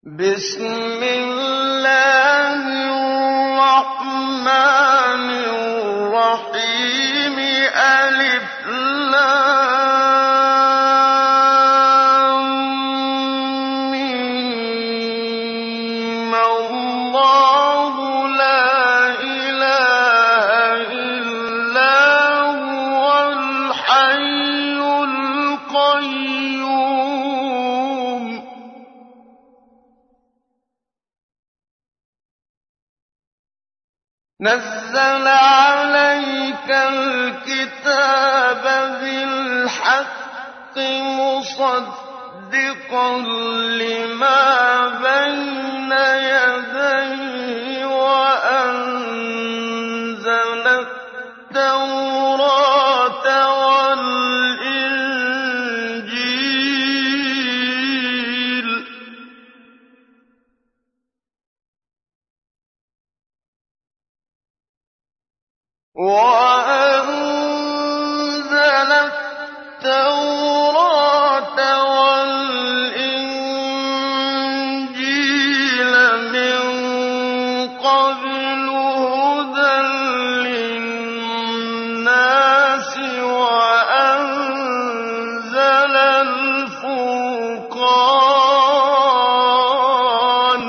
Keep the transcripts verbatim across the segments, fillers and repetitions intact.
بسم الله الرحمن الرحيم ألف لام ميم الله لا إله إلا هو الحي القيوم نزل عليك الكتاب بالحق مصدقا لما بين يديه وأنزل التوراة والإنجيل وأنزل التوراة والإنجيل من قبل هدى للناس وأنزل الفرقان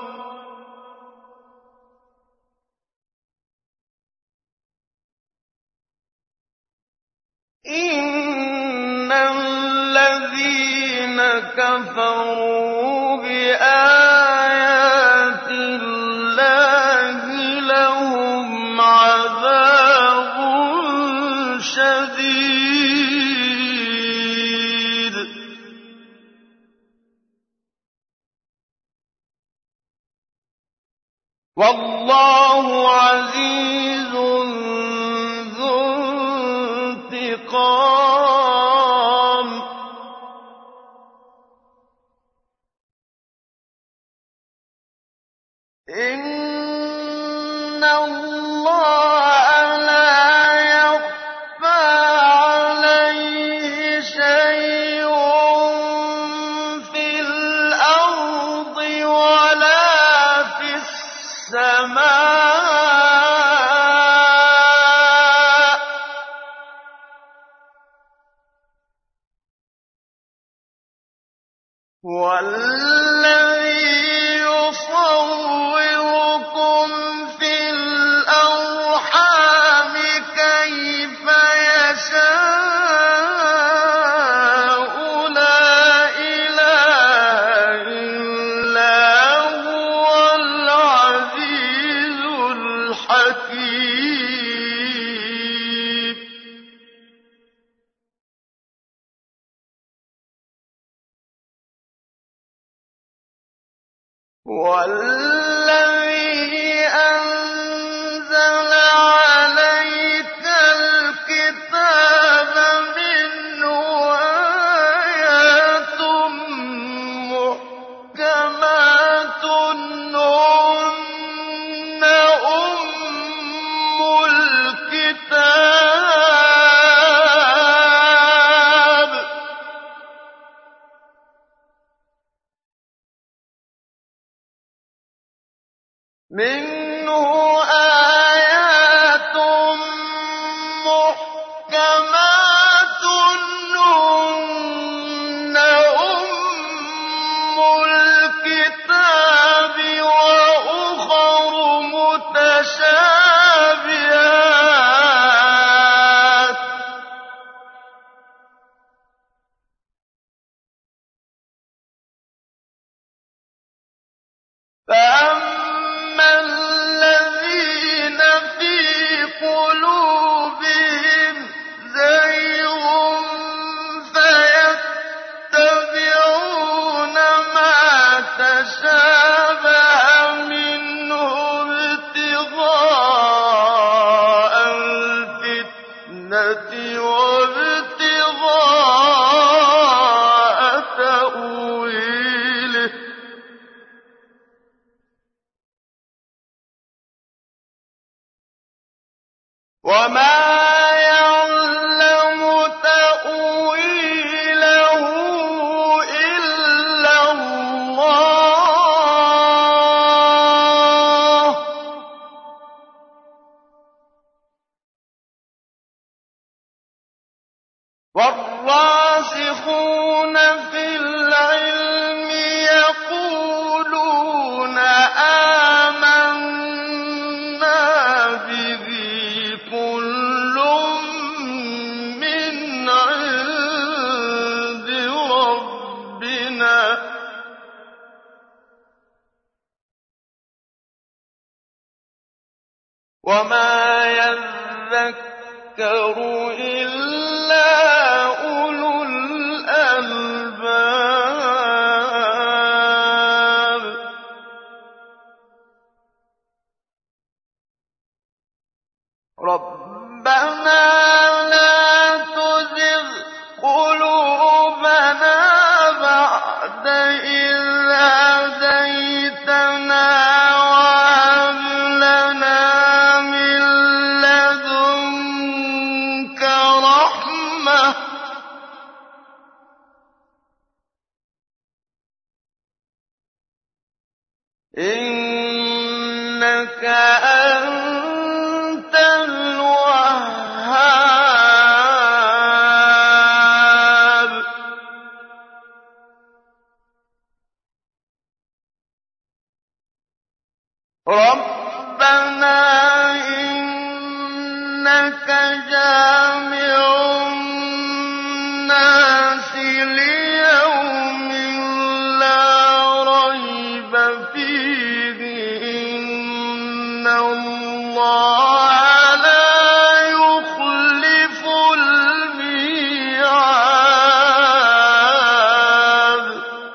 إن الذين كفروا بآيات الله لهم عذاب شديد والله عزيز ذو انتقام إن الله لا يخفى عليه شيء في الأرض ولا في السماء والذي يصوركم في الأرحام كيف يشاء لا إله إلا هو العزيز الحكيم والذي أنزل عليك الكتاب منه آيات محكمات هن أم الكتاب منه آيات محكمات هن أم الكتاب وأخر متشابهات فأما الذين في قلوبهم زيغ فيتبعون ما تشابه منه ابتغاء الفتنة وابتغاء تأويله وما يعلم تأويله إلا الله وما يذكر إلا أولو الألباب. ربنا لا تزغ قلوبنا بعد إذ هديتنا وهب لنا من لدنك رحمة إنك أنت الوهاب. ربنا إنك جامع الناس ليوم لا ريب فيه إن الله لا يخلف الميعاد.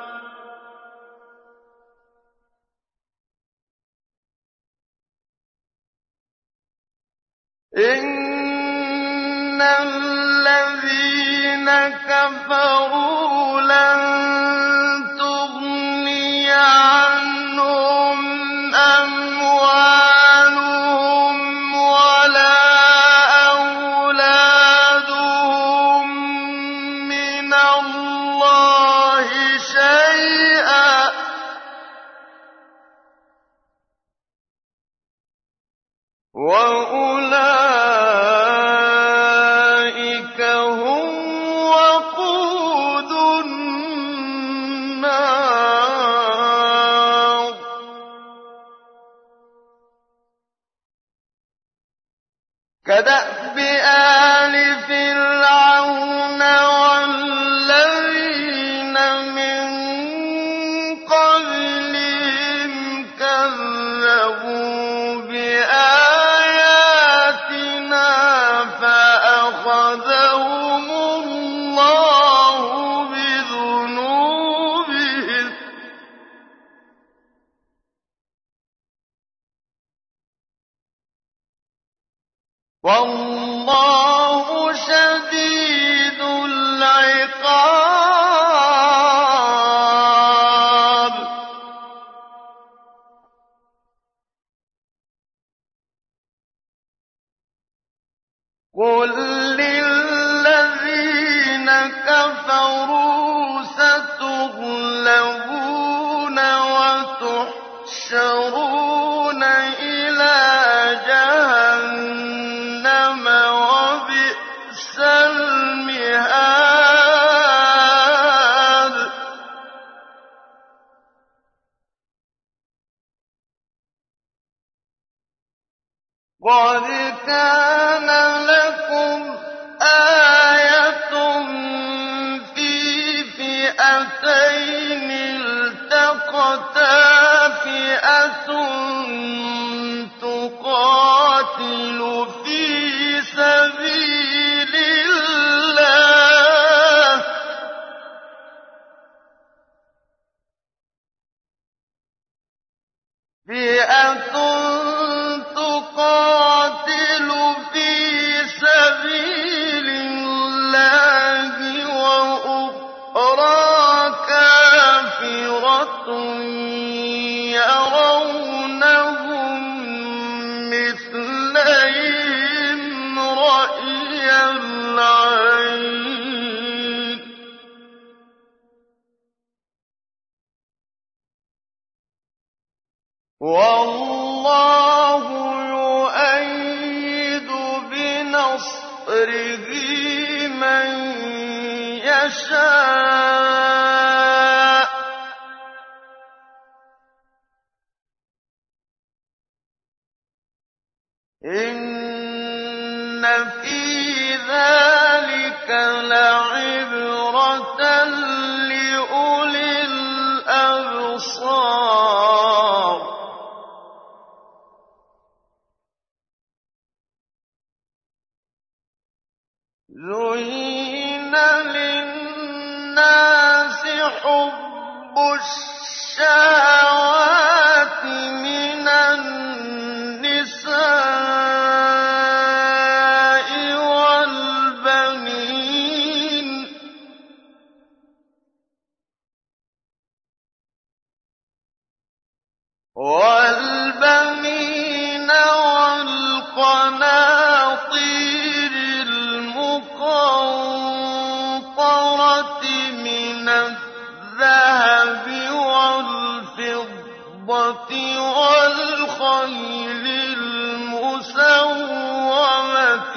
إن الذين كفروا لن تغني عنهم أموالهم ولا أولادهم من الله شيئا وأولئك هم وقود النار. كدأب آل فرعون والذين من قبلهم كذبوا بآياتنا فأخذهم الله بذنوبهم والله شديد العقاب. قل للذين كفروا ستغلبون وتحشرون إلى جهنم وبئس المهاد. قد كان لكم آية في فئتين التقتا فئة تقاتل في سبيل الله فئة تقاتل في سبيل الله وأخرى كافرة يرونهم مثليهم رأي العين والله يؤيد بنصره من يشاء إن في ذلك لعبرة لأولي الأبصار. حُبُّ الشَّهَوَاتِ مِنَ النِّسَاءِ وَالْبَنِينَ وَالْبَنِينَ وَالْقَنَاطِيرِ الْمُقَنطَرَةِ مِنَ الذَّهَبِ وَالْفِضَّةِ وَالْخَيْلِ الْمُسَوَّمَةِ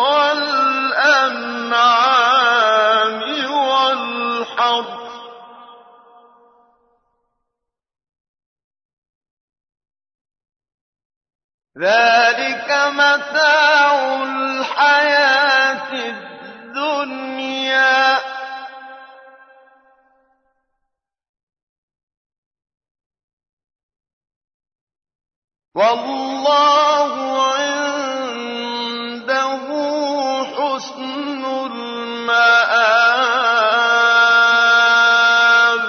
وَالْأَنْعَامِ وَالْحَرْثِ ۗ ذَٰلِكَ مَتَاعُ الْحَيَاةِ الدُّنْيَا ۖ وَاللَّهُ عِندَهُ حُسْنُ الْمَآبِ.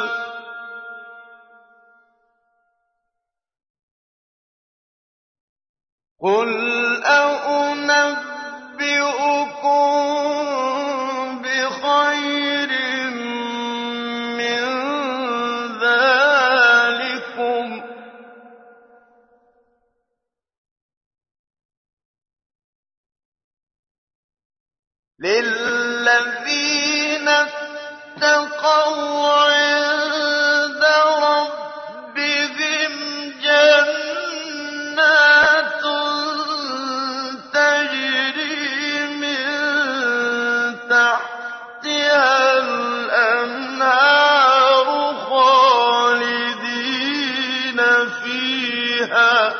قُلْ أَؤُنَبِّئُكُم بِخَيْرٍ مِّن ذَٰلِكُمْ ۚ لِلَّذِينَ اتَّقَوْا عِندَ رَبِّهِمْ جَنَّاتٌ تَجْرِي مِن تَحْتِهَا الْأَنْهَارُ خَالِدِينَ فِيهَا ۚ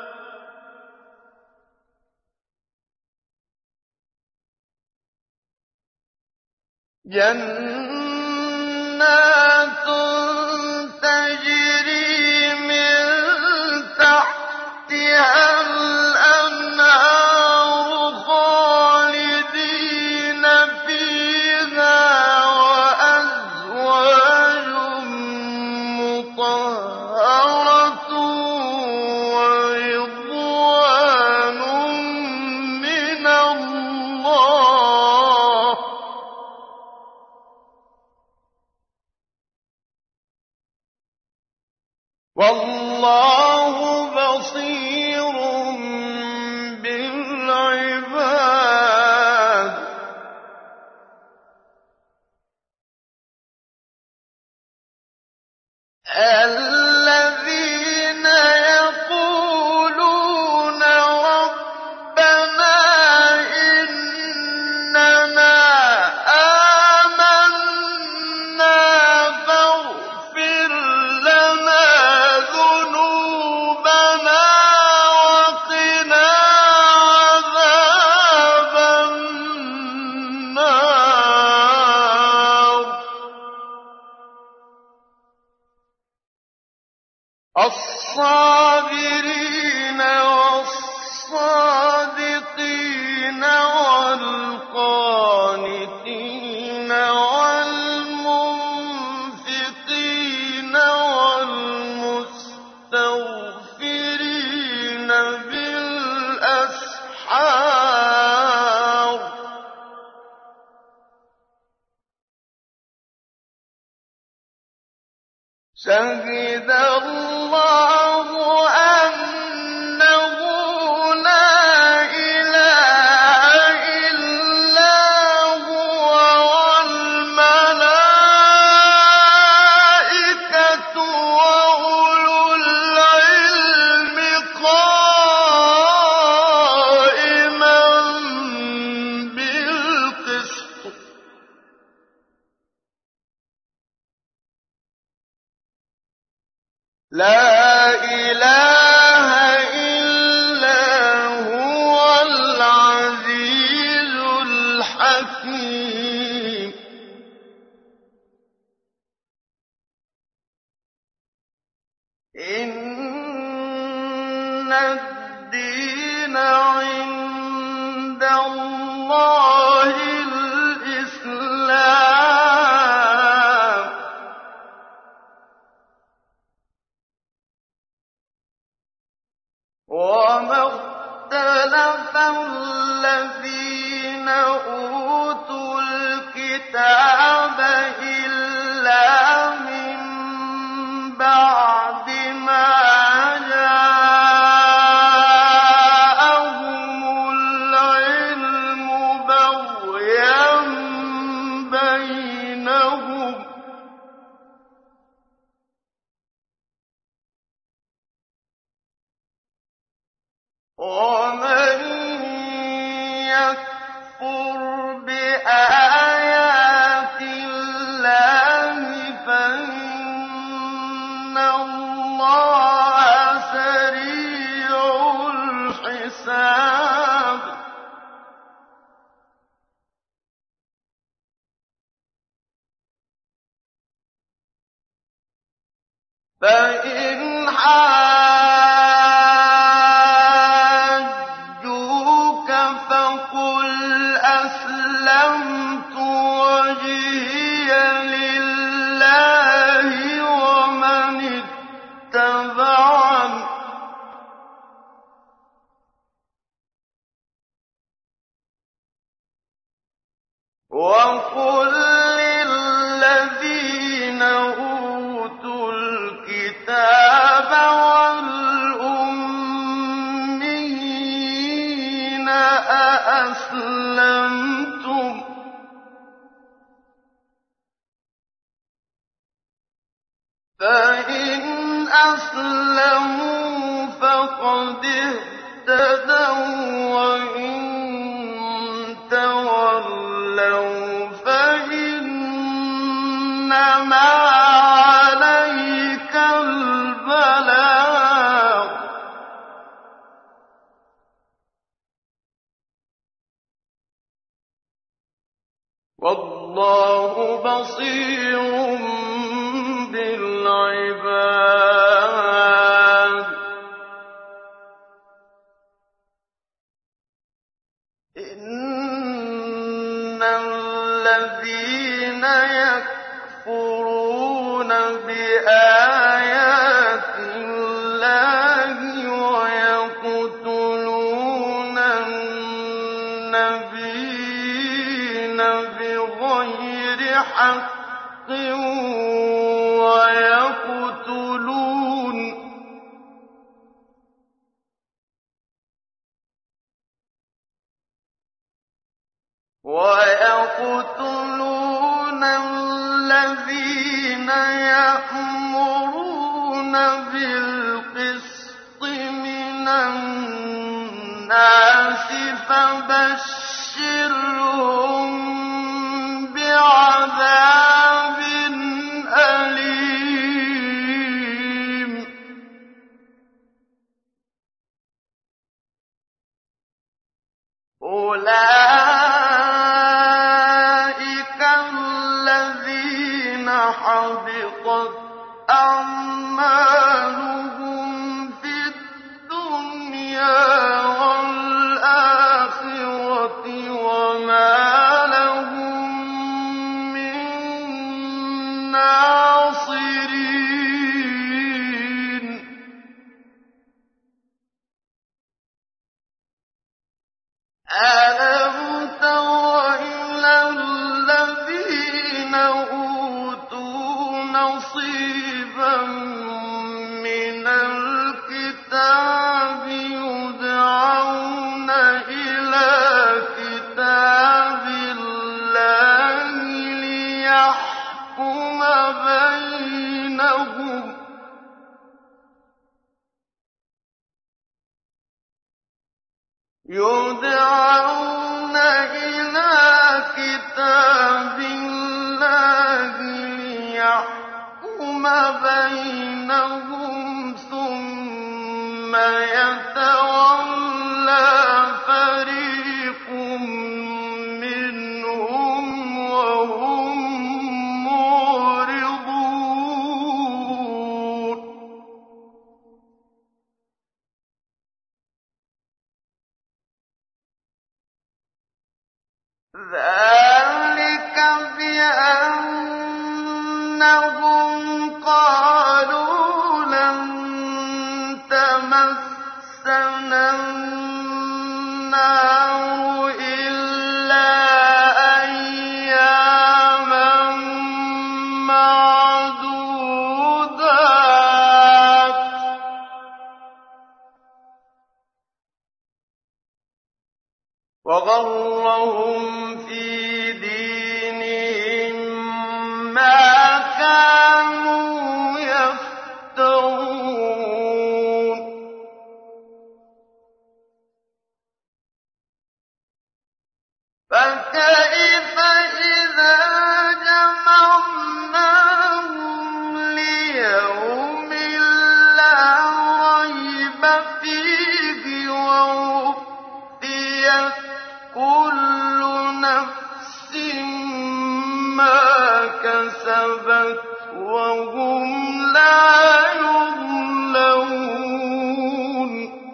جَنَّاتٌ تَجْرِي مِن تَحْتِهَا الْأَنْهَارُ خَالِدِينَ فِيهَا ۚ وَأَزْوَاجٌ مُّطَهَّرَةٌ وَرِضْوَانٌ مِّنَ اللَّهِ ۗ وَاللَّهُ بَصِيرٌ بِالْعِبَادِ. الَّذِينَ يَقُولُونَ رَبَّنَا إِنَّنَا آمَنَّا فَاغْفِرْ لَنَا ذُنُوبَنَا وَقِنَا عَذَابَ النَّارِ. الصَّابِرِينَ وَالصَّادِقِينَ وَالْقَانِتِينَ وَالْمُنفِقِينَ وَالْمُسْتَغْفِرِينَ بِالْأَسْحَارِ. شَهِدَ اللَّهُ أَنَّهُ لَا إِلَٰهَ إِلَّا هُوَ وَالْمَلَائِكَةُ وَأُولُو الْعِلْمِ قَائِمًا بِالْقِسْطِ ۚ لَا إِلَٰهَ إِلَّا هُوَ الْعَزِيزُ الْحَكِيمُ. إِنَّ الدِّينَ عِندَ اللَّهِ الْإِسْلَامُ، اخْتَلَفَ الَّذِينَ أُوتُوا الْكِتَابَ إِلَّا مِن بَعْدِ مَا جَاءَهُمُ الْعِلْمُ بَغْيًا بَيْنَهُمْ ۚ وَمَن يَكْفُرْ بِآيَاتِ اللَّهِ فَإِنَّ اللَّهَ سَرِيعُ الْحِسَابِ. فَإِنْ حَاجُّوكَ فَقُلْ أَسْلَمْتُ وَجْهِيَ لِلَّهِ وَمَنِ اتَّبَعَنِ ۗ وَقُل لِّلَّذِينَ أُوتُوا الْكِتَابَ وَالْأُمِّيِّينَ أَأَسْلَمْتُمْ ۚ فَإِنْ أَسْلَمُوا فَقَدِ اهْتَدَوا ۖ وَّإِن تَوَلَّوْا فَإِنَّمَا عَلَيْكَ الْبَلَاغُ ۗ وَاللَّهُ بَصِيرٌ بِالْعِبَادِ. إِنَّ الَّذِينَ يَكْفُرُونَ بِآيَاتِ اللَّهِ وَيَقْتُلُونَ النَّبِيِّينَ بِغَيْرِ حَقٍّ وَيَقْتُلُونَ وَيَقْتُلُونَ الَّذِينَ يَأْمُرُونَ بِالْقِسْطِ مِنَ النَّاسِ فَبَشِّرْهُم بِعَذَابٍ أَلِيمٍ. أُولَٰئِكَ الَّذِينَ حَبِطَتْ أَعْمَالُهُمْ فِي الدُّنْيَا وَالْآخِرَةِ وَمَا لَهُم مِّن نَّاصِرِينَ. أَلَمْ تَرَ إِلَى الَّذِينَ أُوتُوا نَصِيبًا مِّنَ الْكِتَابِ يُدْعَوْنَ إِلَىٰ كِتَابِ اللَّهِ لِيَحْكُمَ بَيْنَهُمْ ۚ يُدْعَوْنَ إِلَىٰ كِتَابِ اللَّهِ لِيَحْكُمَ بَيْنَهُمْ ثُمَّ يَتَوَلَّىٰ فَرِيقٌ مِّنْهُمْ وَهُم مُّعْرِضُونَ. ذَٰلِكَ بِأَنَّهُمْ قَالُوا لَن تَمَسَّنَا وغرهم في دينهم ما كانوا يفترون فكيف إذا جمعناهم ليوم لا ريب فيه ووفيت كل نفس ما كسبت وهم لا يظلمون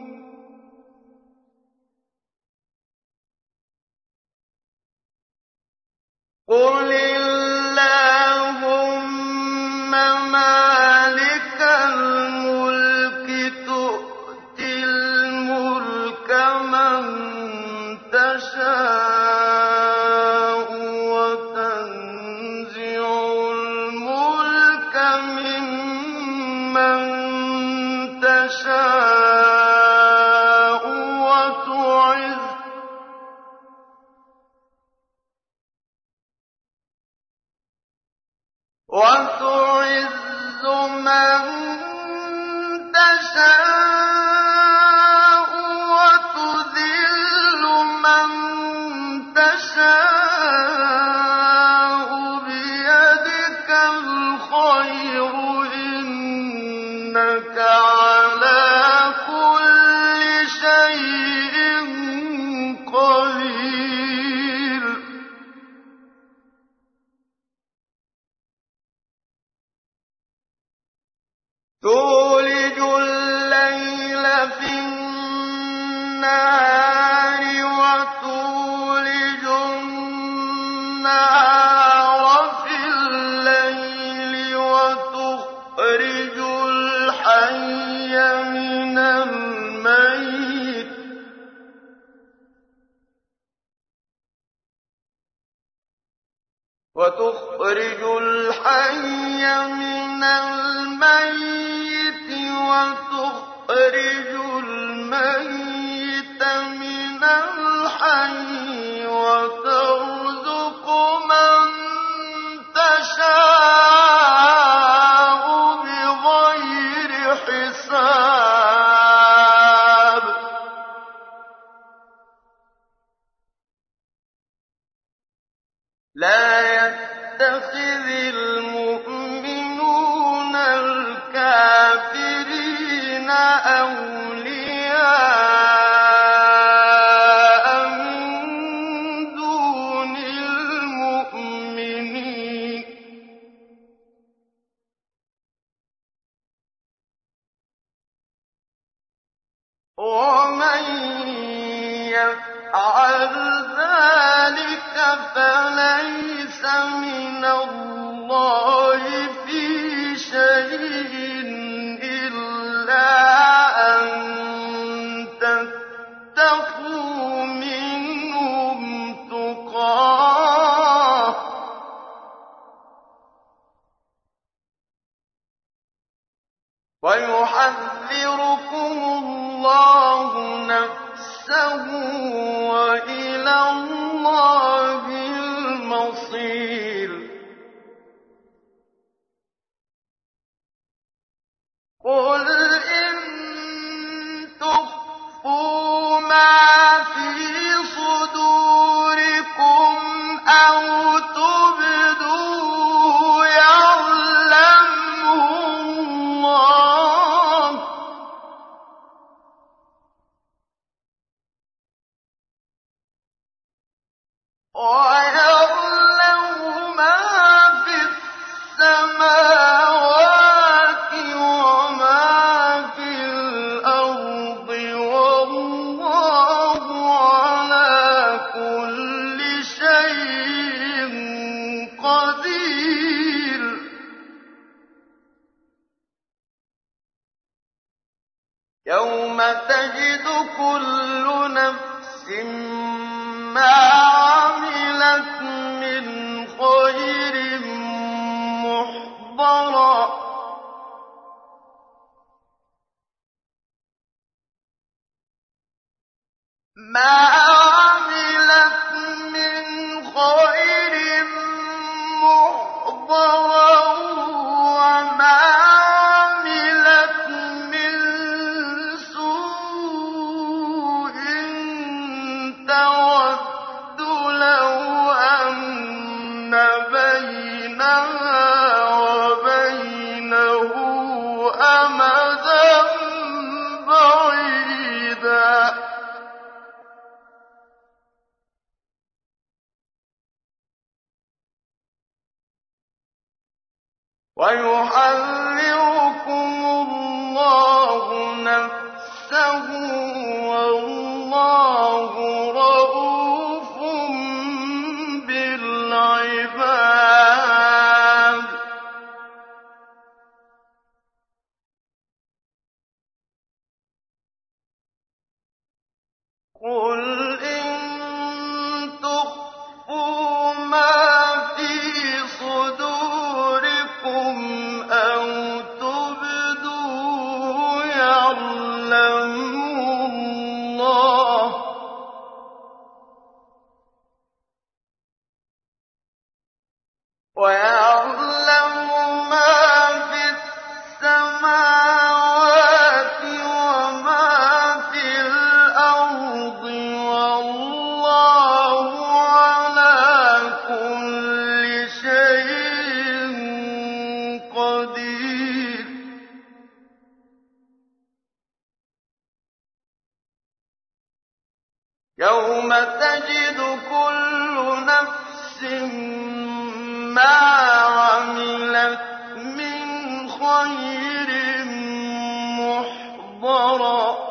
قل اللهم مالك الملك تؤتي الملك من تشاء وتنزع الملك ممن تشاء وتعز وتعز من تشاء وتذل من تشاء بيدك الخير إنك على كل شيء قدير تولج الليل في النهار وتولج النهار في الليل وتخرج الحي من الميت وتخرج الحي من الميت وتخرج الميت من الحي وترزق من تشاء بغير حساب لا يتخذ المؤمنون الكافرين أولياء من دون المؤمنين ومن يفعل ذلك فليس من الله في شيء إلا أن تتقوا منهم تقاه ويحذركم الله نفسه وإلى الله المصير قل إن تخفوا ما في صدوركم أو تبدوه يعلمه الله ويعلم ما في السماوات وما في الأرض والله على كل شيء قدير يوم تجد كل نفس ما عملت من خير محضرا ما عملت وَيُحَذِّرُكُمُ اللَّهُ نَفْسَهُ ۗ وَاللَّهُ رَءُوفٌ بِالْعِبَادِ. قُلْ إِن تُخْفُوا مَا فِي صُدُورِكُمْ أَوْ تُبْدُوهُ يَعْلَمْهُ اللَّهُ ۗ وَيَعْلَمُ مَا فِي السَّمَاوَاتِ وَمَا فِي الْأَرْضِ ۗ وَاللَّهُ عَلَىٰ كُلِّ شَيْءٍ قَدِيرٌ. يَوْمَ تَجِدُ كُلُّ نَفْسٍ مَّا عَمِلَتْ مِنْ خَيْرٍ مُّحْضَرًا ۗ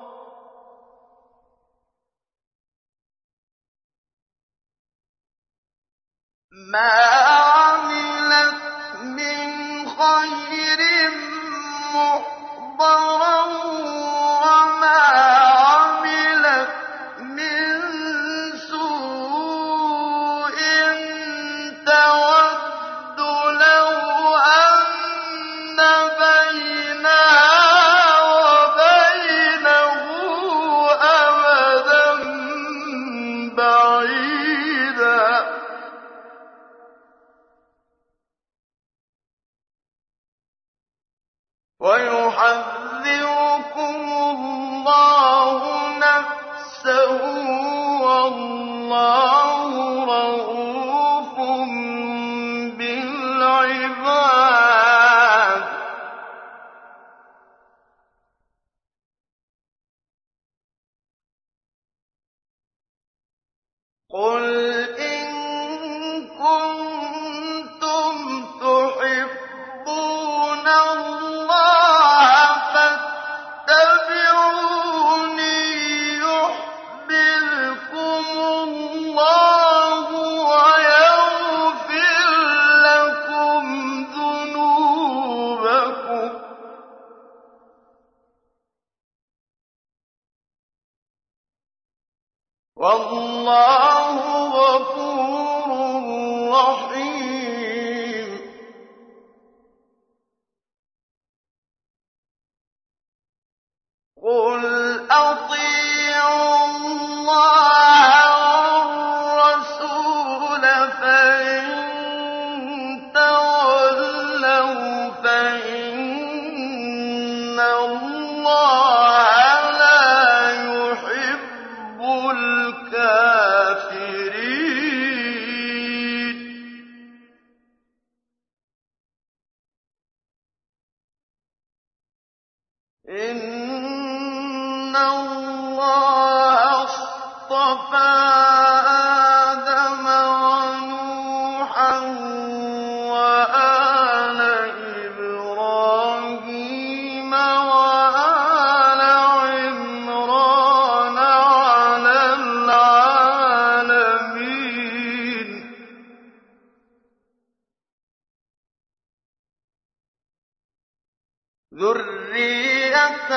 مَّا عَمِلَتْ مِنْ خَيْرٍ مُّحْضَرًا ۗ وَمَا عَمِلَتْ مِن سُوءٍ تَوَدُّ لَوْ أَنَّ بَيْنَهَا وَبَيْنَهُ أَمَدًا بَعِيدًا. وَيُحَذِّرُكُمُ اللَّهُ نَفْسَهُ ۗ وَاللَّهُ رَءُوفٌ بِالْعِبَادِ. قُلْ إِن كُنتُمْ تُحِبُّونَ اللَّهَ فَاتَّبِعُونِي يُحْبِبْكُمُ اللَّهُ وَيَغْفِرْ لَكُمْ ذُنُوبَكُمْ ۗ وَاللَّهُ غَفُورٌ رَّحِيمٌ. قُلْ أَطِيعُوا اللَّهَ وَالرَّسُولَ ۖ فَإِن تَوَلَّوْا فَإِنَّ اللَّهَ لَا يُحِبُّ الْكَافِرِينَ. إِنَّ اللَّهَ اصْطَفَىٰ آدَمَ وَنُوحًا وَآلَ إِبْرَاهِيمَ وَآلَ عِمْرَانَ عَلَى الْعَالَمِينَ. ذُرِّيَّةً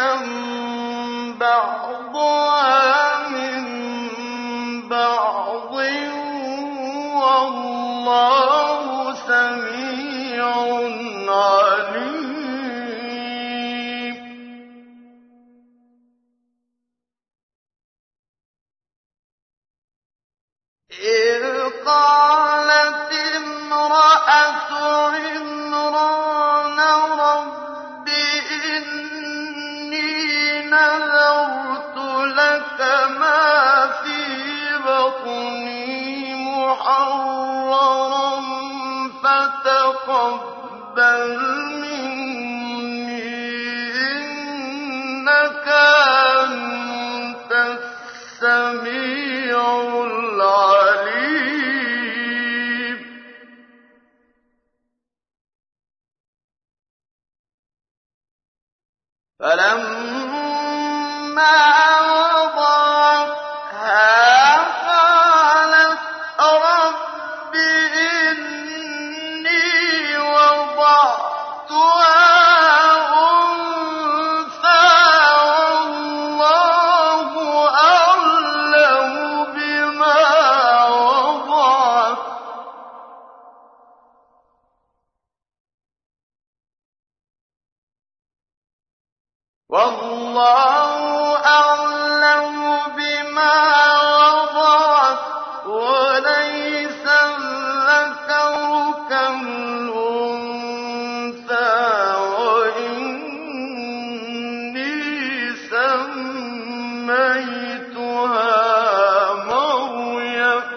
بَعْضُهَا مِن بَعْضٍ ۗ وَاللَّهُ سَمِيعٌ عَلِيمٌ. إِذْ قَالَتِ امْرَأَتُ عِمْرَانَ رَبِّ إِنِّي نَذَرْتُ لَكَ مَا فِي بَطْنِي مُحَرَّرًا فَتَقَبَّلْ مِنِّي إِنَّكَ أَنتَ السَّمِيعُ الْعَلِيمُ. فلما وضعتها قالت رب إني وضعتها أنثى والله أعلم بما وضعت والله أعلم بما وضعت وليس الذكر كالأنثى وإني سميتها مريم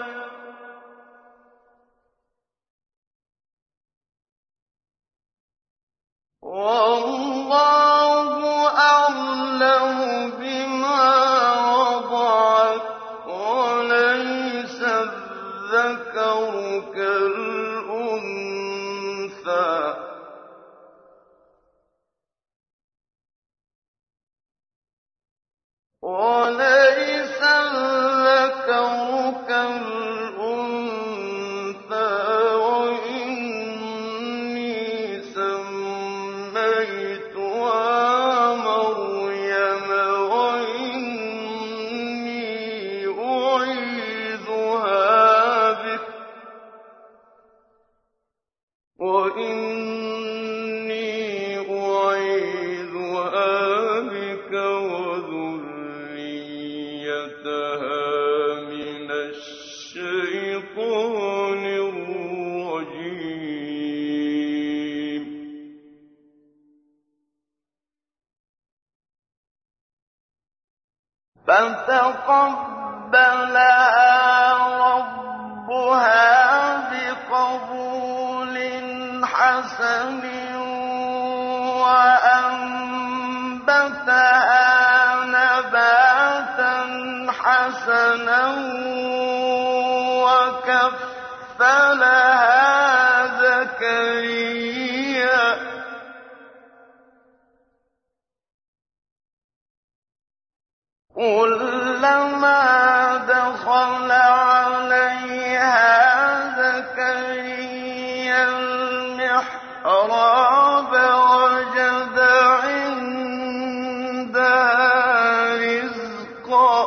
والله أعلم بما وضعت وليس الذكر كالأنثى وليس الذكر كالأنثى وإني سميتها مريم وإني أعيذها بك وإني أعيذها بك وذريتها من الشيطان الرجيم فتقبلها ربها بقبول حسن وأنبتها نباتا حسنا وكفلها زكريا كلما دخل عليها زكريا المحراب وجد عندها رزقا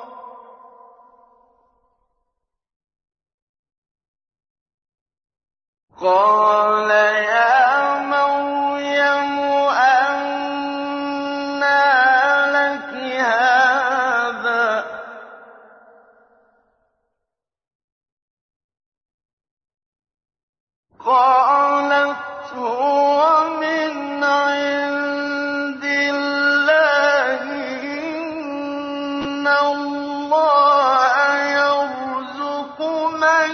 قال يا مريم أنى لك هذا قالت هو من عند الله إن الله يرزق من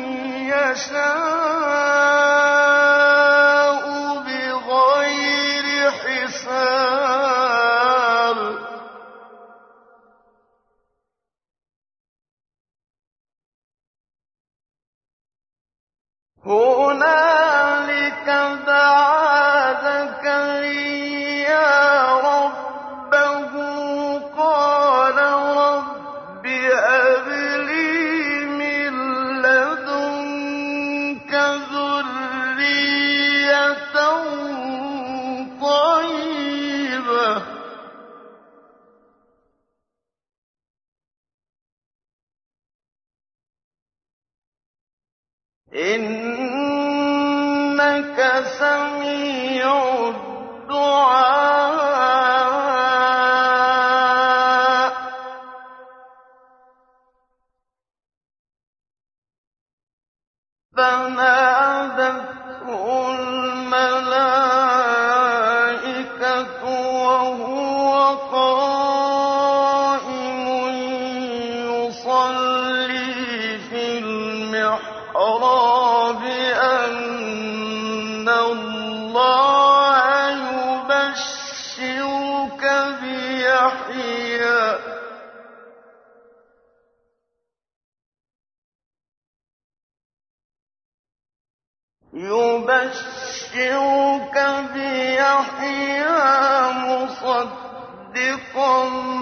يشاء بغير حساب هنالك دعا زكريا ربه قال رب هب لي من لدنك ذرية طيبة إنك سميع الدعاء فنادته الملائكة وهو قائم يصلي في المحراب أن الله يبشرك بيحيى يبشرك بيحيى مصدقا مُصَدِّقًا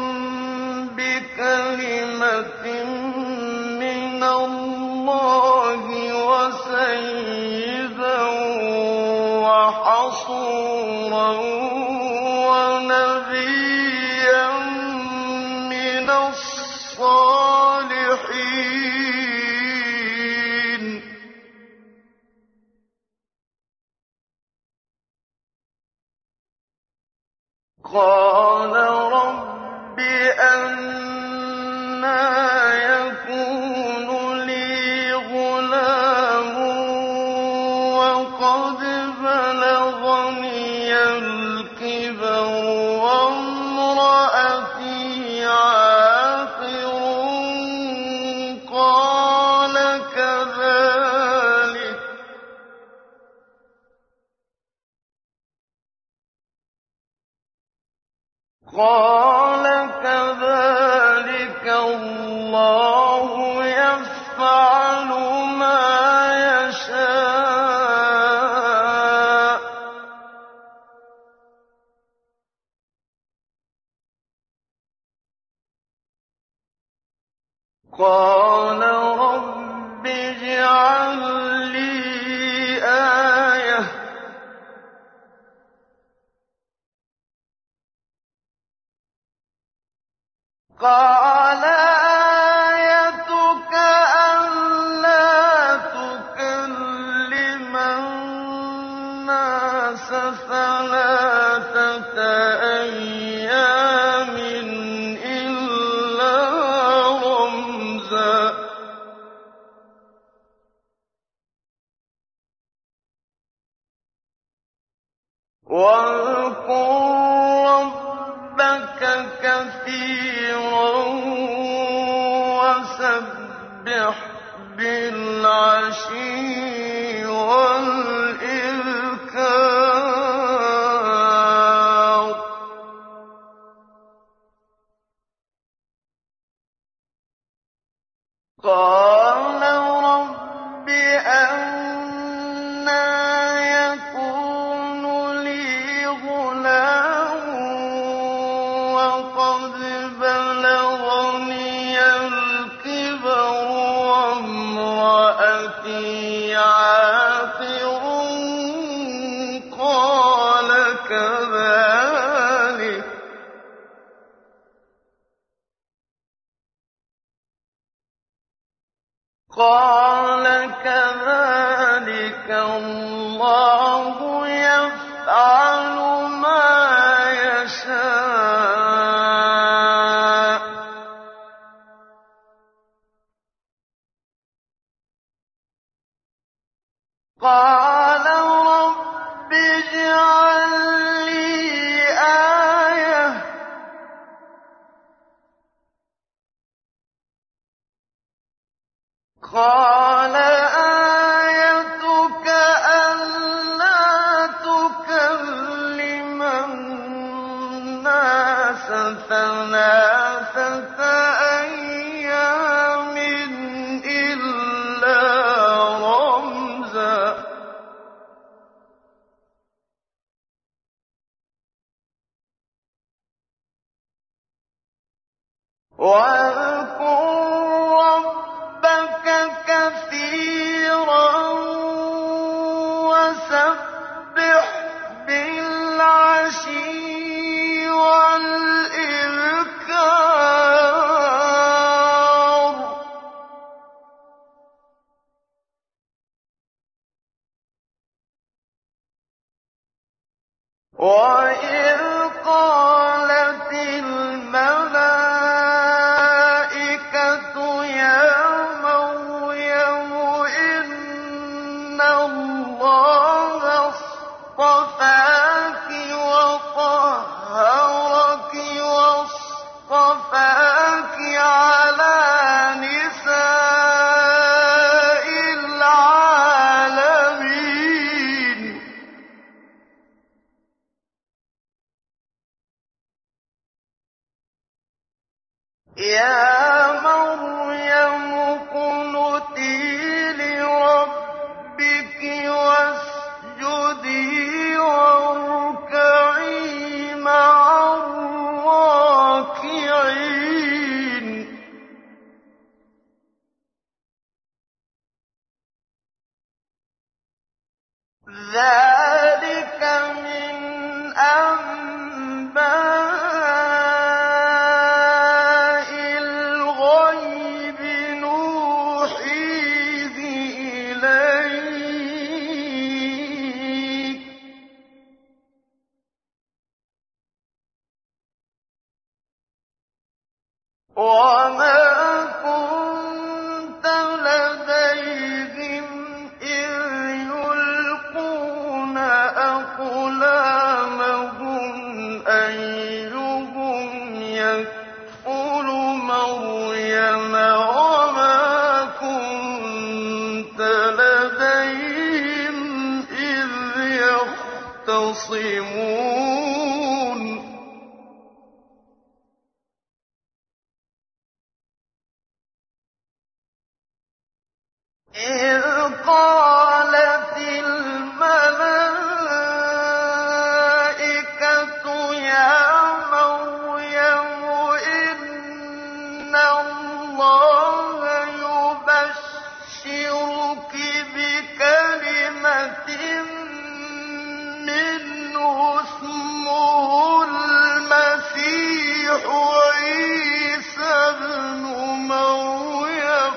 بِكَلِمَةٍ مِّنَ اللَّهِ وَسَيِّدًا وَحَصُورًا وَنَبِيًّا مِّنَ الصَّالِحِينَ. قَالَ رَبِّ أَنَّىٰ يَكُونُ لِي غُلَامٌ وَقَدْ بَلَغَنِيَ الْكِبَرُ وَامْرَأَتِي عَاقِرٌ ۖ قَالَ كَذَٰلِكَ اللَّهُ يَفْعَلُ مَا يَشَاءُ ۚ قَالَ رَبِّ اجْعَل لِّي آيَةً ۖ قَالَ آيَتُكَ أَلَّا تُكَلِّمَ النَّاسَ ثَلَاثَةَ أَيَّامٍ إِلَّا رَمْزًا ۗ وَاذْكُر رَّبَّكَ كَثِيرًا وَسَبِّحْ بِالْعَشِيِّ وَالْإِبْكَارِ. قَالَ رَبِّ أَنَّىٰ يَكُونُ لِي غُلَامٌ وَقَدْ بَلَغَنِيَ الْكِبَرُ وَامْرَأَتِي عَاقِرٌ ۖ قَالَ كَذَٰلِكَ اللَّهُ يَفْعَلُ مَا يَشَاءُ ۚ قَالَ رَبِّ اجْعَل لِّي آيَةً ۖ قَالَ آيَتُكَ أَلَّا تُكَلِّمَ النَّاسَ ثَلَاثَةَ أَيَّامٍ إِلَّا رَمْزًا ۗ وَاذْكُر رَّبَّكَ كَثِيرًا وَسَبِّحْ بِالْعَشِيِّ وَالْإِبْكَارِ. وَإِذْ قَالَتِ الْمَلَائِكَةُ يَا مَرْيَمُ إِنَّ اللَّهَ اصْطَفَاكِ وَطَهَّرَكِ وَاصْطَفَاكِ عَلَىٰ نِسَاءِ الْعَالَمِينَ. يَا مَرْيَمُ اقْنُتِي لِرَبِّكِ وَاسْجُدِي وَارْكَعِي مَعَ وَمَا كُنتَ لَدَيْهِمْ إِذْ يُلْقُونَ أَقْلَامَهُمْ أَيُّهُمْ يَكْفُلُ مَرْيَمَ وَمَا كُنتَ لَدَيْهِمْ إِذْ يَخْتَصِمُونَ إِذْ قَالَتِ الْمَلَائِكَةُ يَا مَرْيَمُ إِنَّ اللَّهَ يُبَشِّرُكِ بِكَلِمَةٍ مِّنْهُ اسْمُهُ الْمَسِيحُ عِيسَى ابْنُ مَرْيَمَ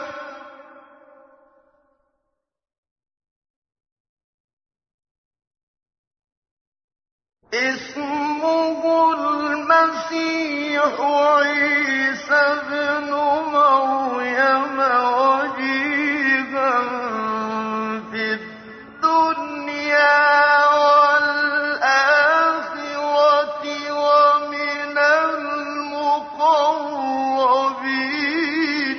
اسمه المسيح عيسى ابن مريم وجيها في الدنيا والآخرة ومن المقربين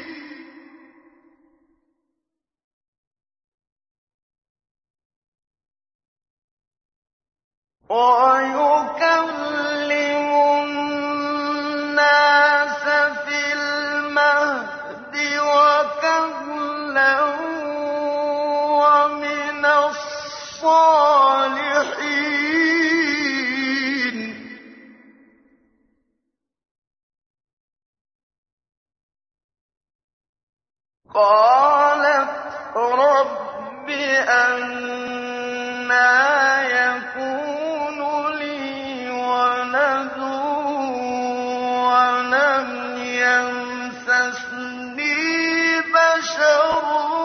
ويكلم الناس في المهد وكهلا ومن الصالحين قالت رب أنى يكون لي ولد ولم يمسسني بشر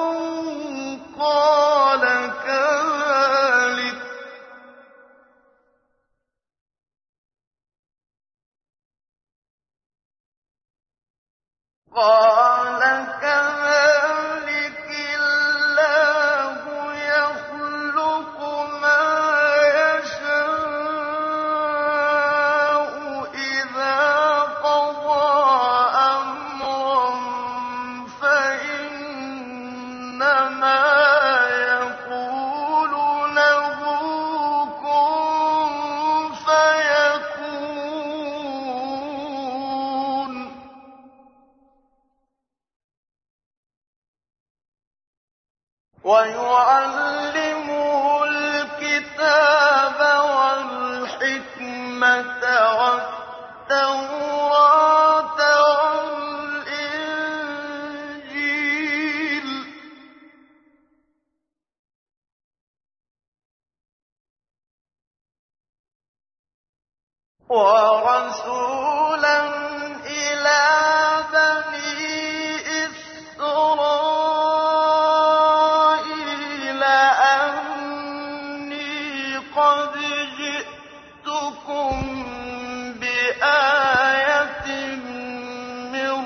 قال كذلك قال كذلك الله يخلق ما يشاء إذا قضى أمرا فإنما يقول له كن فيكون ويعلمه الكتاب والحكمة والتوراة والإنجيل ورسولا إلى بني إسرائيل أني قد جئتكم بآية من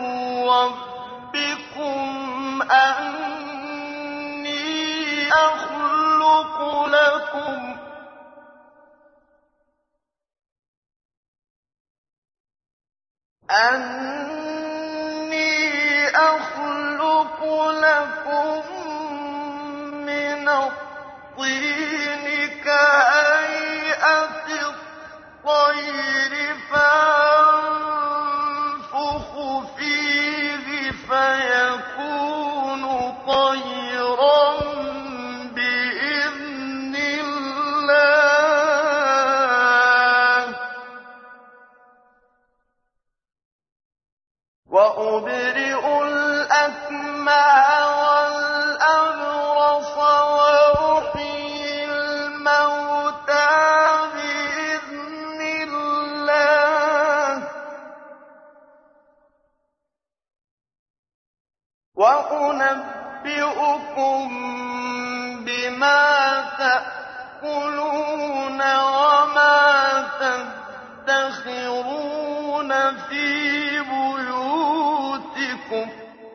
ربكم أني أخلق لكم أني أخلق لكم من الطين كهيئة الطير فأنفخ فيه فيكون طيرا بإذن الله وأبرئ الأكمه والأبرص وأحيي الموتى بإذن الله وأنبئكم بما تأكلون وما تدخرون في بيوتكم رَبِّكُمْ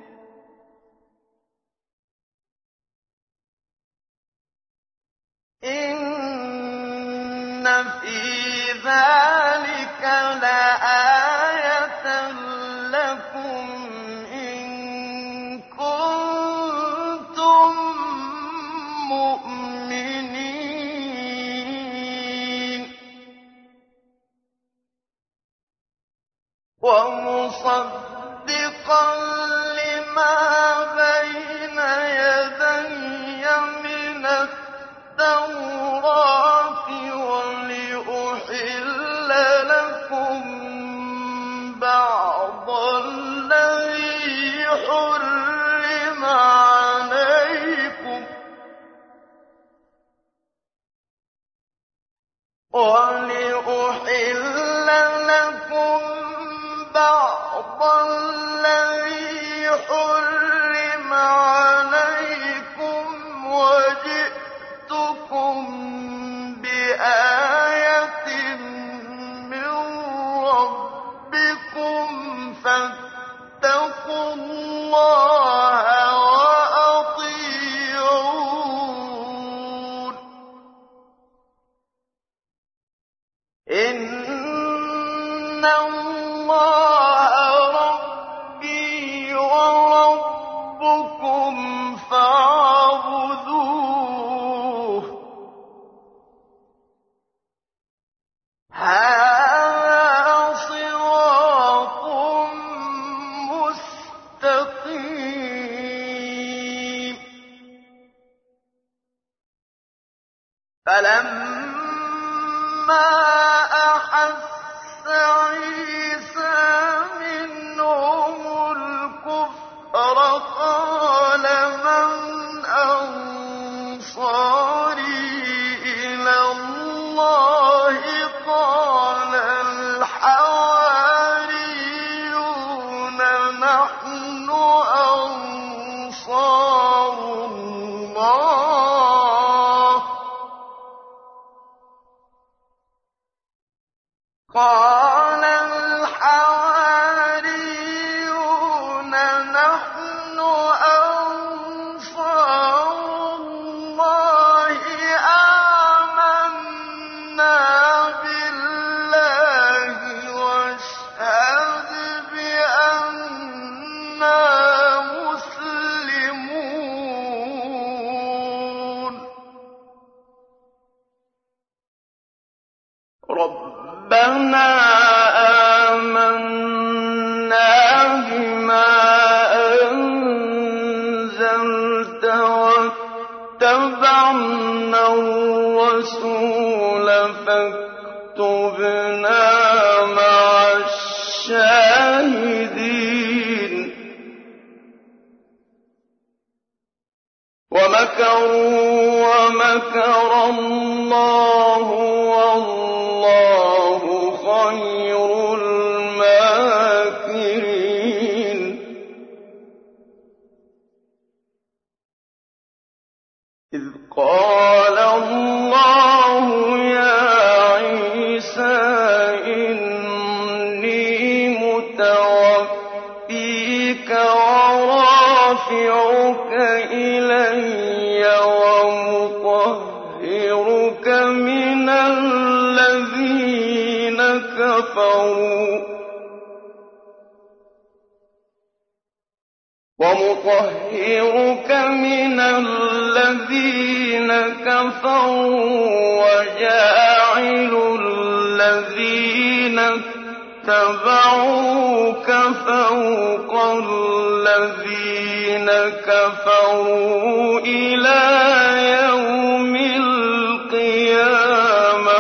إِنَّ فِي ذَٰلِكَ لَآيَةً لَّكُمْ إِن كُنتُم مُّؤْمِنِينَ وَمُصَدِّقًا لِّمَا بَيْنَ يَدَيَّ مِنَ التَّوْرَاةِ وَلِأُحِلَّ لَكُم بَعْضَ الَّذِي حُرِّمَ عَلَيْكُمْ وَلِأُحِلَّ لَكُم بَعْضَ الَّذِي حُرِّمَ عَلَيْكُمْ وَجِئْتُكُم بِآيَةٍ مِّن رَّبِّكُمْ فَاتَّقُوا اللَّهَ وَأَطِيعُونِ إِنَّ اللَّهَ رَبِّي وَرَبُّكُمْ فَاعْبُدُوهُ ۚ هَٰذَا صِرَاطٌ مُّسْتَقِيمٌ فَلَمَّا أَحَسَّ عِيسَىٰ مِنْهُمُ الْكُفْرَ قَالَ مَنْ أَنصَارِي إِلَى اللَّهِ قَالَ الْحَوَارِيُّونَ نَحْنُ أَنصَارُ اللَّهِ قَالَ الْحَوَارِيُّونَ نَحْنُ أَنصَارُ اللَّهِ آمَنَّا بِاللَّهِ وَاشْهَدْ بِأَنَّا مُسْلِمُونَ رَبَّنَا آمَنَّا بِمَا أَنزَلْتَ وَاتَّبَعْنَا الرَّسُولَ فَاكْتُبْنَا مَعَ الشَّاهِدِينَ وَمَكَرُوا وَمَكَرَ اللَّهُ وَاللَّهُ خَيْرُ الْمَاكِرِينَ إِذْ قَالَ اللَّهُ يَا عِيسَىٰ إِنِّي مُتَوَفِّيكَ وَرَافِعُكَ إِلَيَّ وَمُطَهِّرُكَ مِنَ الَّذِينَ كَفَرُوا وَمُطَهِّرُكَ مِنَ الَّذِينَ كَفَرُوا وَجَاعِلُ الَّذِينَ اتَّبَعُوكَ فَوْقَ الَّذِينَ كَفَرُوا إِلَىٰ يَوْمِ الْقِيَامَةِ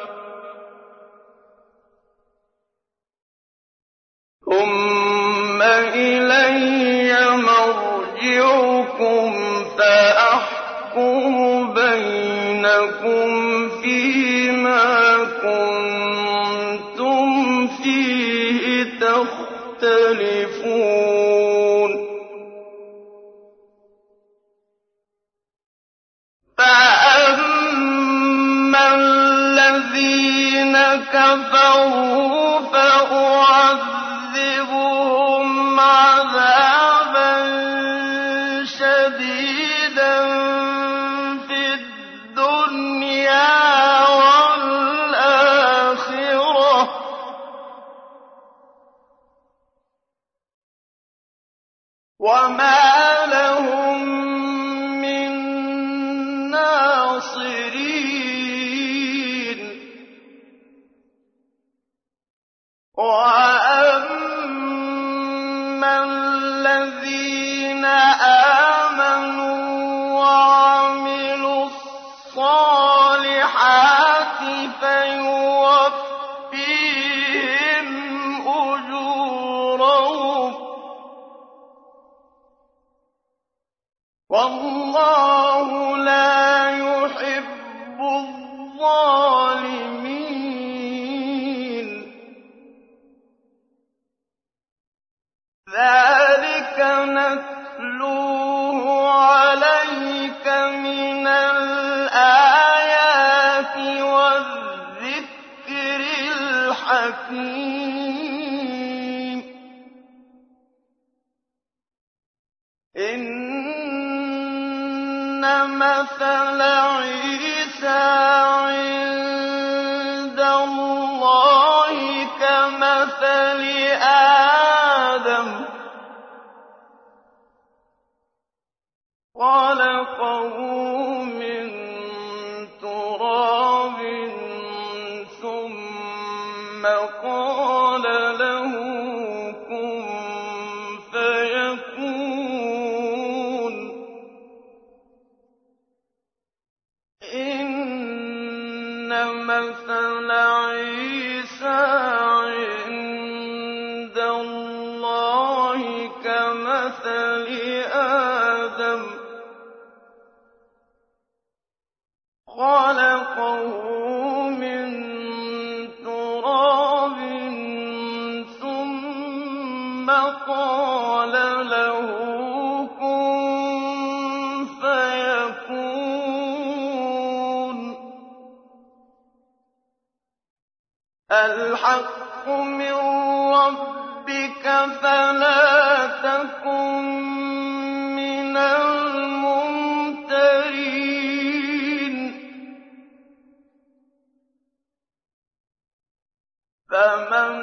ثُمَّ إِلَيَّ مَرْجِعُكُمْ فَأَحْكُمُ بَيْنَكُمْ فِيمَا كُنتُمْ فِيهِ تَخْتَلِفُونَ فَأَمَّا الَّذِينَ كَفَرُوا فَأُعَذِّبُهُمْ عَذَابًا وما لهم من ناصرين وأما الذين آمنوا وعملوا الصالحات فيوفيهم أجورهم والله لا يحب الظالمين ذلك نتلوه عليك من الآيات والذكر الحكيم إن مثل عيسى عند الله كمثل آدم خلقه من تراب ثم قال له كن فيكون إن مثل عيسى عند الله كمثل آدم خلقه من تراب ثم قال له كن فيكون الحق من ربك فلا تكن من الممترين فمن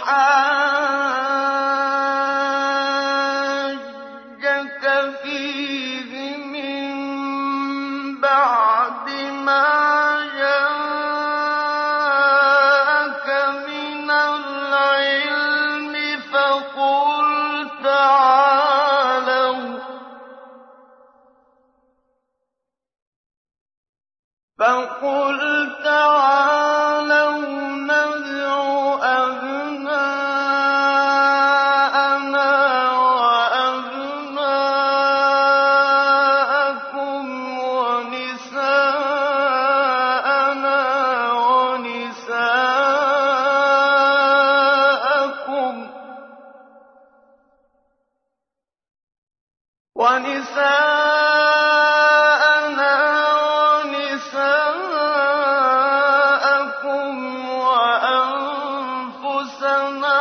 حاجك فيه من بعد ما جاءك من العلم فقل تعالوا فقل تعالوا ندع أبناءنا وأبناءكم ونساءنا ونساءكم ونساءنا ونساءكم وأنفسنا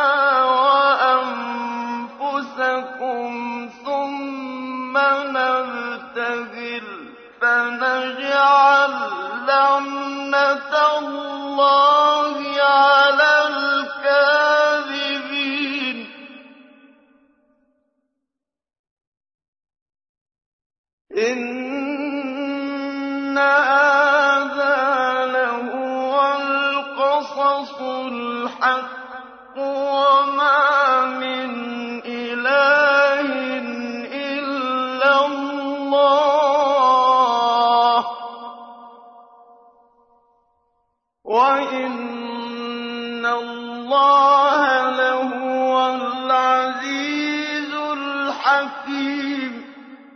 وأنفسكم ثم نبتهل فنجعل لعنة الله على الكاذبين إن هذا لهو القصص الحق وما من إله إلا الله وإن الله لهو العزيز الحكيم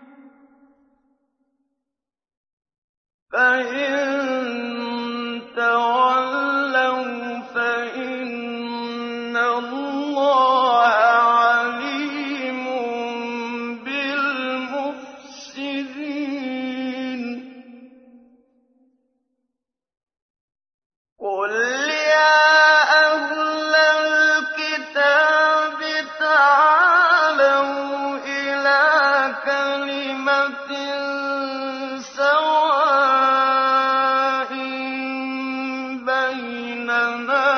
فإن تولوا فإن الله عليم بالمفسدين قل يا أهل الكتاب تعالوا إلى كلمة سواء بيننا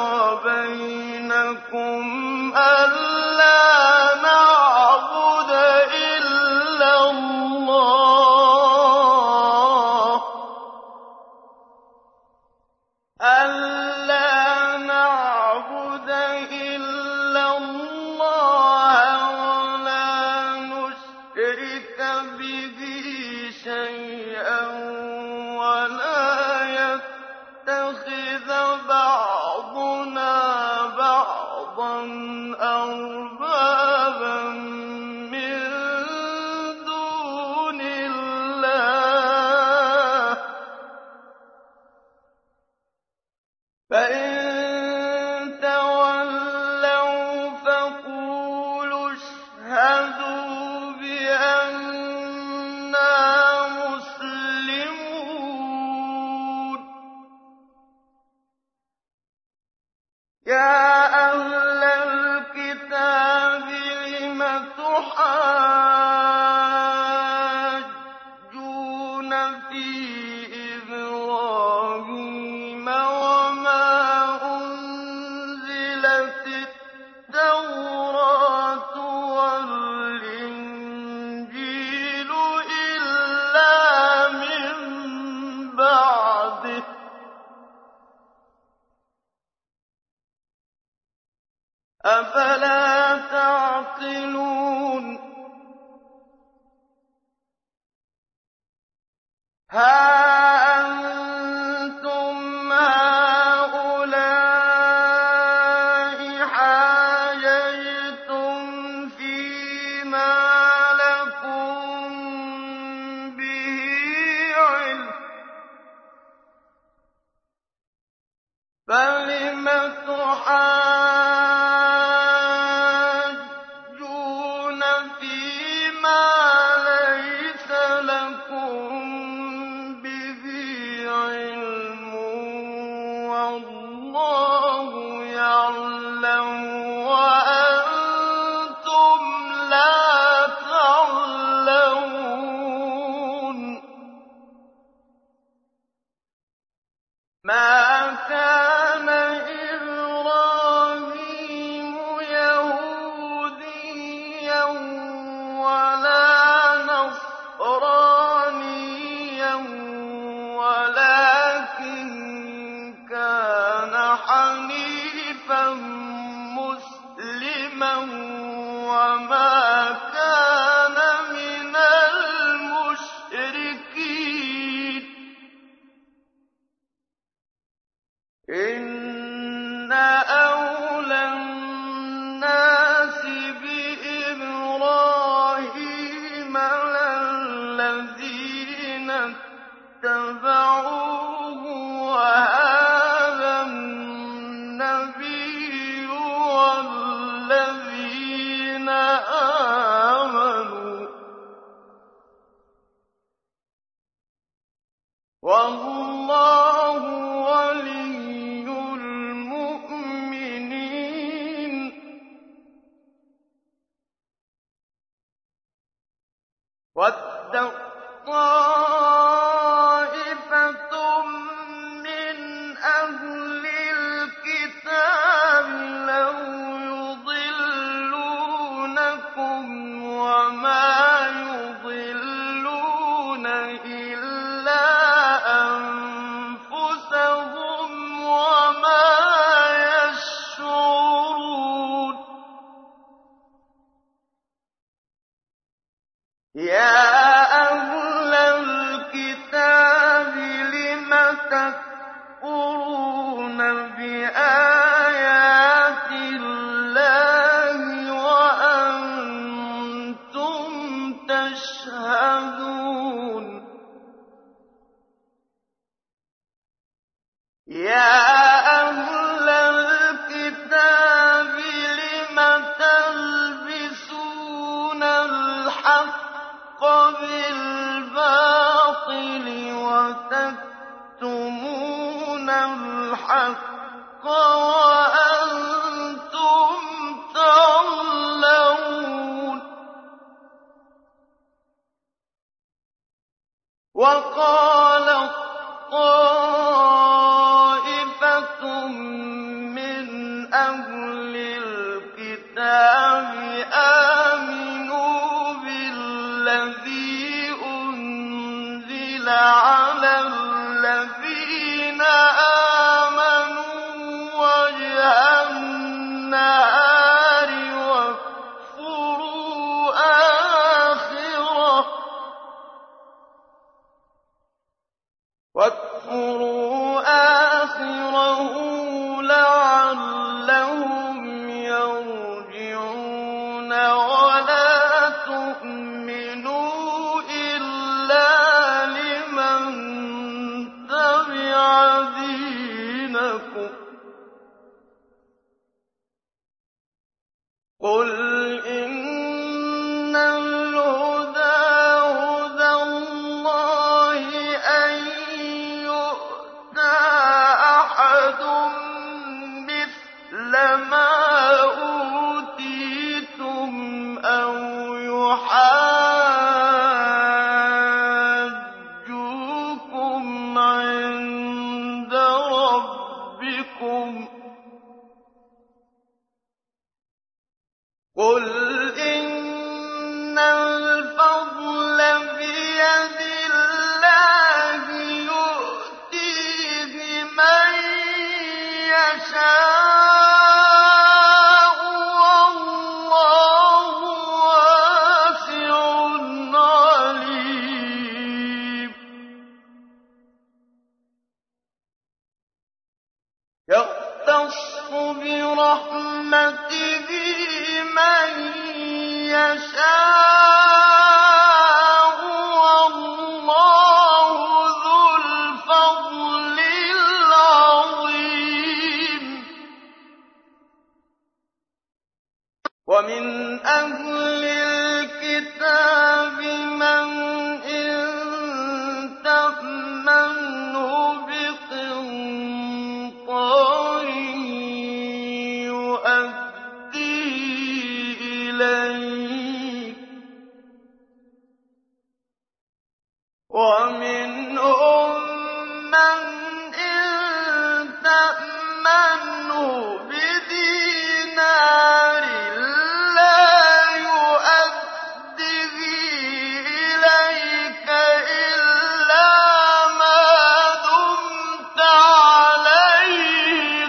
وبينكم ألا نعبد يَا أَهْلَ الْكِتَابِ لِمَ تُحَاجُّونَ فِي إِبْرَاهِيمَ وَمَا أُنزِلَتِ التَّوْرَاةُ وَالْإِنجِيلُ إِلَّا مِن بَعْدِهِ ۚ أَفَلَا تَعْقِلُونَ هَا أَنتُمْ هَٰؤُلَاءِ حَاجَجْتُمْ فِيمَا لَكُم بِهِ عِلْمٌ فَلِمَ تُحَاجُّونَ فِيمَا لَيْسَ لَكُم بِهِ عِلْمٌ وَاللَّهُ يَعْلَمُ وَأَنتُمْ لَا تَعْلَمُونَ مَا كَانَ إِبْرَاهِيمُ يَهُودِيًّا وَلَا نَصْرَانِيًّا وَلَٰكِن كَانَ حَنِيفًا مُّسْلِمًا وَمَا كَانَ مِنَ الْمُشْرِكِينَ إِنَّ أَوْلَى النَّاسِ بِإِبْرَاهِيمَ لَلَّذِينَ اتَّبَعُوهُ وَهَٰذَا النَّبِيُّ وَالَّذِينَ آمَنُوا ۗ وَاللَّهُ وَلِيُّ الْمُؤْمِنِينَ وَدَّت طَّائِفَةٌ مِّنْ أَهْلِ الْكِتَابِ لَوْ يُضِلُّونَكُمْ وَمَا يُضِلُّونَ إِلَّا أَنفُسَهُمْ وَمَا يَشْعُرُونَ يَا أَهْلَ الْكِتَابِ لِمَ تَكْفُرُونَ بِآيَاتِ اللَّهِ وَأَنتُمْ تَشْهَدُونَ يَا أَهْلَ الْكِتَابِ لِمَ تَلْبِسُونَ الْحَقَّ بِالْبَاطِلِ وَتَكْتُمُونَ الْحَقَّ وَأَنتُمْ تَعْلَمُونَ وَقَالَت طَّائِفَةٌ مِّنْ أَهْلِ الْكِتَابِ آمِنُوا بِالَّذِي أُنزِلَ عَلَى الَّذِينَ آمَنُوا وَجْهَ النَّهَارِ وَاكْفُرُوا آخِرَهُ وَاكْفُرُوا آخِرَهُ لَعَلَّهُمْ يَرْجِعُونَ وَلَا تُؤْمِنُوا إِلَّا لِمَن تَبِعَ دِينَكُمْ قُلْ إِنَّ الْهُدَىٰ هُدَى اللَّهِ أَن يُؤْتَىٰ أَحَدٌ مِّثْلَ مَا أُوتِيتُمْ أَوْ يُحَاجُّوكُمْ عِندَ رَبِّكُمْ ۗ قُلْ إِنَّ الْفَضْلَ بِيَدِ اللَّهِ يُؤْتِيهِ مَن يَشَاءُ ۗ وَاللَّهُ وَاسِعٌ عَلِيمٌ يَخْتَصُّ بِرَحْمَتِهِ مَن يَشَاءُ ۗ وَاللَّهُ ذُو الْفَضْلِ الْعَظِيمِ وَمِنْ أَهْلِ الْكِتَابِ مَنْ إِن تَأْمَنْهُ بِقِنطَارٍ يُؤَدِّهِ إِلَيْكَ ۖ وَمِنْهُم مَّنْ إِن تَأْمَنْهُ بِدِينَارٍ لَّا يُؤَدِّهِ إِلَيْكَ إِلَّا مَا دُمْتَ عَلَيْهِ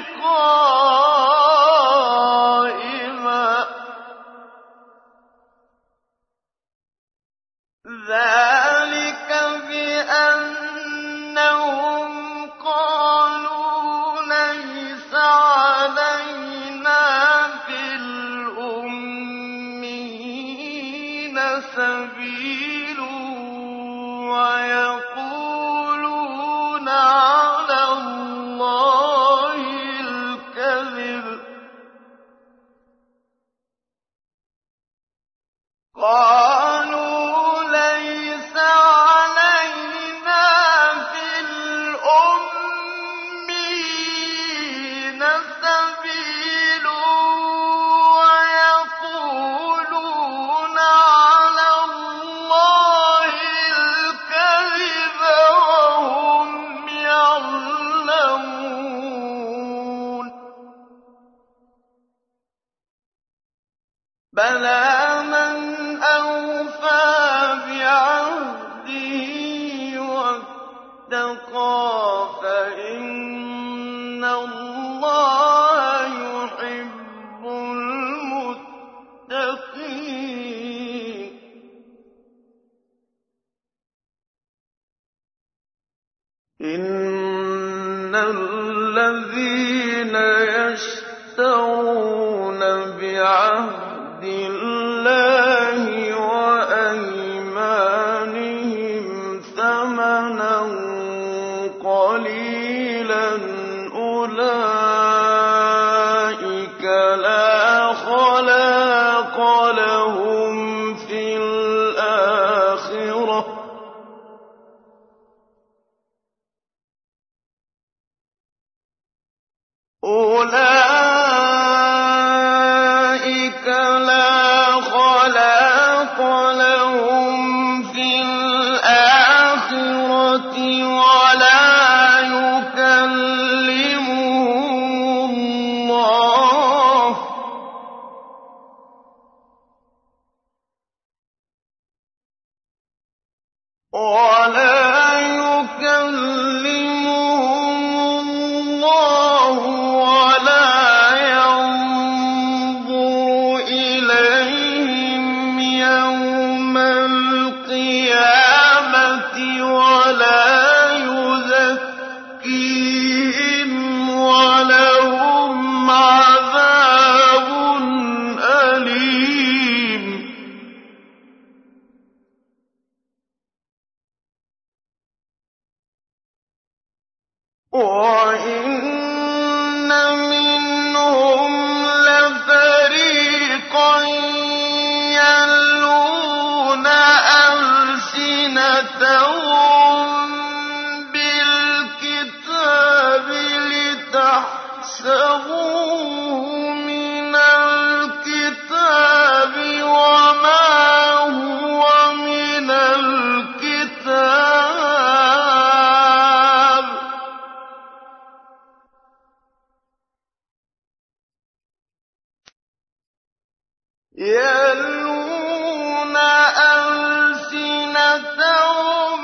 قَائِمًا ۗ ذَٰلِكَ بِأَنَّهُمْ قَالُوا لَيْسَ عَلَيْنَا فِي الْأُمِّيِّينَ سَبِيلٌ وَيَقُولُونَ عَلَى اللَّهِ الْكَذِبَ ۚ قَالُوا لَيْسَ عَلَيْنَا فِي الْأُمِّيِّينَ سَبِيلٌ وَيَقُولُونَ عَلَى اللَّهِ الْكَذِبَ وَهُمْ يَعْلَمُونَ بَلَىٰ مَنْ أَوْفَىٰ بِعَهْدِهِ وَاتَّقَىٰ فَإِنَّ اللَّهَ يُحِبُّ الْمُتَّقِينَ إِنَّ الَّذِينَ يَشْتَرُونَ بِعَهْدِ اللَّهِ وَأَيْمَانِهِمْ ثَمَنًا قَلِيلًا أُولَٰئِكَ لَا خَلَاقَ لَهُمْ فِي الْآخِرَةِ ۖ أُولَٰئِكَ لَا خَلَاقَ لَهُمْ فِي الْآخِرَةِ وَلَا يُكَلِّمُهُمُ اللَّهُ وَلَا يُكَلِّمُهُمُ اللَّهُ وَلَا يَنظُرُ إِلَيْهِمْ يَوْمَ الْقِيَامَةِ وَلَا يُزَكِّيهِمْ وَلَهُمْ عَذَابٌ أَلِيمٌ وَإِنَّ مِنْهُمْ لَفَرِيقًا يَلْوُونَ أَلْسِنَتَهُم بِالْكِتَابِ لِتَحْسَبُوهُ يَلْوُونَ أَلْسِنَتَهُم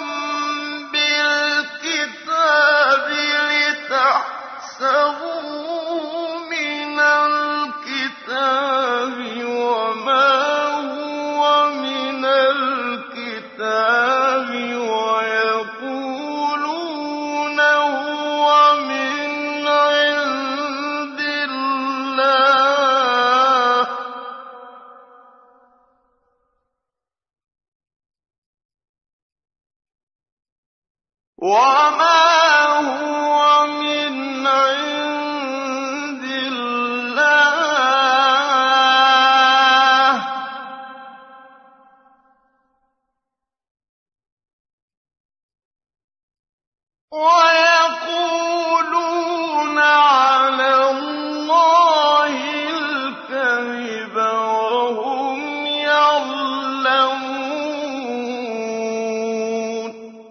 بِالْكِتَابِ لِتَحْسَبُوهُ مِنَ الْكِتَابِ وَمَا هُوَ مِنَ الْكِتَابِ وَيَقُولُونَ هُوَ مِنْ عِندِ اللَّهِ وَمَا هُوَ مِنْ عِندِ اللَّهِ وَيَقُولُونَ عَلَى اللَّهِ الْكَذِبَ وَهُمْ يَعْلَمُونَ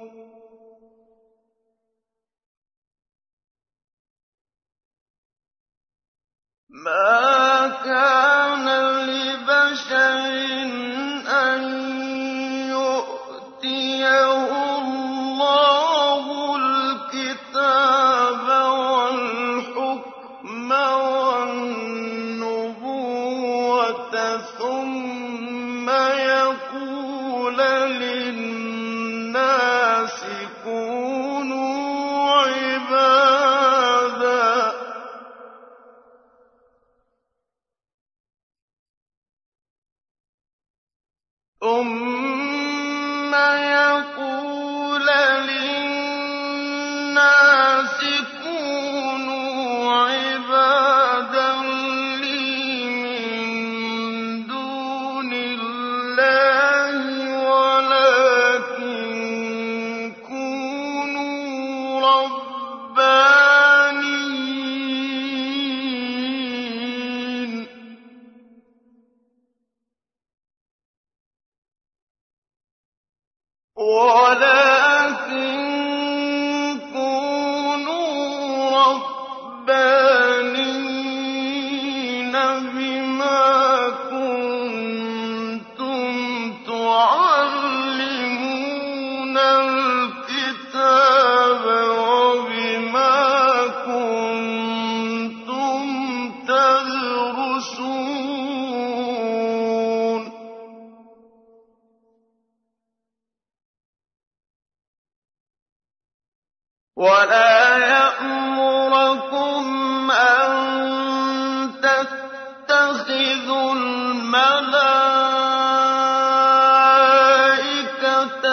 مَا كَانَ لِبَشَرٍ أَن يُؤْتِيَهُ اللَّهُ الْكِتَابَ وَالْحُكْمَ وَالنُّبُوَّةَ ثُمَّ يَقُولَ لِلنَّاسِ كُونُوا عِبَادًا ثُمَّ يَقُولَ لِلنَّاسِ كُونُوا عِبَادًا لِّي مِن دُونِ اللَّهِ وَلَٰكِن كُونُوا رَبَّانِيِّينَ وَلَٰكِن كُونُوا رَبَّانِيِّينَ بِمَا كُنتُمْ تُعَلِّمُونَ الْكِتَابَ وَبِمَا كُنتُمْ تَدْرُسُونَ وَلَا يَأْمُرَكُمْ أَن تَتَّخِذُوا الْمَلَائِكَةَ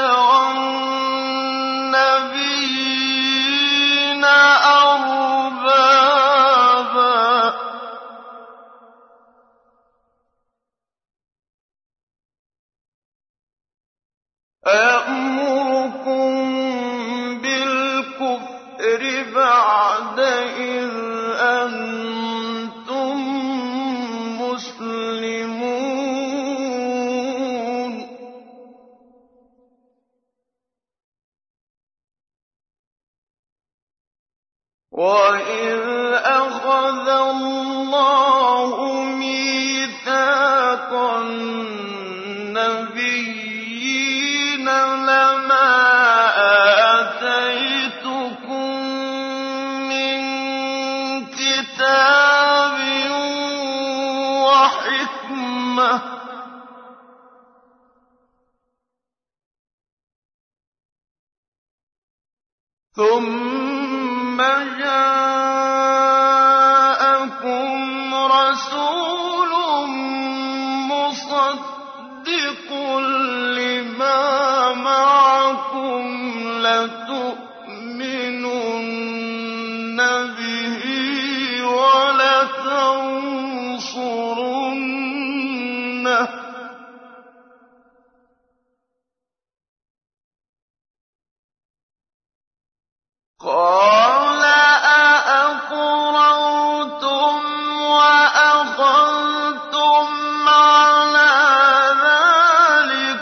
وَالنَّبِيِّينَ أَرْبَابًا أَيَأْمُرُكُم بِالْكُفْرِ بَعْدَ إِذْ أَنتُم مُّسْلِمُونَ وَإِذْ أَخَذَ اللَّهُ مِيثَاقَ النَّبِيِّينَ لَمَا آتَيْتُكُم مِّن كِتَابٍ وَحِكْمَةٍ ثُمَّ جَاءَكُمْ رَسُولٌ مُّصَدِّقٌ لِّمَا مَعَكُمْ لَتُؤْمِنُنَّ بِهِ وَلَتَنصُرُنَّهُ ۚ قَالَ أَأَقْرَرْتُمْ وَأَخَذْتُمْ عَلَىٰ ذَٰلِكُمْ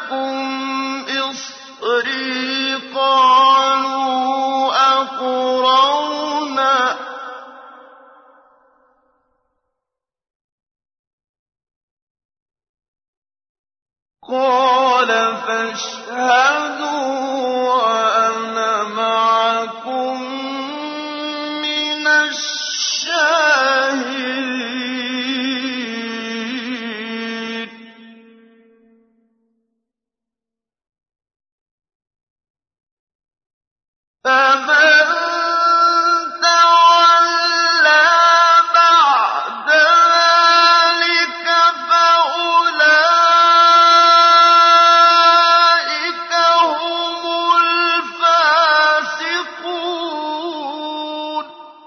قَالَ فَاشْهَدُوا وَأَنَا مَعَكُم مِّنَ الشَّاهِدِينَ فَمَن تَوَلَّىٰ بَعْدَ ذَٰلِكَ فَأُولَٰئِكَ هُمُ الْفَاسِقُونَ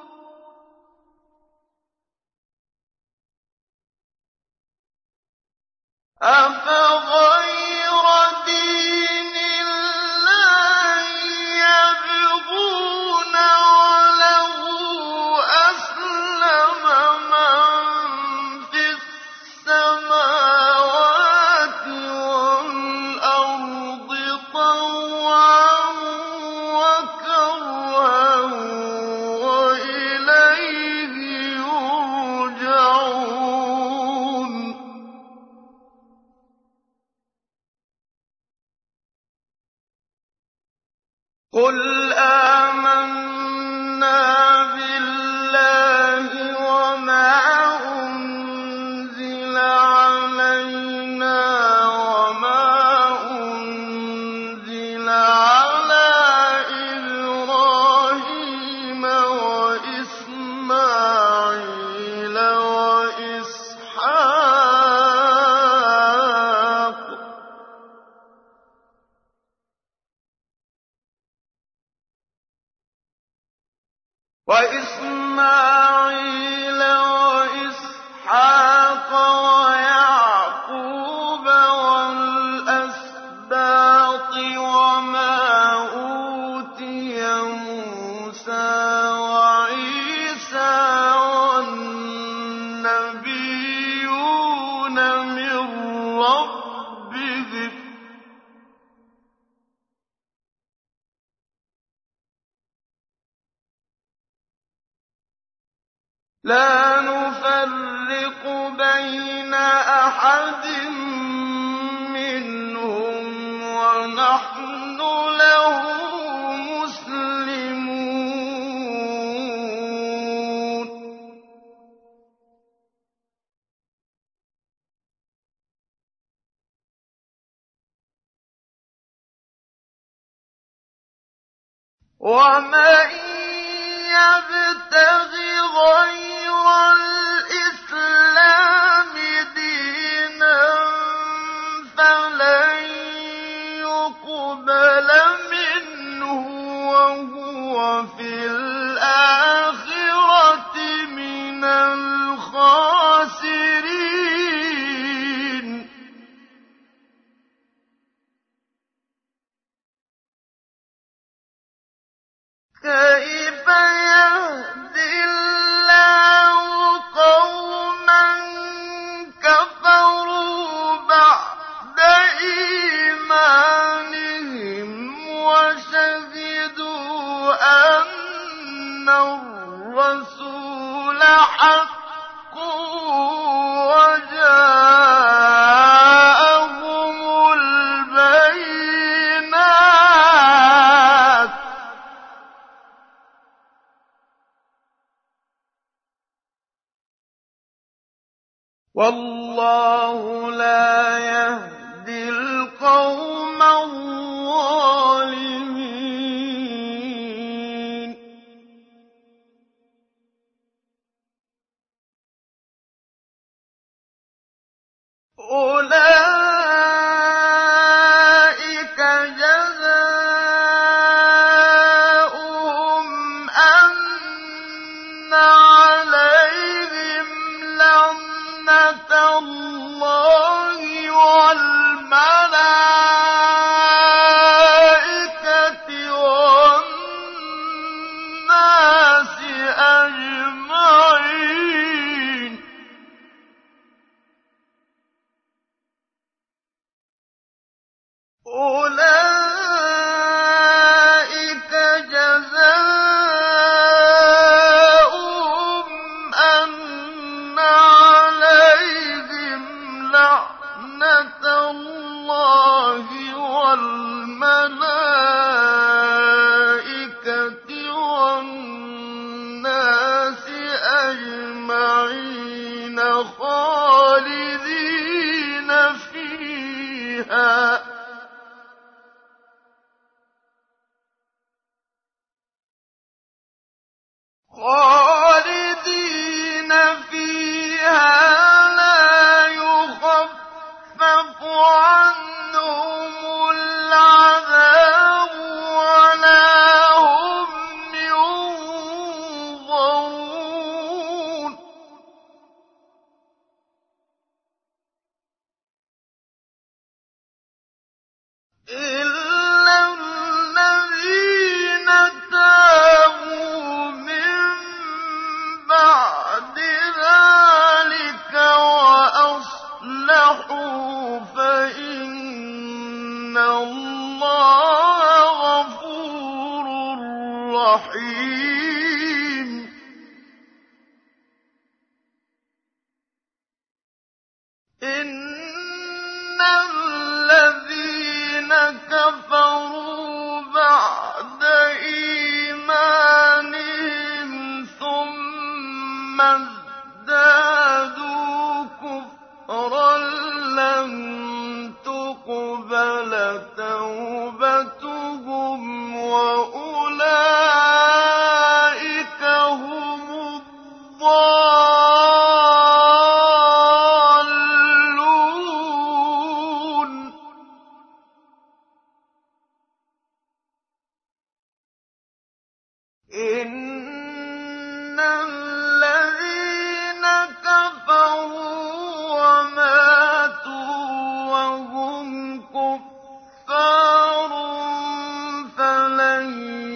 أَفَغَيْرَ دِينِ اللَّهِ يَبْغُونَ وَلَهُ أَسْلَمَ مَن فِي السَّمَاوَاتِ وَالْأَرْضِ طَوْعًا وَكَرْهًا وَإِلَيْهِ يُرْجَعُونَ قُلْ آمَنَّا بِاللَّهِ وَمَا أُنزِلَ عَلَيْنَا وَمَا أُنزِلَ عَلَىٰ إِبْرَاهِيمَ وَإِسْمَاعِيلَ وَإِسْحَاقَ وَإِسْمَاعِيلَ وَإِسْحَاقَ وَيَعْقُوبَ وَالْأَسْبَاطِ وَمَا أُوتِيَ مُوسَىٰ وَعِيسَىٰ وَالنَّبِيُّونَ مِن رَّبِّهِمْ لَا نُفَرِّقُ بَيْنَ أَحَدٍ مِّنْهُمْ وَنَحْنُ لَهُ مُسْلِمُونَ وَمَن يَبْتَغِ غَيْرَ الْإِسْلَامِ دِينًا فَلَن يُقْبَلَ مِنْهُ وَهُوَ فِي الْآخِرَةِ مِنَ الْخَاسِرِينَ كَيْفَ يَهْدِي اللَّهُ قَوْمًا كَفَرُوا بَعْدَ إِيمَانِهِمْ وَشَهِدُوا أَنَّ الرَّسُولَ حَقٌّ وَجَاءَهُمُ الْبَيِّنَاتُ وَاللَّهُ لَا يَهْدِي الْقَوْمَ الظَّالِمِينَ أُولَٰئِكَ جَزَاؤُهُمْ أَنَّ عَلَيْهِمْ لَعْنَةَ اللَّهِ وَالْمَلَائِكَةِ وَالنَّاسِ أَجْمَعِينَ أُولَٰئِكَ جَزَاؤُهُمْ أَنَّ عَلَيْهِمْ لَعْنَةَ اللَّهِ خالدين فيها خالدين فيها لا يخفف عنهم العذاب ولا هم ينظرون إلا الذين تابوا من بعد ذلك وأصلحوا فإن الله غفور رحيم إن الذين كفروا بعد إيمانهم ثم ازدادوا كفرا لن تقبل توبتهم وأولئك هم الضالون إن الذين كفروا وماتوا وهم كفار فلن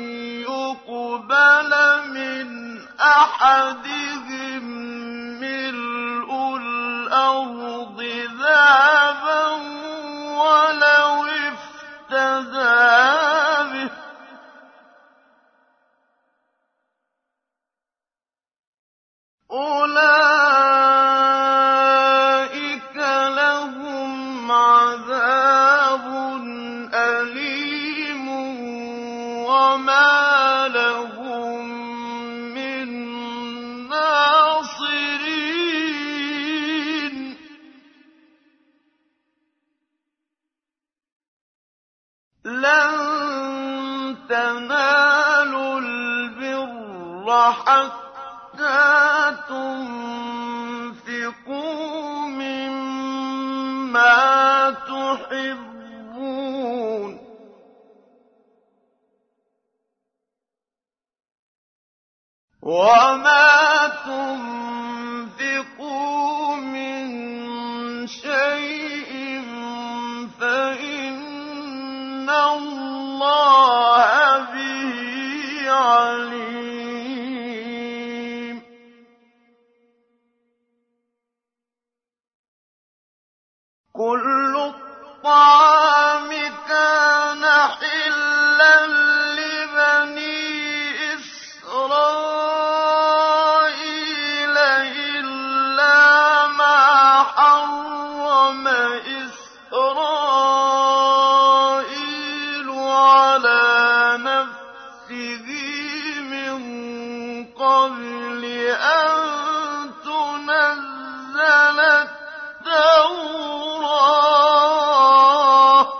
يقبل من أحدهم ملء الأرض ذهبا ولو افتدى به أولئك لهم عذاب أليم وما لهم من ناصرين لن تنالوا البر حتى تنفقوا مما تحبون وما تنفقوا من شيء فإن الله به عليم كل الطعام كان حلا لبني إسرائيل إلا ما حرم إسرائيل على نفسه من قبل أن تنزل التوراة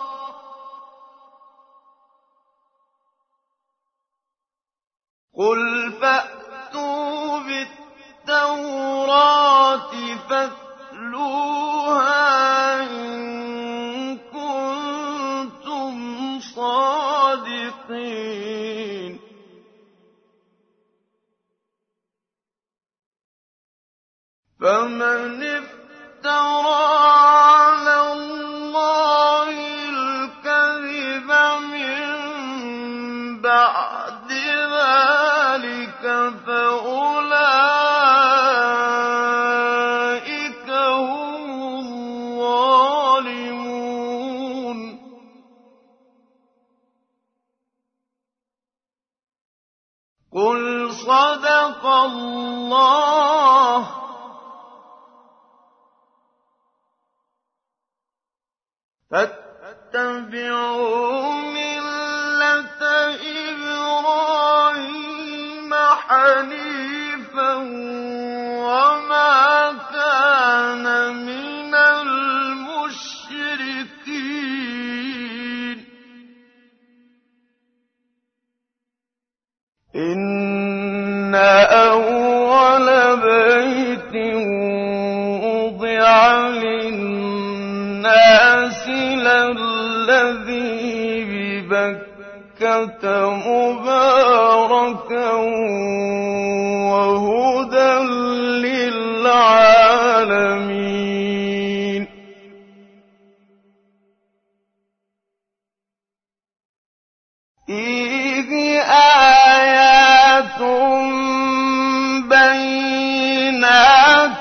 قل فأتوا بالتوراة فاتلوها إن كنتم صادقين فمن افترى على الله الكذب من بعد ذلك فأولئك هم الظالمون قل صدق الله فاتبعوا ملة إبراهيم حنيفا وما كان مكة مباركا وهدى للعالمين فيه آيات بينات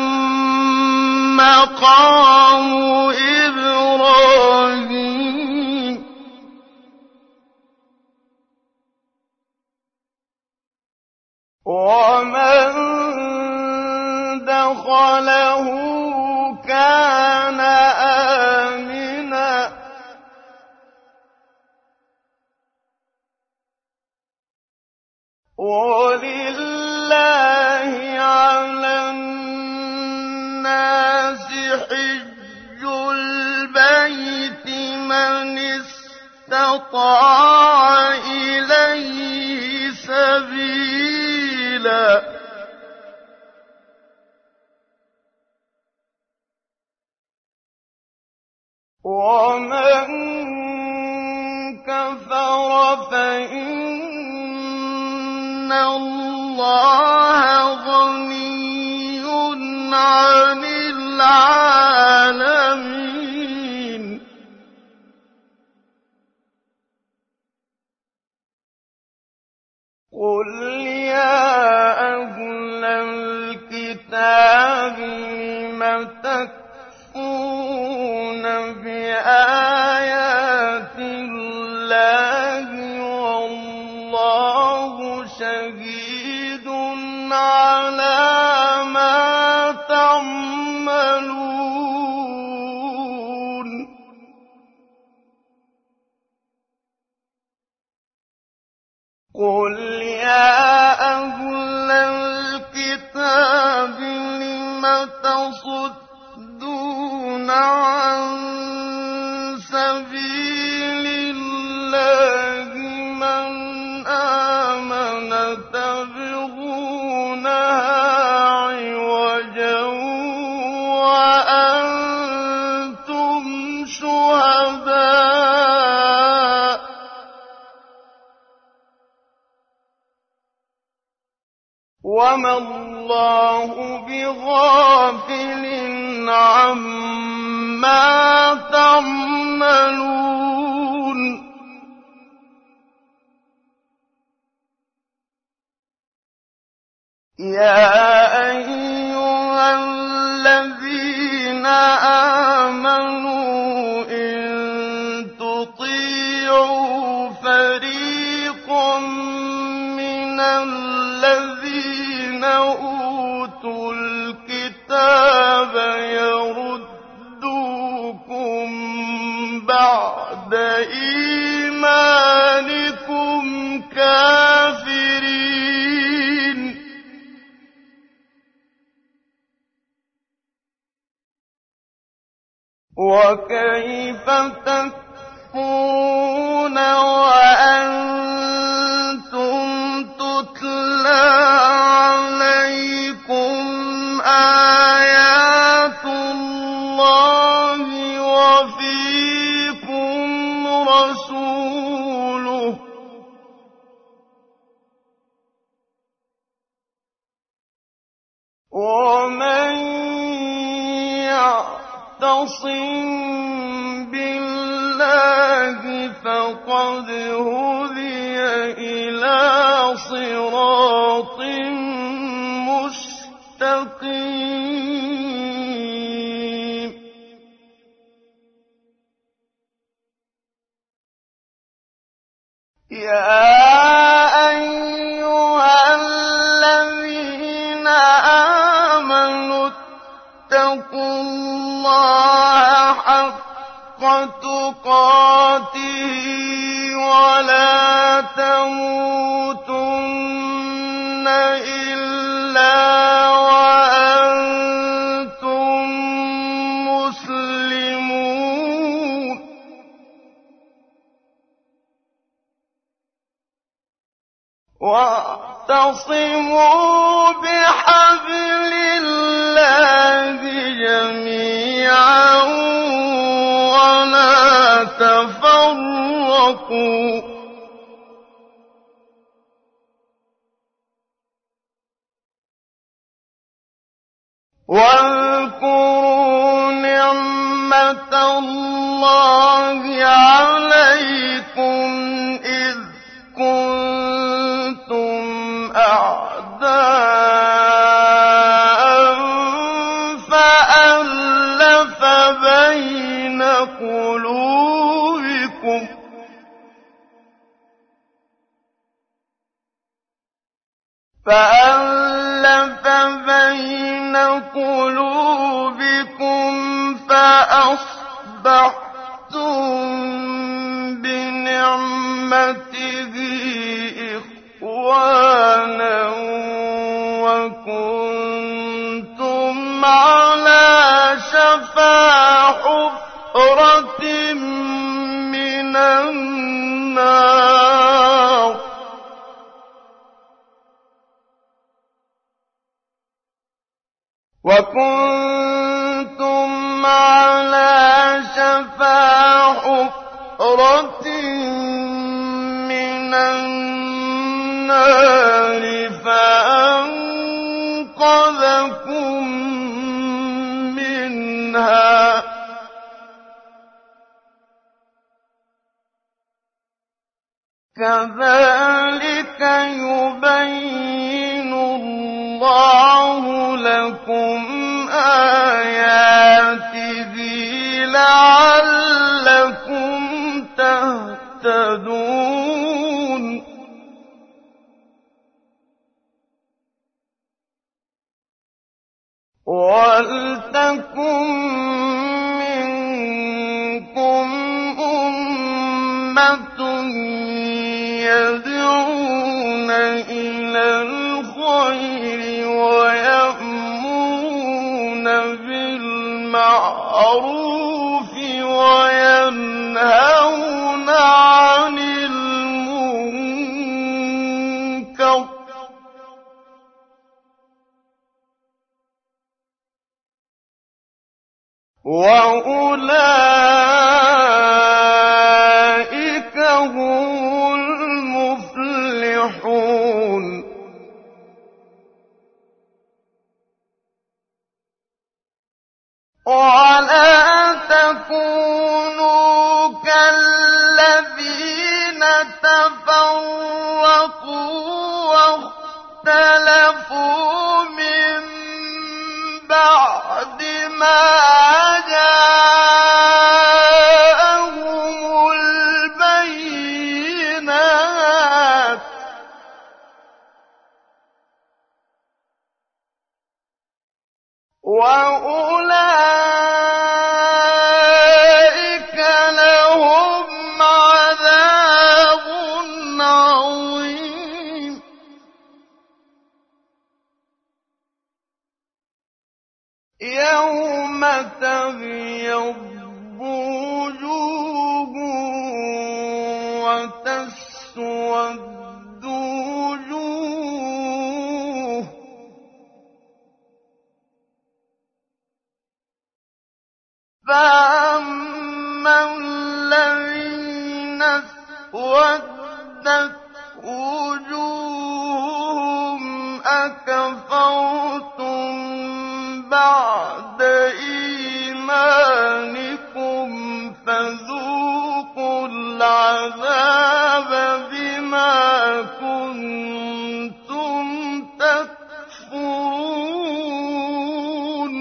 مقام إبراهيم ومن دخله كان آمنا ولله على الناس حج البيت من استطاع إليه سبيلا ومن كفر فإن الله غني عن العالمين قل يا أهل الكتاب لم تكفرون بآيات الله والله شهيد على ما تعملون قل يا أهل الكتاب لم تصدون عن سبيل الله من آمن تبغونها عوجا وأنتم شهداء وما الله بغافل عما تعملون يا أيها الذين آمنوا إن تطيعوا فريقا من الذين أوتوا الكتاب يردوكم بعد إيمانكم كافرين وكيف تكفرون وأنتم تتلى عليكم آيات الله وفيكم رسوله ومن يعتصم بالله فقد هدي إلى صراط مستقيم يا أيها الذين آمنوا اتقوا الله حق تقاته ولا تموتن إلا وأنتم مسلمون واعتصموا بحبل الله جميعا ولا تفرقوا واذكروا نعمة الله عليكم إذ كنتم أعداء فألف بين قلوبكم فألف بين قلوبكم فأصبحتم بنعمته إخوانا وكنتم على شفا حفرة من النار وكنتم على شفا حفرة من النار فأنقذكم منها كذلك يبين الله لكم آياته لعلكم تهتدون وَلْتَكُن مِّنكُمْ أُمَّةٌ يَدْعُونَ إِلَى الْخَيْرِ وَيَأْمُرُونَ بِالْمَعْرُوفِ وَيَنْهَوْنَ عَنِ الْمُنكَرِ ۚ وَأُولَٰئِكَ هُمُ الْمُفْلِحُونَ وَلَا تَكُونُوا كَالَّذِينَ تَفَرَّقُوا وَاخْتَلَفُوا مِن بَعْدِ مَا جَاءَهُمُ الْبَيِّنَاتُ ۚ وَأُولَٰئِكَ لَهُمْ عَذَابٌ عَظِيمٌ يَوْمَ تَبْيَضُّ وُجُوهٌ وَتَسْوَدُّ وُجُوهٌ ۚ فَأَمَّا الَّذِينَ اسْوَدَّتْ وُجُوهُهُمْ أَكَفَرْتُم بَعْدَ إِيمَانِكُمْ فَذُوقُوا الْعَذَابَ بِمَا كُنتُمْ تَكْفُرُونَ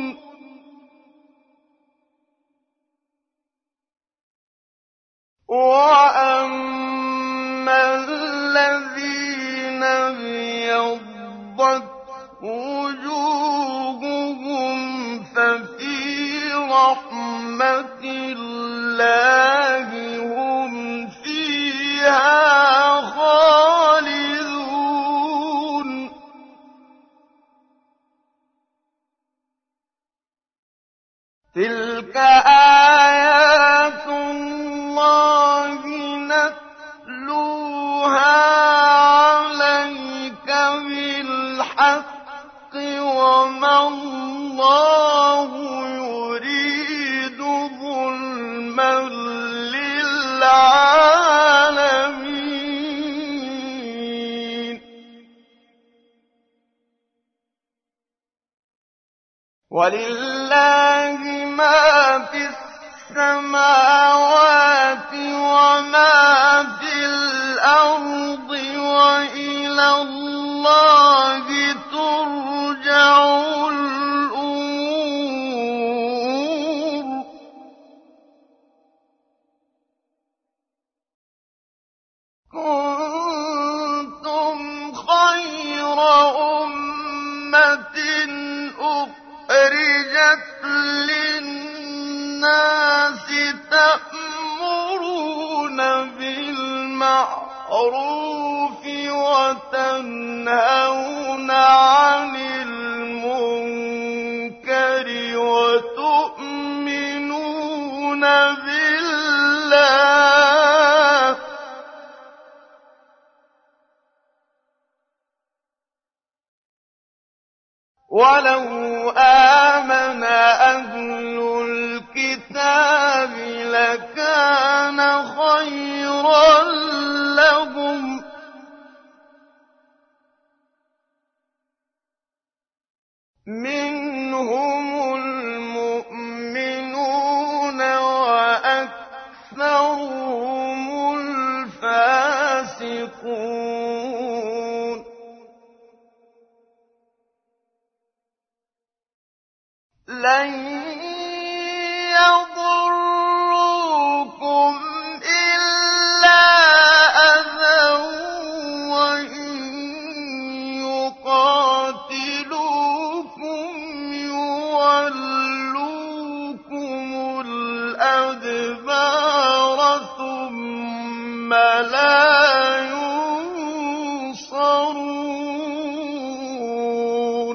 وَأَمَّا الَّذِينَ ابْيَضَّتْ وُجُوهُهُمْ فَفِي رَحْمَةِ اللَّهِ هُمْ فِيهَا خَالِدُونَ تِلْكَ آيَاتُ اللَّهِ نَتْلُوهَا عَلَيْكَ بِالْحَقِّ وَمَا اللَّهُ يُرِيدُ ظُلْمًا لِّلْعَالَمِينَ وَلِلَّهِ مَا فِي السَّمَاوَاتِ وَمَا فِي الْأَرْضِ وَإِلَى اللَّهِ تُرْجَعُ الْأُمُورُ كُنتُمْ خَيْرَ أُمَّةٍ أُخْرِجَتْ لِلنَّاسِ تَأْمُرُونَ بِالْمَعْرُوفِ وَتَنْهَوْنَ عَنِ الْمُنكَرِ وَتُؤْمِنُونَ بِاللَّهِ ۗ وَلَوْ آمَنَ أَهْلُ الْكِتَابِ لَكَانَ خَيْرًا لَّهُم ۚ مِّنْهُمُ الْمُؤْمِنُونَ وَأَكْثَرُهُمُ الْفَاسِقُونَ لَن يَضُرُّوكُمْ إِلَّا أَذًى وَإِن يُقَاتِلُوكُمْ يُوَلُّوكُمُ الْأَدْبَارَ ثُمَّ لَا يُنصَرُونَ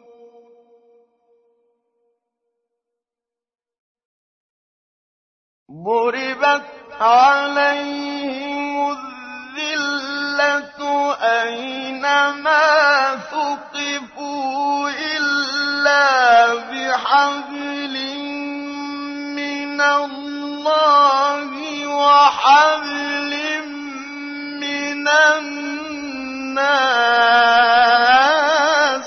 ضُرِبَتْ عَلَيْهِمُ الذِّلَّةُ أَيْنَمَا ثُقِفُوا إِلَّا بِحَبْلٍ مِّنَ اللَّهِ وَحَبْلٍ مِّنَ النَّاسِ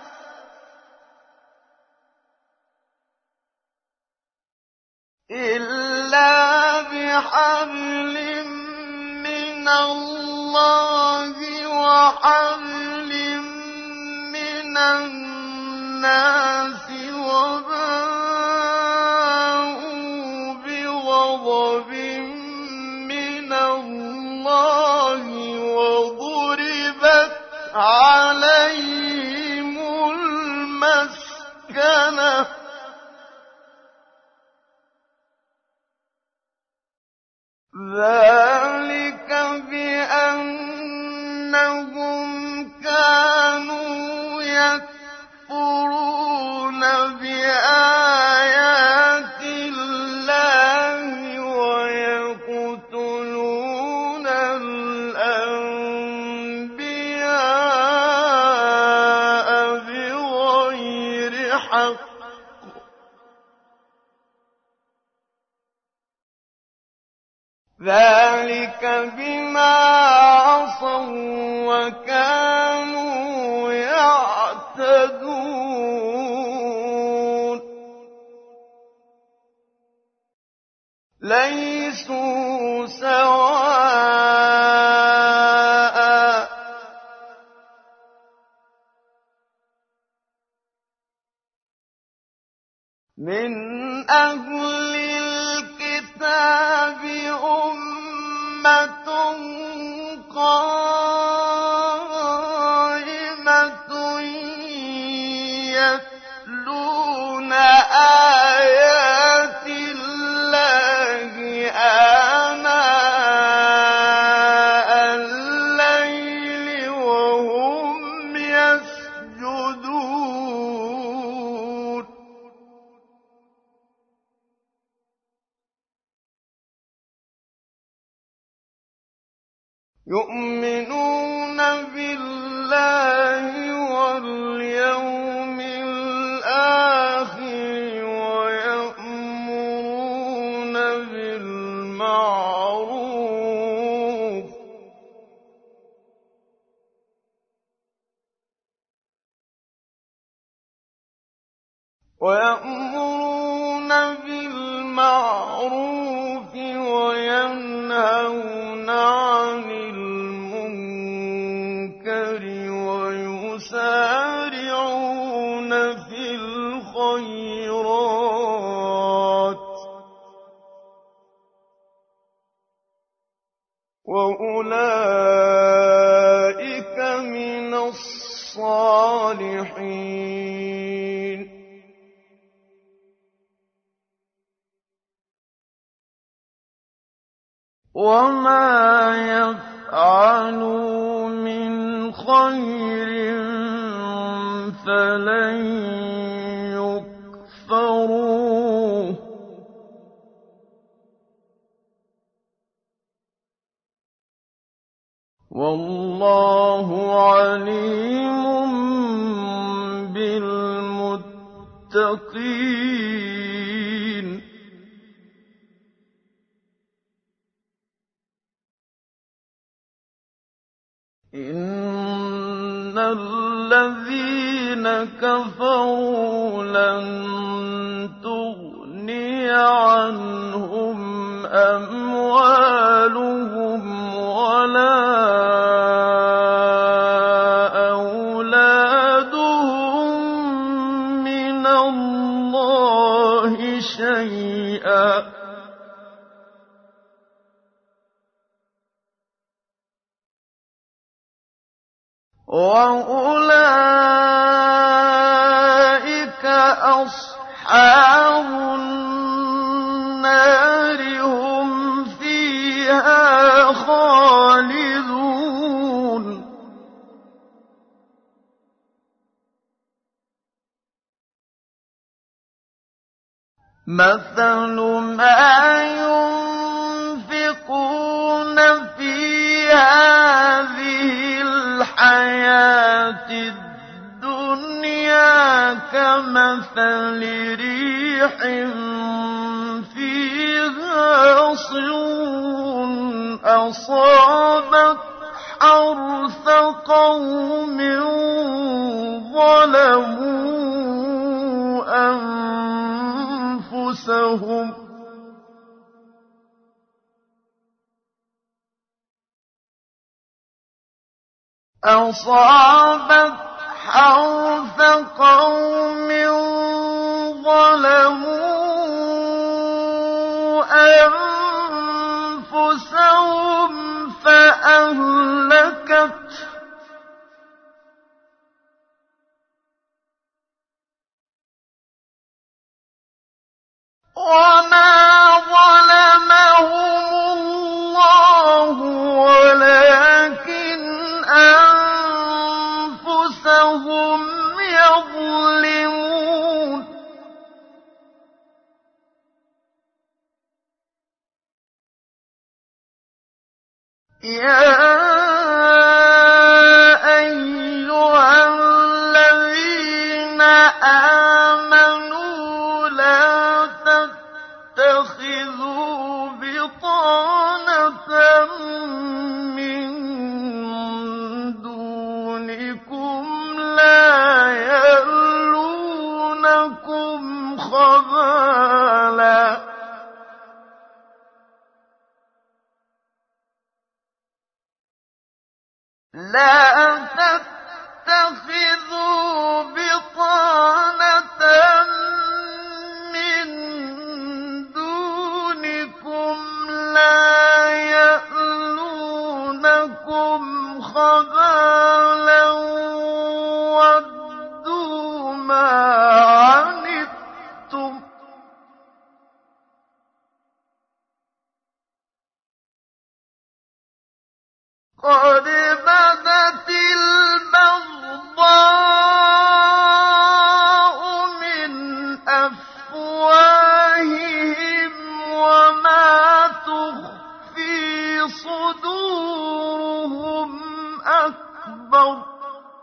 إِلَّا بِحَبْلٍ مِّنَ اللَّهِ وَحَبْلٍ مِّنَ النَّاسِ وَبَاءُوا بِغَضَبٍ مِّنَ اللَّهِ وَضُرِبَتْ عَلَيْهِمُ الْمَسْكَنَةُ ۚ ذَٰلِكَ بِأَنَّهُمْ كَانُوا يَكْفُرُونَ بِآيَاتِ اللَّهِ وَيَقْتُلُونَ الْأَنبِيَاءَ بِغَيْرِ حَقٍّ ۚ ذَٰلِكَ بِمَا عَصَوا وَّكَانُوا يَعْتَدُونَ لَيْسُوا سَوَاءً ۗ مِّنْ أَهْلِ الْكِتَابِ أُمَّةٌ قَائِمَةٌ يَتْلُونَ آيَاتِ اللَّهِ آنَاءَ اللَّيْلِ وَهُمْ يَسْجُدُونَ يُؤْمِنُونَ بِاللَّهِ وَالْيَوْمِ الْآخِرِ وَيَأْمُرُونَ بِالْمَعْرُوفِ وَيَأْمُرُونَ بِالْمَعْرُوفِ وَيَنْهَوْنَ عَنِ الْمُنكَرِ وَيُسَارِعُونَ فِي الْخَيْرَاتِ وَأُولَٰئِكَ مِنَ الصَّالِحِينَ. وَمَا يَفْعَلُوا مِنْ خَيْرٍ فَلَن يُكْفَرُوهُ ۗ وَاللَّهُ عَلِيمٌ بِالْمُتَّقِينَ. إِنَّ الَّذِينَ كَفَرُوا لَن تُغْنِيَ عَنْهُمْ أَمْوَالُهُمْ وَلَا أَوْلَادُهُم مِّنَ اللَّهِ شَيْئًا وَأُولَٰئِكَ أَصْحَابُ النَّارِ ۖ هُمْ فِيهَا خَالِدُونَ. مَثَلُ مَا يُنفِقُونَ فِي هَٰذِهِ الْحَيَاةِ الدُّنْيَا كَمَثَلِ رِيحٍ فِيهَا صِرٌّ أَصَابَتْ حَرْثَ قَوْمٍ ظَلَمُوا أَنفُسَهُمْ أَصَابَتْ حَرْثَ قَوْمٍ ظَلَمُوا أَنفُسَهُمْ فَأَهْلَكَتْهُ ۚ وَمَا ظَلَمَهُمُ اللَّهُ وَلَٰكِنْ أَنفُسَهُمْ يَظْلِمُونَ. يَا أَيُّهَا الَّذِينَ آمَنُوا لَا تَتَّخِذُوا بِطَانَةً مِّن دُونِكُمْ لَا يَأْلُونَكُمْ خَبَالًا لَا تَتَّخِذُوا بِطَانَةً مِّن دُونِكُمْ لَا يَأْلُونَكُمْ خَبَالًا وَدُّوا مَا عَنِتُّمْ قَدْ بَدَتِ الْبَغْضَاءُ مِنْ أَفْوَاهِهِمْ وَمَا تُخْفِي صُدُورُهُمْ أَكْبَرُ ۚ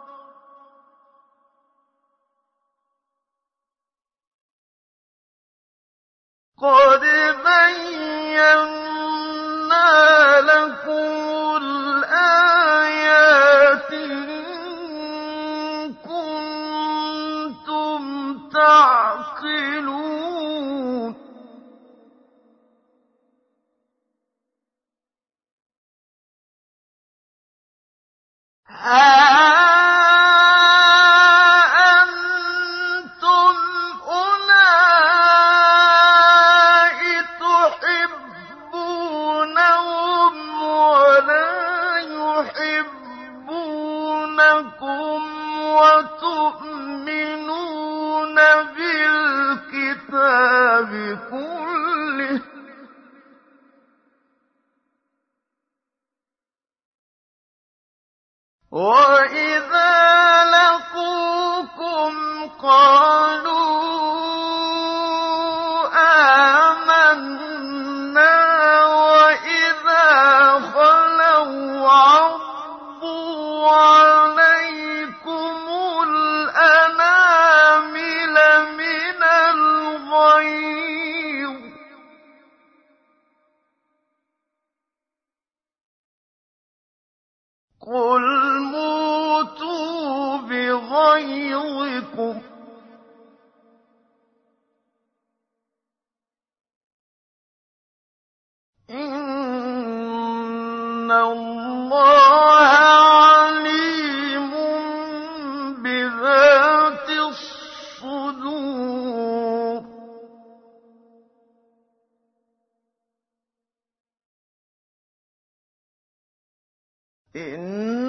قَدْ بَيَّنَّا لَكُمُ الْآيَاتِ إِن كُنتُمْ تَعْقِلُونَ. أَنتُمْ أُولَاءِ تُحِبُّونَهُمْ وَلَا يُحِبُّونَكُمْ وَتُؤْمِنُونَ بِالْكِتَابِ كُلِّهِ وَإِذَا لَقُوكُمْ قَالُوا آمَنَّا وَإِذَا خَلَوْا عَضُّوا عَلَيْكُمُ الْأَنَامِلَ مِنَ الْغَيْظِ ۚ قُلْ مُوتُوا بِغَيْظِكُمْ إِنَّ اللَّهَ عَلِيمٌ بِذَاتِ الصُّدُورِ إِن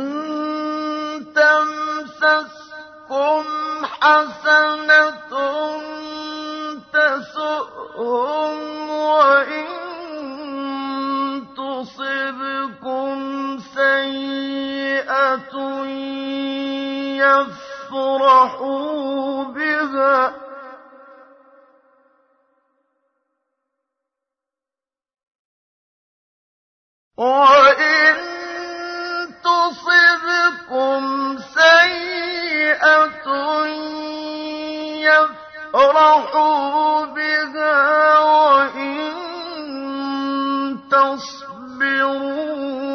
تَمْسَسْكُمْ حَسَنَةٌ تَسُؤْهُمْ وَإِن تُصِبْكُمْ سَيِّئَةٌ يَفْرَحُوا بِهَا ۖ وَإِن تُصِبْكُمْ سَيِّئَةٌ يَفْرَحُوا بِهَا وَإِن تَصْبِرُوا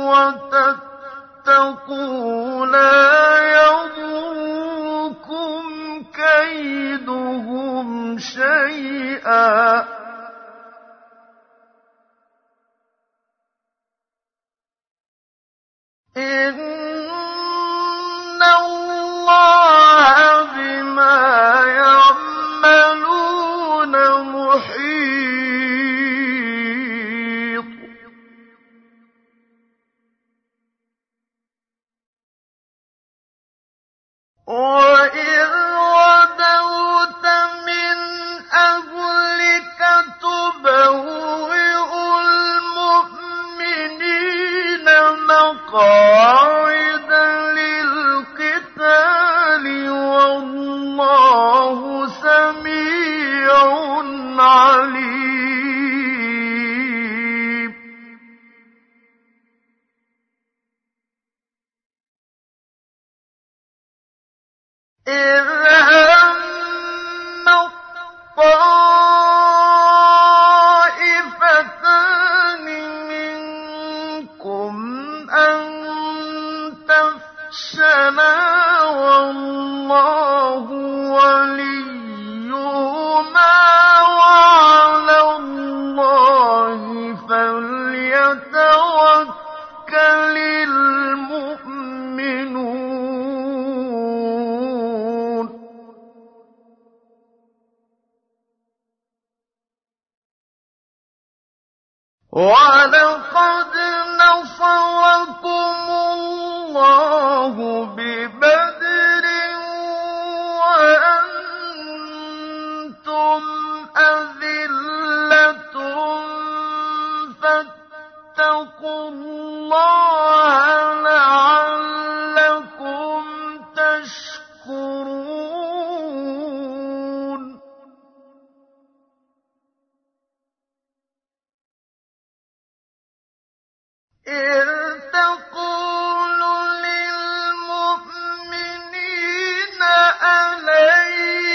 وَتَتَّقُوا لَا يَضُرُّكُمْ كَيْدُهُمْ شَيْئًا ۗ إِنَّ اللَّهَ بِمَا يَعْمَلُونَ مُحِيطٌ وَإِذْ غَدَوْتَ مِنْ أَهْلِكَ تُبَوِّئُ الْمُؤْمِنِينَ مَقَاعِدَ لِلْقِتَالِ وَاللَّهُ سَمِيعٌ عَلِيمٌ إِذْ هَمَّ الطَّائِفَتَانِ مِنكُمْ أَن تَفْشَلَا وَاللَّهُ وَلِيُّهُمَا وَعَلَى اللَّهِ فَلْيَتَوَكَّلِ الْمُؤْمِنُونَ وَلَقَدْ نَصَرَكُمُ اللَّهُ بِبَدْرٍ وَأَنتُمْ أَذِلَّةٌ فَاتَّقُوا اللَّهَ لَعَلَّكُمْ تَشْكُرُونَ إِذْ تَقُولُ لِلْمُؤْمِنِينَ أَلَن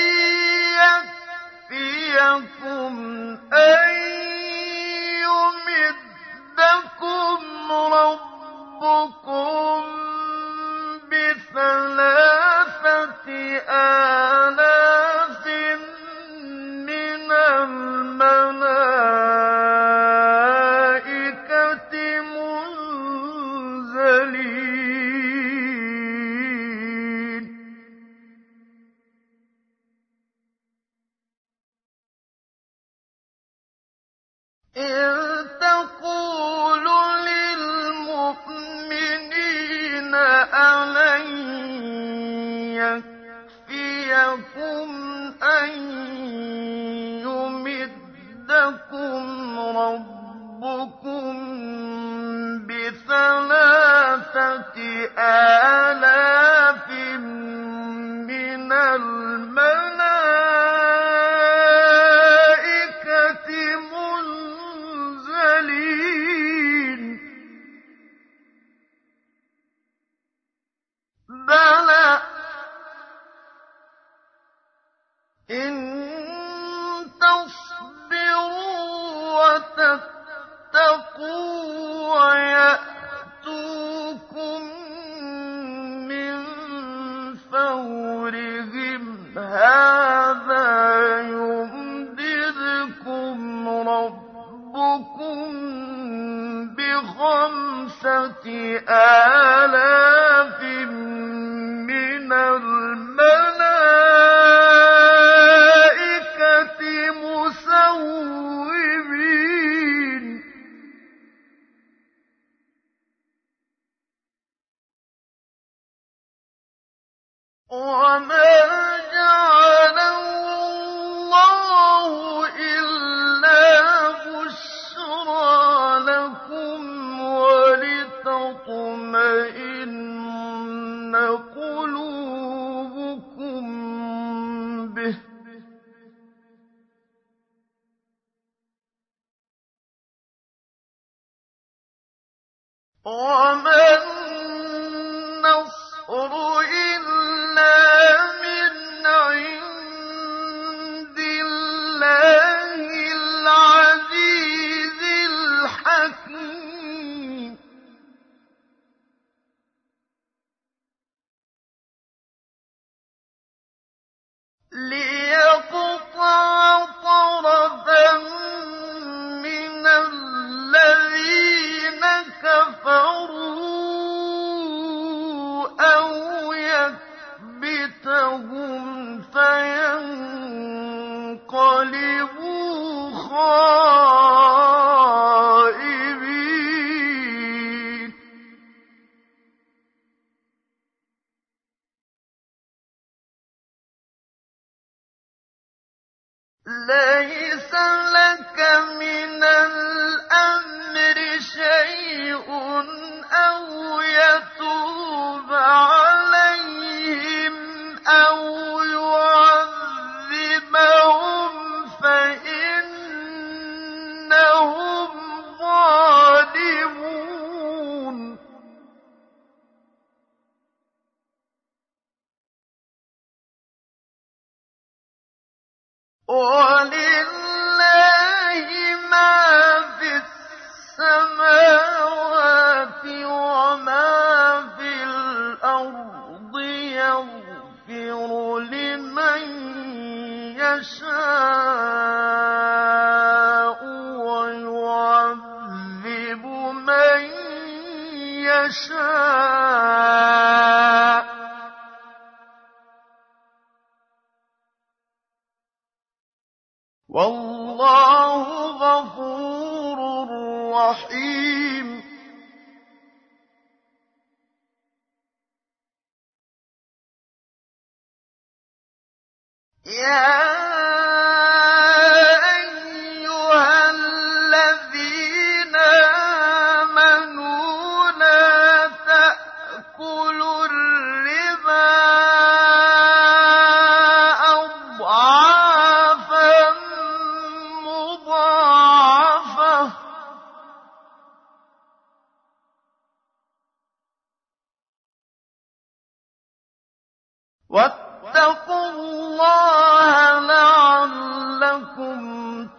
يَكْفِيَكُمْ أَن يُمِدَّكُمْ رَبُّكُم بِثَلَاثَةِ آلَافٍ مِّنَ الْمَلَائِكَةِ مُنزَلِينَ إِذْ تَقُولُ لِلْمُؤْمِنِينَ أَلَن يَكْفِيَكُمْ أَن يُمِدَّكُمْ رَبُّكُم بِثَلَاثَةِ آلَافٍ مِّنَ الْمَلَائِكَةِ مُنزَلِينَ بَلَىٰ إِن تَصْبِرُوا وَتَتَّقُوا وَيَأْتُوكُم مِّن فَوْرِهِمْ هَٰذَا يُمْدِدْكُمْ رَبُّكُم بِخَمْسَةِ آلَافٍ مِّنَ الْمَلَائِكَةِ مُسَوِّمِينَ وَمَا جَعَلَهُ اللَّهُ إِلَّا بُشْرَىٰ لَكُمْ وَلِتَطْمَئِنَّ قُلُوبُكُم بِهِ ۗ وَمَا النَّصْرُ إِلَّا مِنْ عِندِ اللَّهِ الْعَزِيزِ الْحَكِيمِ لِيَقْطَعَ طَرَفًا مِّنَ الَّذِينَ كَفَرُوا أَوْ يَكْبِتَهُمْ فَيَنقَلِبُوا خَائِبِينَ لَيْسَ لَكَ مِنَ الْأَمْرِ شَيْءٌ أَوْ يَتُوبَ عَلَيْهِمْ أَوْ يُعَذِّبَهُمْ فَإِنَّهُمْ ظَالِمُونَ وَلِلَّهِ مَا فِي السَّمَاوَاتِ وَمَا فِي الْأَرْضِ ۚ يَغْفِرُ لِمَن يَشَاءُ وَيُعَذِّبُ مَن يَشَاءُ ۚ وَاللَّهُ غَفُورٌ رَّحِيمٌ يَا أَيُّهَا الَّذِينَ آمَنُوا لَا تَأْكُلُوا الرِّبَا أَضْعَافًا مُّضَاعَفَةً ۖ وَاتَّقُوا اللَّهَ لَعَلَّكُمْ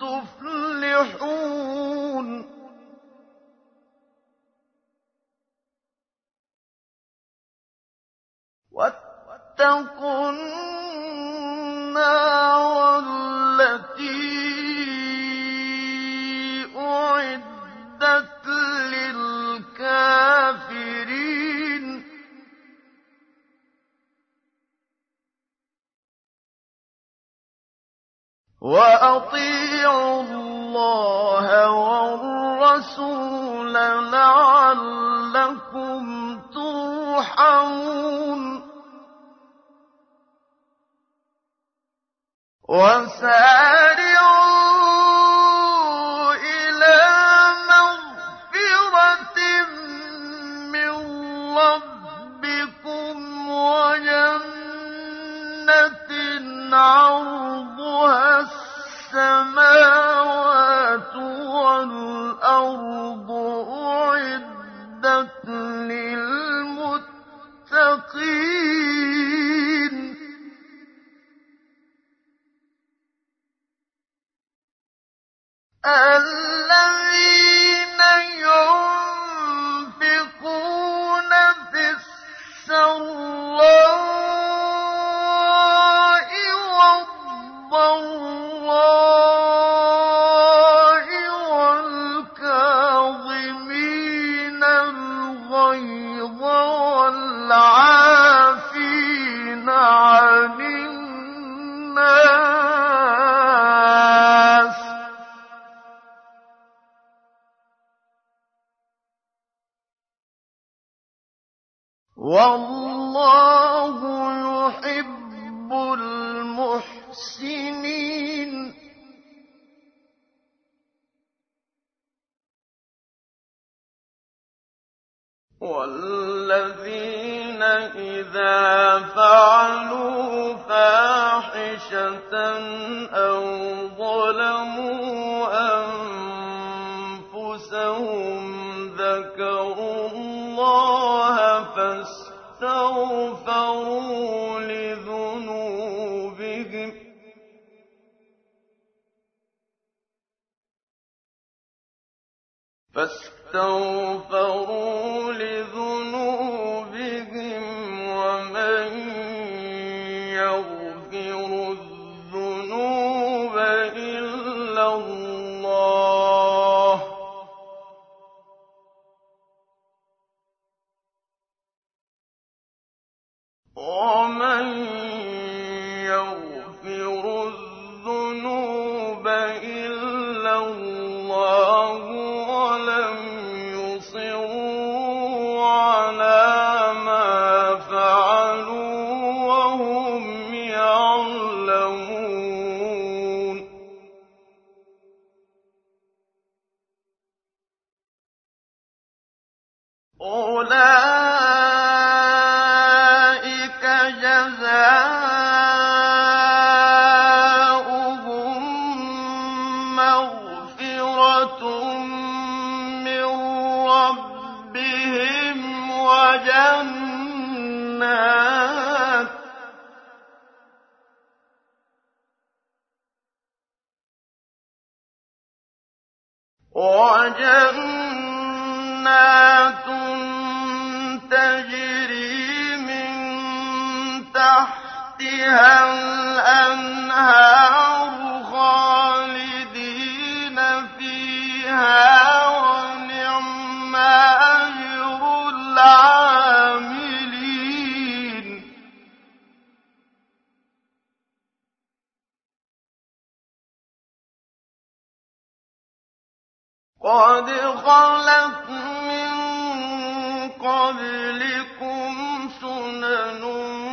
تُفْلِحُونَ وَاتَّقُوا النَّارَ الَّتِي أُعِدَّتْ لِلْكَافِرِينَ وَأَطِيعُوا وَأَطِيعُوا اللَّهَ وَالرَّسُولَ لَعَلَّكُمْ تُرْحَمُونَ وَسَارِعُوا إِلَىٰ مَغْفِرَةٍ مِّن رَّبِّكُمْ وَجَنَّةٍ عَرْضُهَا السَّمَاوَاتُ وَالْأَرْضُ أُعِدَّتْ لِلْمُتَّقِينَ الَّذِينَ يُنفِقُونَ فِي السَّرَّاءِ وَالضَّرَّاءِ وَالْكَاظِمِينَ الْغَيْظَ وَالْعَافِينَ عَنِ النَّاسِ ۗ وَاللَّهُ يُحِبُّ الْمُحْسِنِينَ وَالَّذِينَ إِذَا فَعَلُوا فَاحِشَةً أَوْ ظَلَمُوا أَنفُسَهُمْ ذَكَرُوا اللَّهَ فَاسْتَغْفَرُوا لِذُنُوبِهِمْ فاستغفروا لذنوبهم ومن يغفر الذنوب إلا الله ومن يغفر الذنوب إلا الله وَلَمْ يُصِرُّوا عَلَىٰ مَا فَعَلُوا وَهُمْ يَعْلَمُونَ أُولَٰئِكَ جَزَاؤُهُم مَّغْفِرَةٌ مِّن رَّبِّهِمْ وَجَنَّاتٌ وَجَنَّاتٌ تَجْرِي مِن تَحْتِهَا الْأَنْهَارُ خَالِدِينَ فِيهَا ۚ وَنِعْمَ أَجْرُ الْعَامِلِينَ قَدْ خَلَتْ مِن قَبْلِكُمْ سُنَنٌ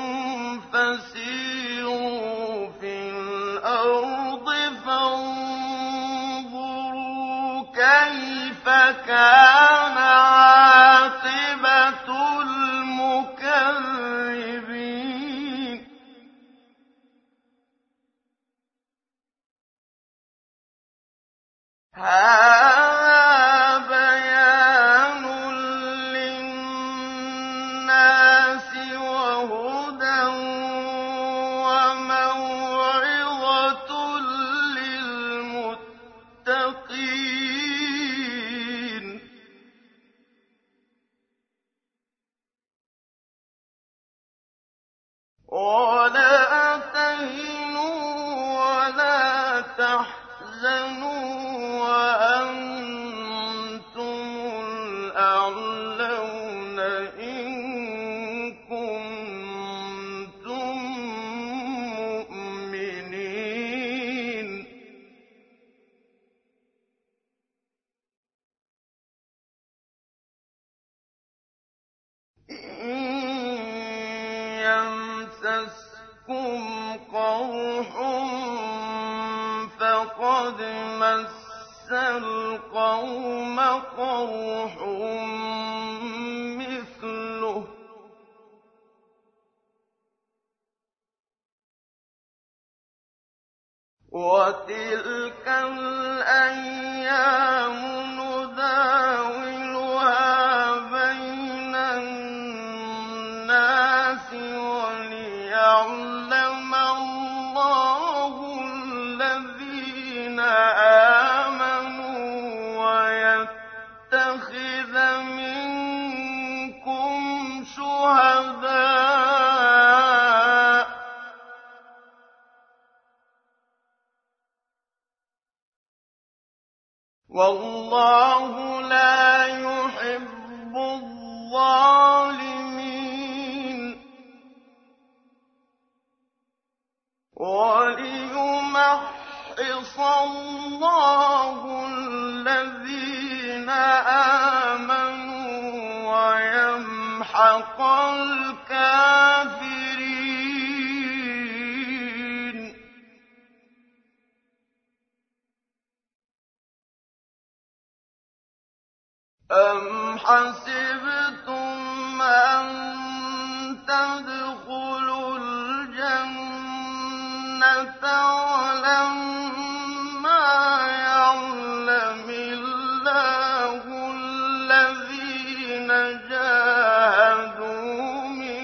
فَسِيرُوا فِي الْأَرْضِ فَانظُرُوا كَيْفَ كَانَ عَاقِبَةُ الْمُكَذِّبِينَ هَٰذَا بَيَانٌ لِّلنَّاسِ وَهُدًى وَمَوْعِظَةٌ لِّلْمُتَّقِينَ وَلَا تَهِنُوا وَلَا تَحْزَنُوا وَأَنتُمُ الْأَعْلَوْنَ إِن كُنتُم مُّؤْمِنِينَ قرح فقد مس القوم قرح مثله وتلك الأيام نداولها بين الناس وليعلم الله الذين آمنوا ويتخذ منكم شهداء والله لا يحب الظالمين وليمحص الله الذين آمنوا ويمحق الكافرين أم حسبتم أن تدخلوا الجنة ولما يعلم الله الذين جاهدوا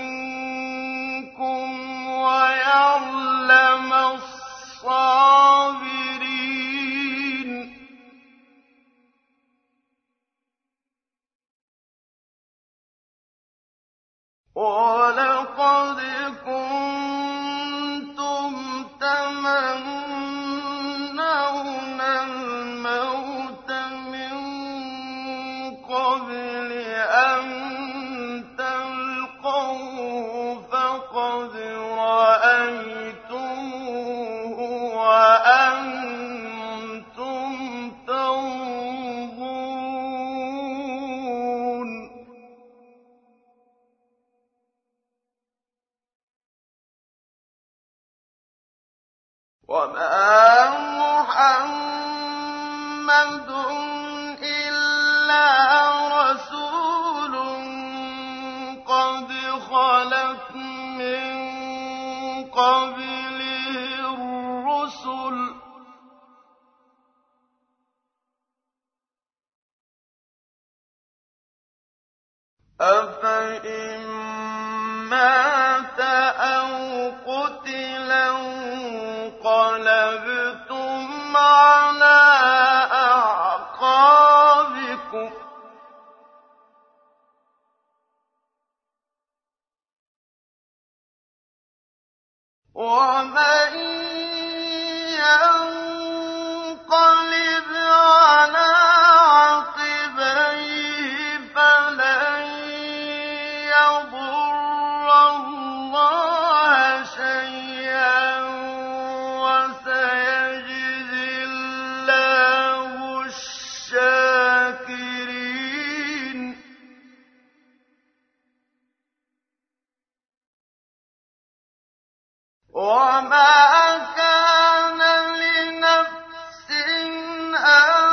منكم ويعلم الصابرين وَلَقَدْ كُنتُمْ تَمَنَّوْنَ الْمَوْتَ مِن قَبْلِ أَن تَلْقَوْهُ فَقَدْ رَأَيْتُمُوهُ وَأَنتُمْ تَنظُرُونَ وَمَا مُحَمَّدٌ إِلَّا رَسُولٌ قَدْ خَلَتْ مِن قَبْلِهِ الرُّسُلُ ۚ أَفَإِن مَّاتَ أَوْ قُتِلَ انقَلَبْتُمْ عَلَىٰ أَعْقَابِكُمْ ۚ وَمَن يَنقَلِبْ عَلَىٰ عَقِبَيْهِ فَلَن يَضُرَّ اللَّهَ شَيْئًا وَسَيَجْزِي اللَّهُ الشَّاكِرِينَ وَمَا كَانَ لِنَفْسٍ أَن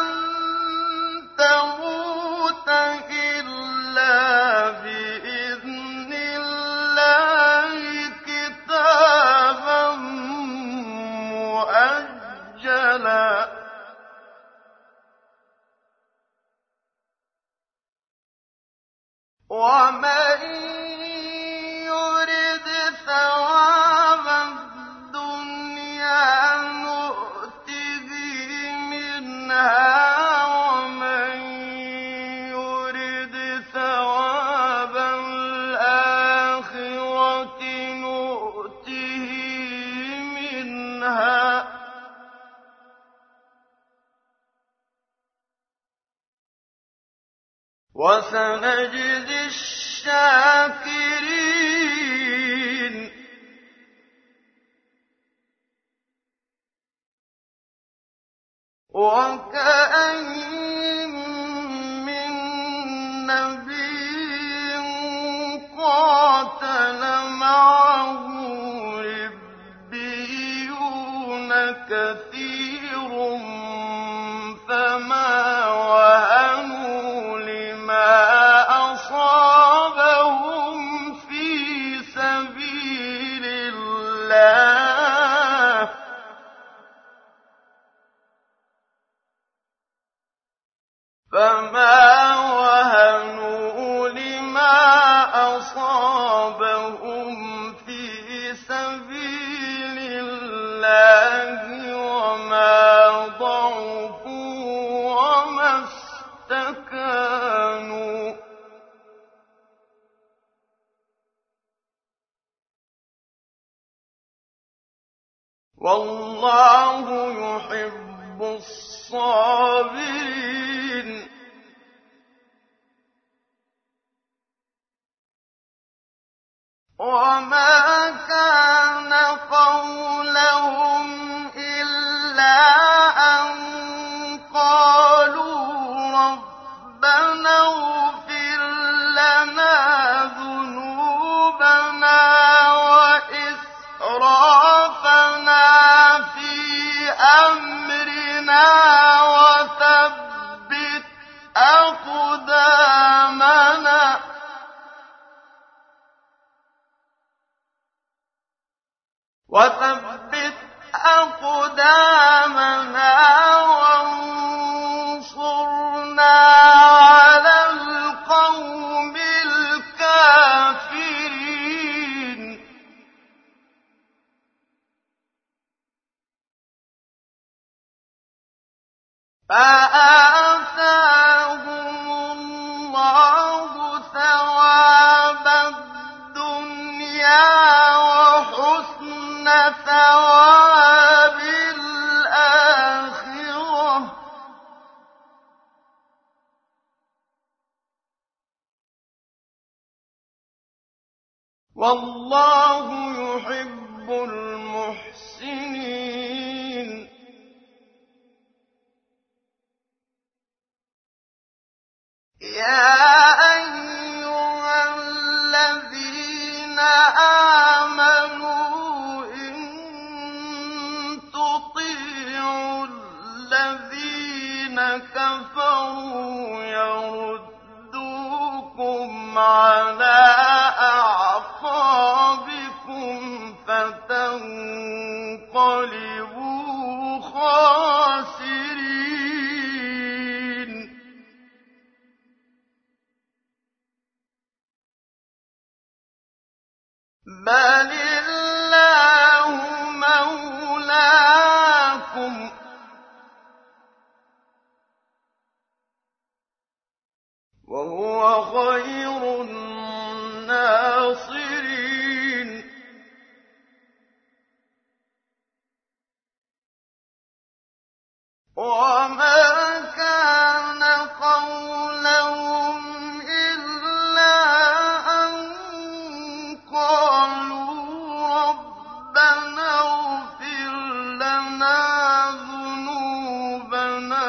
تَمُوتَ إِلَّا بِإِذْنِ اللَّهِ كِتَابًا مُّؤَجَّلًا ۗ وَمَن يُرِدْ ثَوَابَ الدُّنْيَا نُؤْتِهِ مِنْهَا وَمَن يُرِدْ ثَوَابَ الْآخِرَةِ نُؤْتِهِ مِنْهَا ۚ وَسَنَجْزِي الشَّاكِرِينَ وَكَأَيِّن مِّن نَّبِيٍّ قَاتَلَ مَعَهُ فما وهنوا لما أصابهم في سبيل الله وما ضعفوا وما استكانوا والله يحب الصابرين وما كان قولهم إلا أن قالوا ربنا اغفر لنا ذنوبنا وإسرافنا في أمرنا وثبت أقدامنا وثبت أقدامنا وانصرنا على القوم الكافرين فآتاهم الله ثواب الدنيا وحسن ثواب الآخرة والله يحب المحسنين يا أيها الذين آمنوا إن تطيعوا الذين كفروا يردوكم على أعقابكم فتنقلبوا خاسرين بل الله مولاكم وهو خير الناصرين وما كان قولهم إلا أن قالوا ربنا اغفر لنا ذنوبنا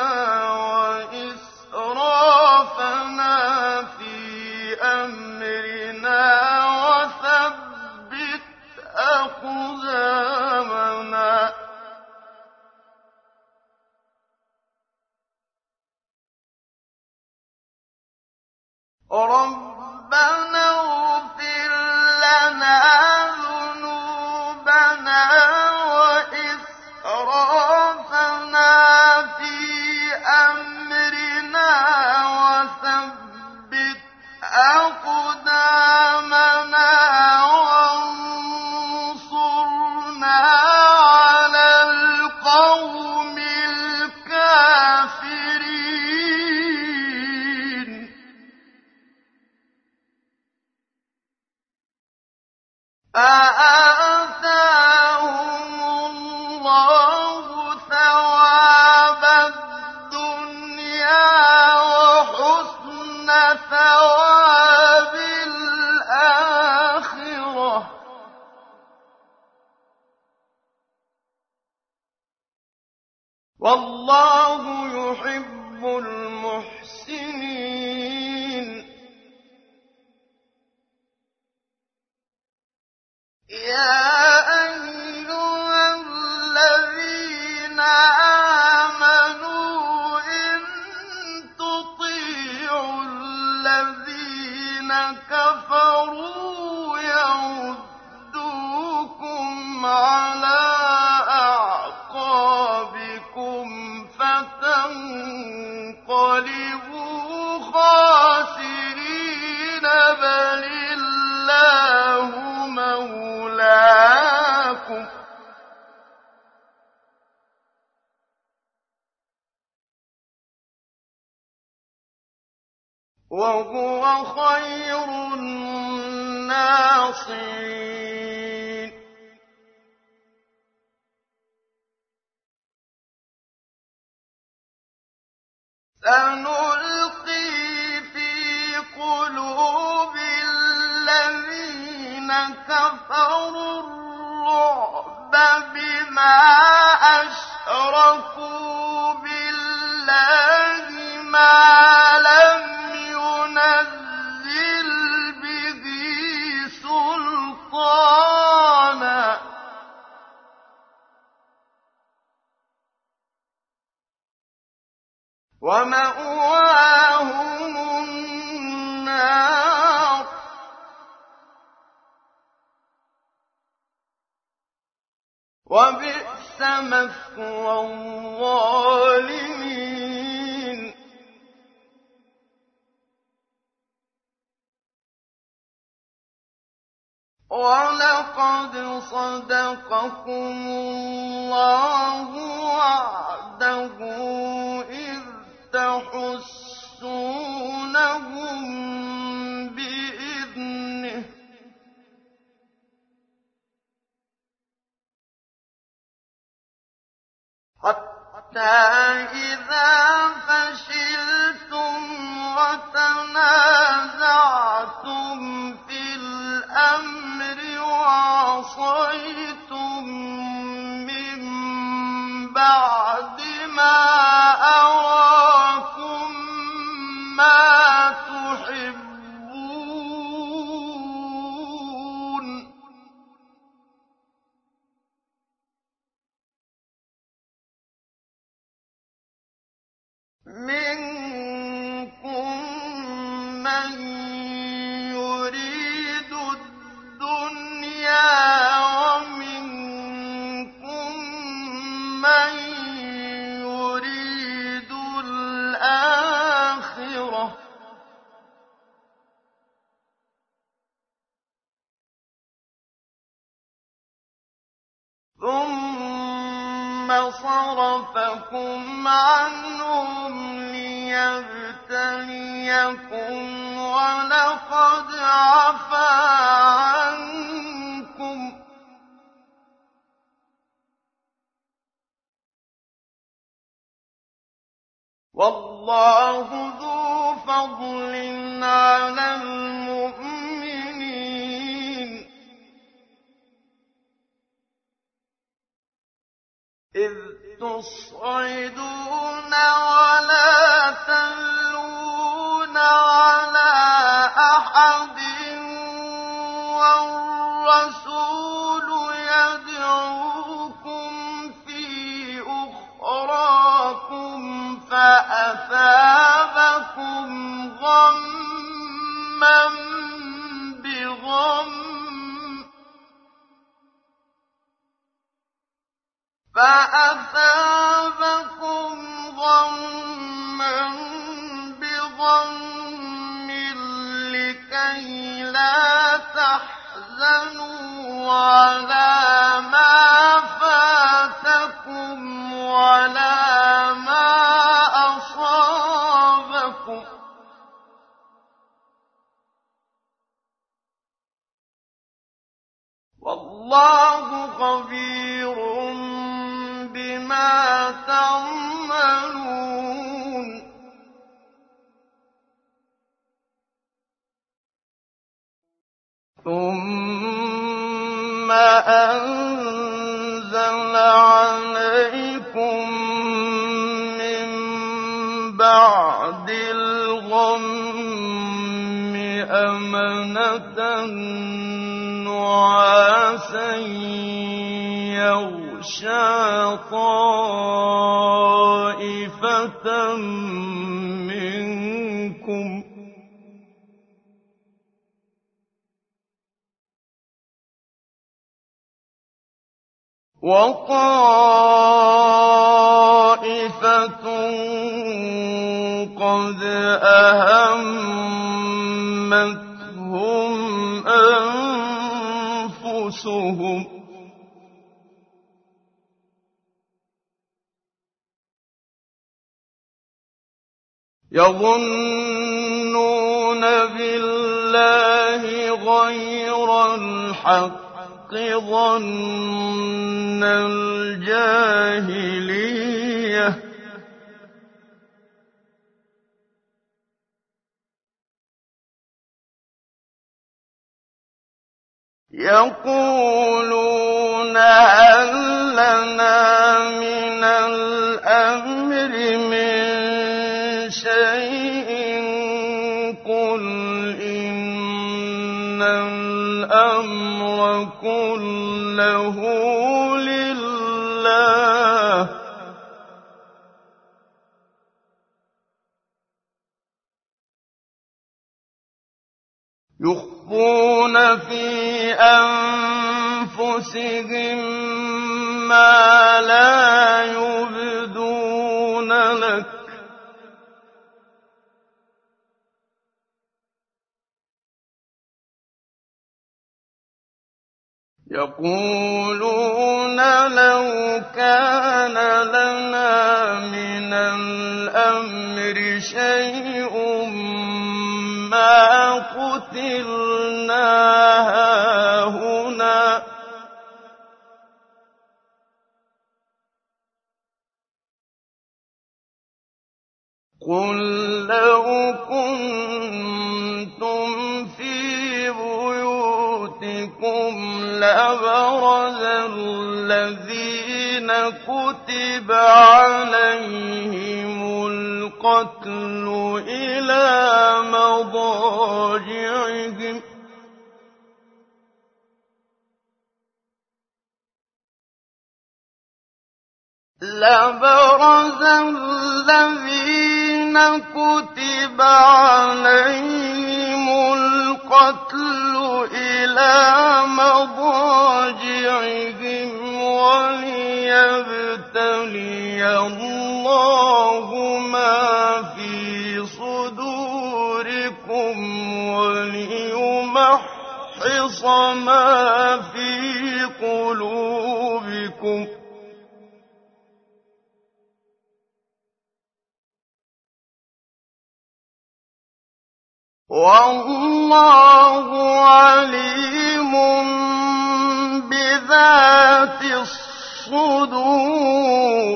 وإسرافنا في أمرنا وثبت أقدامنا ربنا اغفر لنا ذنوبنا وإسرافنا في أمرنا وثبت أقدامنا وانصرنا على القوم الكافرين فآتاهم الله ثواب الدنيا وحسن ثواب الآخرة والله يحب المحسنين يا أيها الذين آمنوا إن تطيعوا الذين كفروا يردوكم على أعقابكم فتنقلبوا تنقلبوا خاسرين بل الله مولاكم وهو خير الناصرين سنلقي في قلوب الذين كفروا الرعب بما أشركوا بالله ما لم ينزل به سلطانا ومأواهم النار وبئس مثوى الظالمين وَلَقَدْ صَدَقَكُمُ اللَّهُ وَعْدَهُ إِذْ تَحُسُّونَهُم بِإِذْنِهِ ۖ حَتَّىٰ إِذَا فَشِلْتُمْ وَتَنَازَعْتُمْ فِي الْأَمْرِ وَعَصَيْتُم مِّن بَعْدِ مَا أَرَاكُم مَّا تُحِبُّونَ مِنكُم مَّن يُرِيدُ الدُّنْيَا وَمِنكُم مَّن يُرِيدُ الْآخِرَةَ ۚ ثُمَّ صَرَفَكُمْ عَنْهُمْ لِيَبْتَلِيَكُمْ وَلَقَدْ عَفَا عَنكُمْ ۗ وَاللَّهُ ذُو فَضْلٍ عَلَى الْمُؤْمِنِينَ إِذْ تُصْعِدُونَ وَلَا تَلْوُونَ عَلَىٰ أَحَدٍ وَالرَّسُولُ يَدْعُوكُمْ فِي أُخْرَاكُمْ فَأَثَابَكُمْ غَمًّا بِغَمٍّ فَأَثَابَكُمْ غَمًّا بِغَمٍّ لِّكَيْ لَا تَحْزَنُوا عَلَىٰ مَا فَاتَكُمْ وَلَا مَا أَصَابَكُمْ ۗ وَاللَّهُ خَبِيرٌ بِمَا تَعْمَلُونَ ثُمَّ أَنزَلَ عَلَيْكُم مِّن بَعْدِ الْغَمِّ أَمَنَةً نُّعَاسًا يَغْشَىٰ طَائِفَةً مِّنكُمْ ۖ وَطَائِفَةٌ طَائِفَةٌ قَدْ أَهَمَّتْهُمْ أَنفُسُهُمْ يَظُنُّونَ بِاللَّهِ غَيْرَ الْحَقِّ ظَنَّ الْجَاهِلِيَّةِ ۖ يَقُولُونَ هَل لَّنَا مِنَ الْأَمْرِ مِن شَيْءٍ قُلْ إِنَّ الْأَمْرَ كُلَّهُ لِلَّهِ ۗ يُخْفُونَ فِي أَنفُسِهِم مَّا لَا يُبْدُونَ لَكَ ۖ يَقُولُونَ لَوْ كَانَ لَنَا مِنَ الْأَمْرِ شَيْءٌ مَّا قُتِلْنَا هَاهُنَا ۗ قُل لَّوْ كُنتُمْ فِي بُيُوتِكُمْ لَبَرَزَ الَّذِينَ كُتِبَ عَلَيْهِمُ الْقَتْلُ إِلَىٰ مَضَاجِعِهِمْ ۖ لَبَرَزَ الَّذِينَ كُتِبَ عَلَيْهِمُ الْقَتْلُ إِلَىٰ مَضَاجِعِهِمْ وَلِيَبْتَلِيَ اللَّهُ مَا فِي صُدُورِكُمْ وَلِيُمَحِّصَ مَا فِي قُلُوبِكُمْ ۗ وَاللَّهُ عَلِيمٌ بِذَاتِ الصُّدُورِ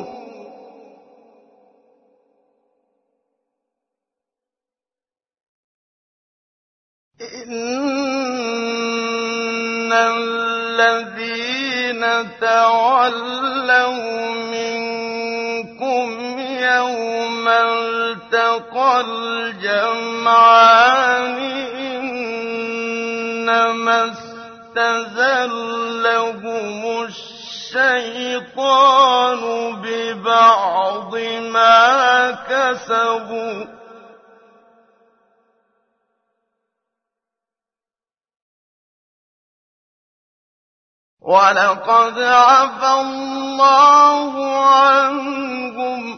إِنَّ الَّذِينَ تَوَلَّوْا مِنكُمْ يَوْمَ الْتَقَى الْجَمْعَانِ إِنَّمَا اسْتَزَلَّهُمُ الشَّيْطَانُ بِبَعْضِ مَا كَسَبُوا ۖ وَلَقَدْ عَفَا اللَّهُ عَنْهُمْ ۗ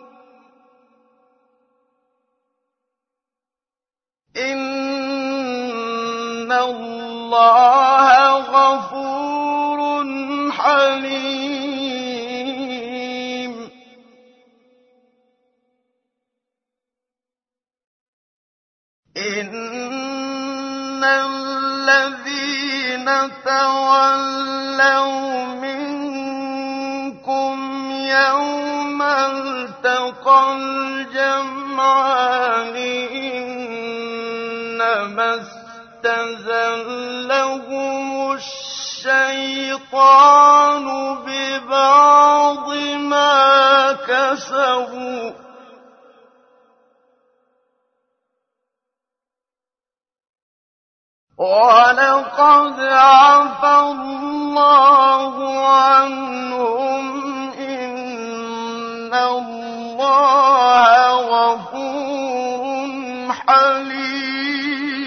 إِنَّ اللَّهَ غَفُورٌ حَلِيمٌ إِنَّ الَّذِينَ تَوَلَّوْا مِنكُمْ يَوْمَ الْتَقَى الْجَمْعَانِ إِنَّمَا اسْتَزَلَّهُمُ الشَّيْطَانُ بِبَعْضِ مَا كَسَبُوا ۖ وَلَقَدْ عَفَا اللَّهُ عَنْهُمْ ۗ إِنَّ اللَّهَ غَفُورٌ حَلِيمٌ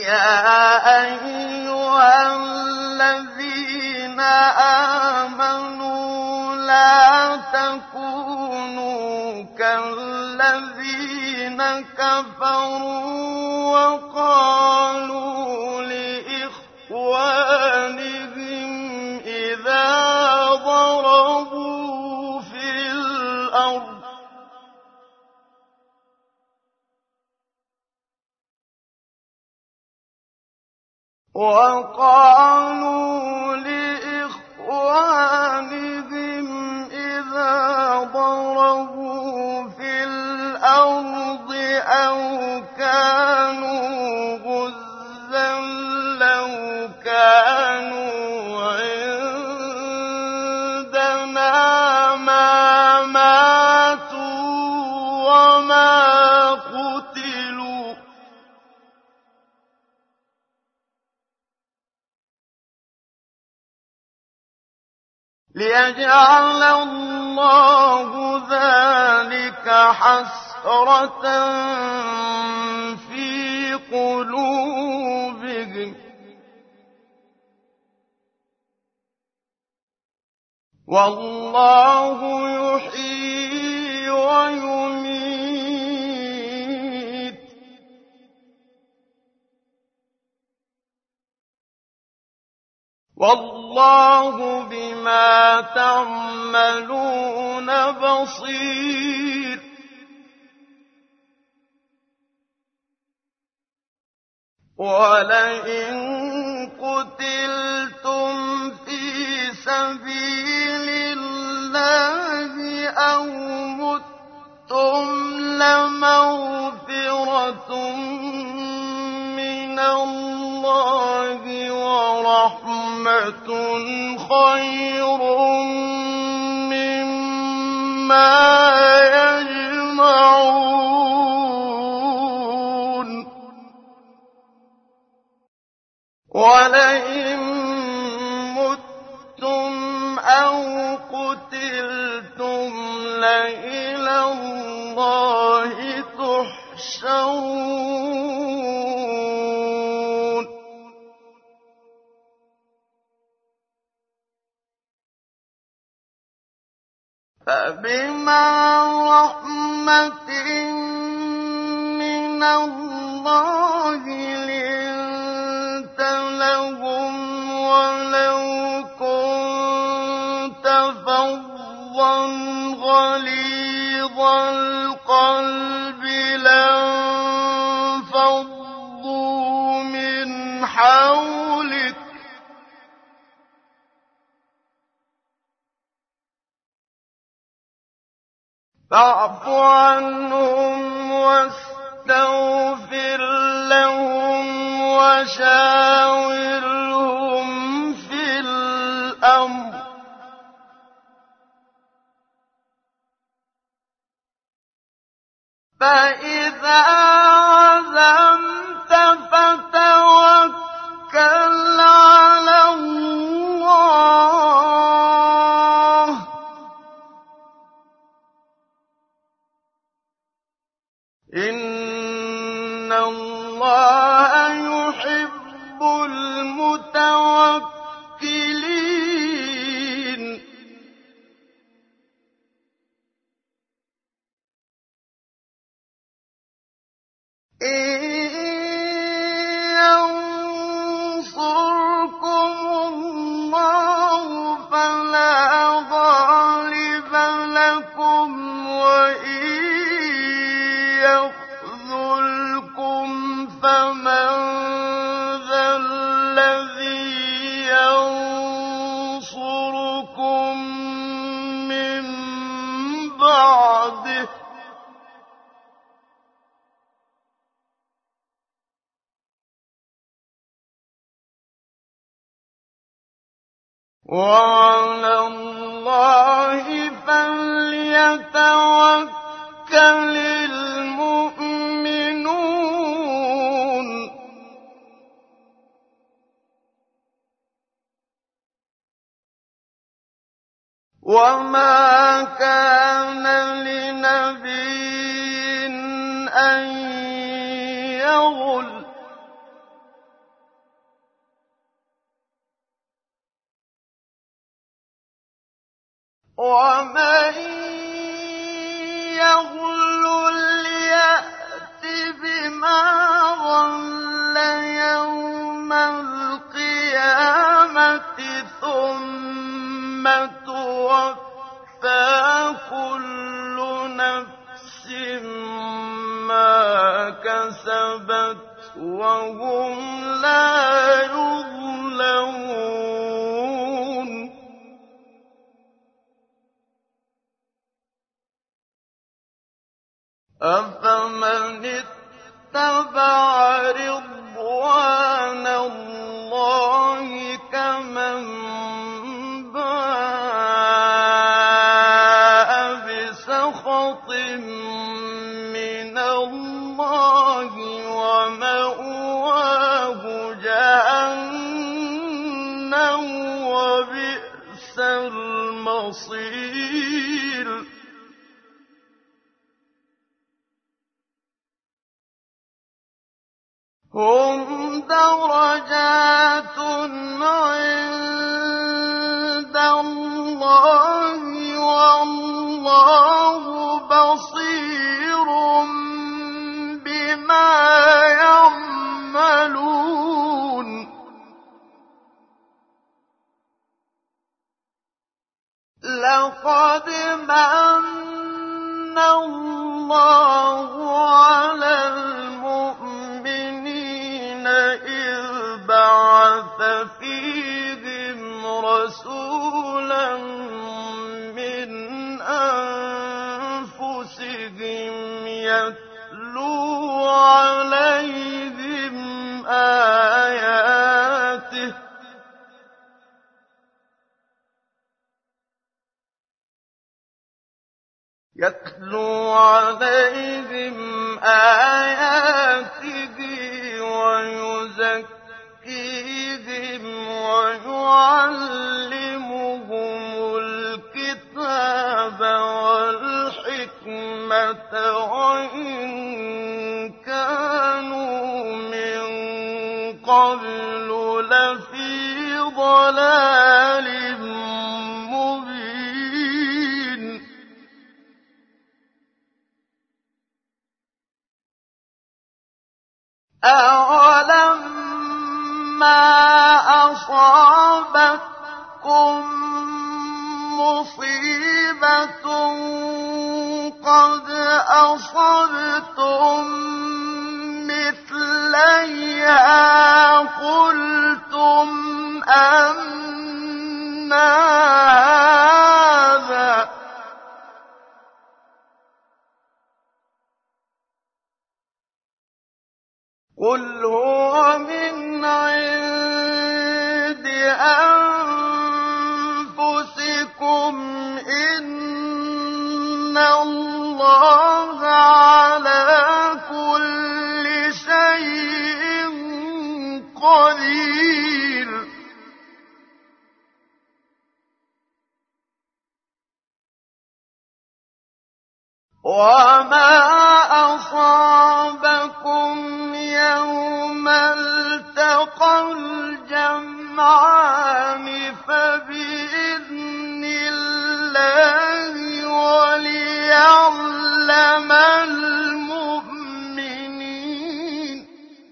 يَا أَيُّهَا الَّذِينَ آمَنُوا لَا تَكُونُوا كَالَّذِينَ كَفَرُوا وَقَالُوا لِإِخْوَانِهِمْ إِذَا ضَرَبُوا فِي الْأَرْضِ وَقَالُوا لِإِخْوَانِهِمْ إِذَا ضَرَبُوا فِي الْأَرْضِ أَوْ كَانُوا غُزًّى لَّوْ كَانُوا عِندَنَا مَا مَاتُوا وَمَا قُتِلُوا ۗ لِيَجْعَلَ اللَّهُ ذَٰلِكَ حَسْرَةً فِي قُلُوبِهِمْ ۗ وَاللَّهُ يُحْيِي وَيُمِيتُ ۗ وَاللَّهُ بِمَا تَعْمَلُونَ بَصِيرٌ وَلَئِن قُتِلْتُمْ فِي سَبِيلِ اللَّهِ أَوْ مُتُّمْ لَمَغْفِرَةٌ مِّنَ اللَّهِ وَرَحْمَةٌ خَيْرٌ مِّمَّا يَجْمَعُونَ وَلَئِن مُّتُّمْ أَوْ قُتِلْتُمْ لَإِلَى اللَّهِ تُحْشَرُونَ فَبِمَا رَحْمَةٍ مِّنَ اللَّهِ لِنتَ لَهُمْ وَلَوْ كُنتَ فَظًّا غَلِيظَ الْقَلْبِ لَانفَضُّوا مِنْ حَوْلِكَ فَاعْفُ عَنْهُمْ وَاسْتَغْفِرْ لَهُمْ وَشَاوِرْهُمْ فِي الْأَمْرِ ۖ فَإِذَا عَزَمْتَ فَتَوَكَّلْ عَلَى اللَّهِ ۚ إِنَّ اللَّهَ يُحِبُّ الْمُتَوَكِّلِينَ إِن يَنصُرْكُمُ اللَّهُ فَلَا غَالِبَ لَكُمْ وَإِن يَخْذُلْكُمْ فَمَن ذَا الَّذِي يَنصُرُكُم مِّن بَعْدِهِ ۗ وَعَلَى اللَّهِ فَلْيَتَوَكَّلِ الْمُؤْمِنُونَ وَمَا كَانَ لِنَبِيٍّ أَن يَغُلَّ ومن يغلل يأت بما غل يوم القيامة ثم توفى كل نفس ما كسبت وهم لا يظلمون أفمن اتبع رضوان الله كمن باء بسخط من الله ومأواه جهنم وبئس المصير هم درجات عند الله والله بصير بما يعملون لقد من الله على المؤمنين إذ بعث فيهم رسولا من أنفسهم يتلو عليهم آياته يتلو عليهم آياته ويزكيهم ويعلمهم الكتاب والحكمة وإن كانوا من قبل لفي ضلال مبين أَوَلَمَّا أَصَابَتْكُم مُّصِيبَةٌ قَدْ أَصَبْتُم مِّثْلَيْهَا قُلْتُمْ أَنَّىٰ هَٰذَا ۖ قُلْ هُوَ مِنْ عِندِ أَنفُسِكُمْ ۗ إِنَّ اللَّهَ عَلَىٰ كُلِّ شَيْءٍ قَدِيرٌ وَمَا أَصَابَكُمْ يَوْمَ الْتَقَى الْجَمْعَانِ فَبِإِذْنِ اللَّهِ وَلِيَعْلَمَ الْمُؤْمِنِينَ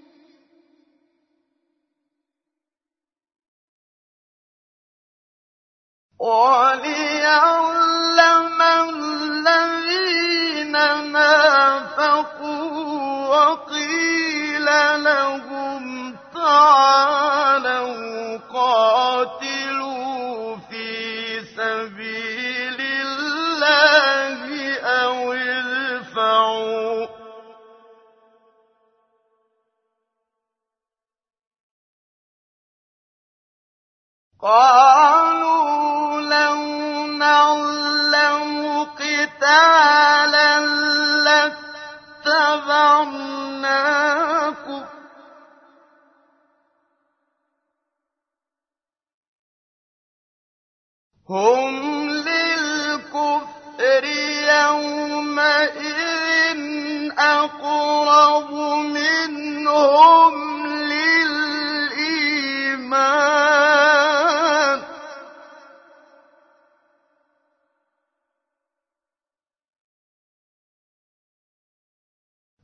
وَلِيَعْلَمَ الَّذِينَ نَافَقُوا وَقِيلَ لَهُمْ تَعَالَوْا قَاتِلُوا فِي سَبِيلِ اللَّهِ أَوِ ادْفَعُوا ۖ قَالُوا لَوْ نَعْلَمُ قِتَالًا لَّاتَّبَعْنَاكُمْ ۗ هُمْ لِلْكُفْرِ يَوْمَئِذٍ أَقْرَبُ مِنْهُمْ لِلْإِيمَانِ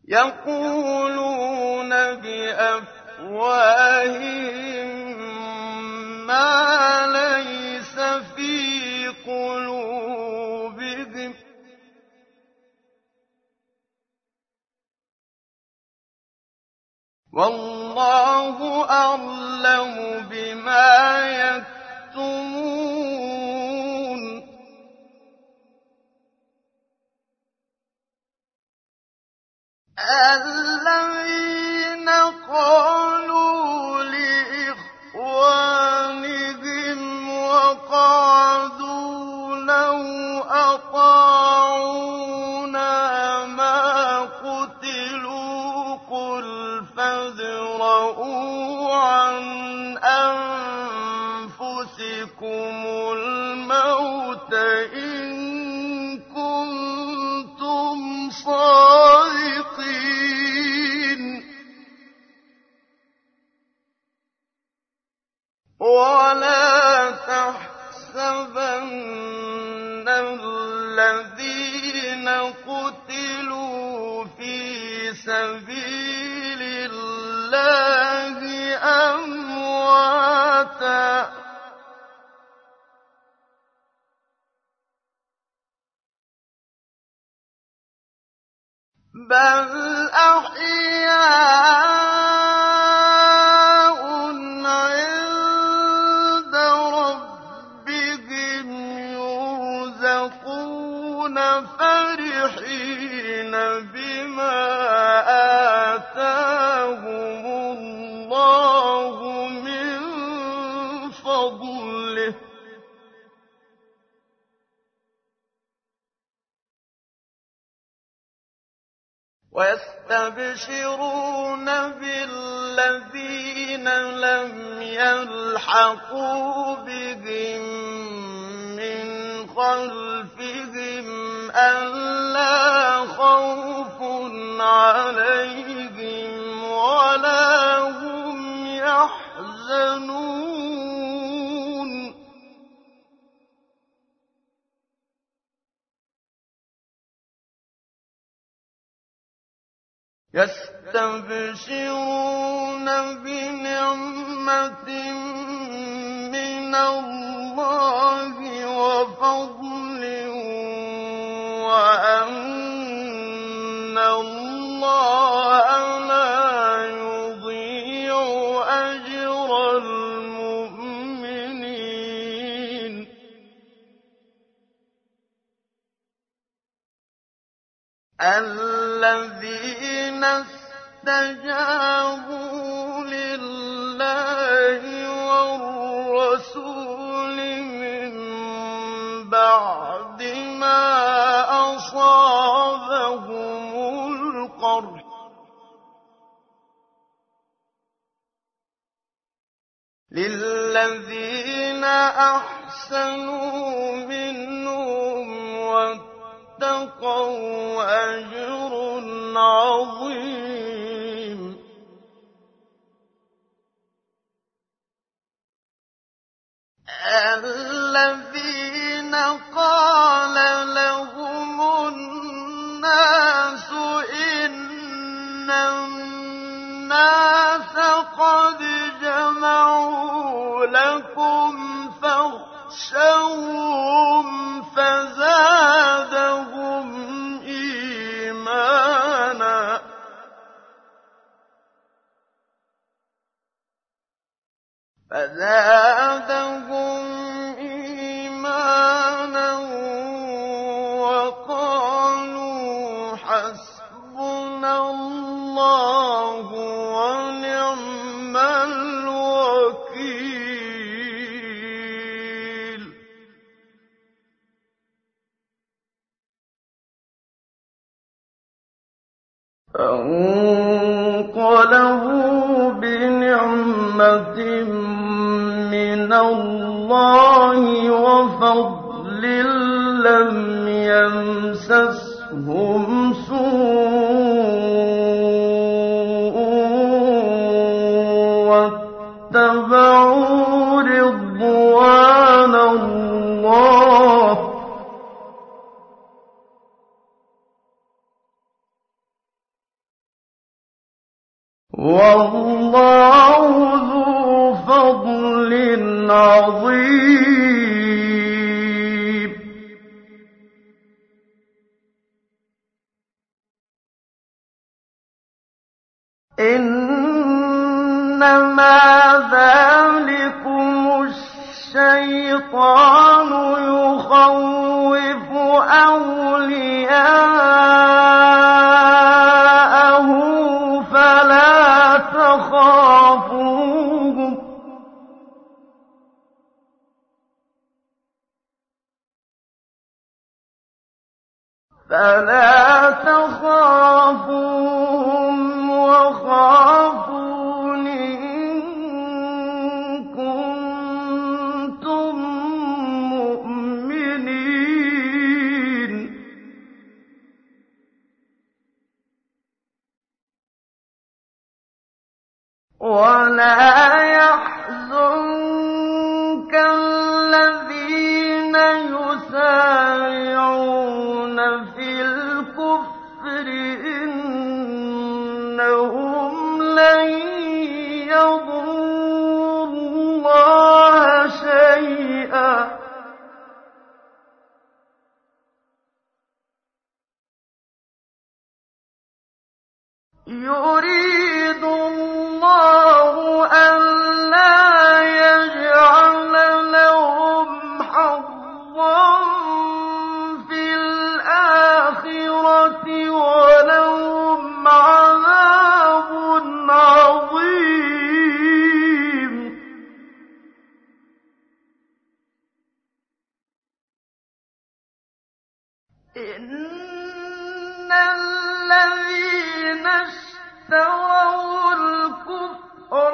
يقولون بأفواههم ما ليس في قلوبهم والله أعلم بما يكتمون الذين قالوا لإخوانهم وقعدوا لو أطاعونا ما قتلوا قل فادرءوا عن أنفسكم الموت إن كنتم صادقين ولا تحسبن الذين قتلوا في سبيل الله أمواتا بل أحياء عند ربهم يرزقون فرحين بما آتاهم الله من فضله ويستبشرون بالذين لم يلحقوا بهم من خلفهم ألا خوف عليهم ولا هم يحزنون يستبشرون بنعمة من الله وفضل وأن الله لا يضيع أجر المؤمنين الذين استجابوا لله والرسول من بعد ما أصابهم القرح للذين أحسنوا منهم واتقوا أجر عظيم الذين قال لهم الناس إن الناس قد جمعوا لكم فاخشوهم فزادهم إيمانا فزادهم إيمانا وقالوا حسبنا الله ونعم الوكيل فانقلبوا بنعمة من الله وفضل لم يمسسهم سوء واتبعوا رضوان الله وَاللَّهُ ذُو فَضْلٍ عَظِيمٍ. إِنَّمَا ذَٰلِكُمُ الشَّيْطَانُ يُخَوِّفُ أَوْلِيَاءَهُ فَلَا تَخَافُوهُمْ فَلَا تَخَافُوهُمْ وَخَافُونِ إِن كُنتُم مُّؤْمِنِينَ. وَلَا يَحْزُنكَ الَّذِينَ يُسَارِعُونَ فِي الْكُفْرِ إِنَّهُمْ لَن يَضُرُّوا اللَّهَ شَيْئًا يُرِيدُ اللَّهُ أَلَّا يَجْعَلَ لَهُمْ حَظًّا فِي الْآخِرَةِ وَلَهُمْ عَذَابٌ عَظِيمٌ. إِنَّ الَّذِينَ اشْتَرَوُا الْكُفْرَ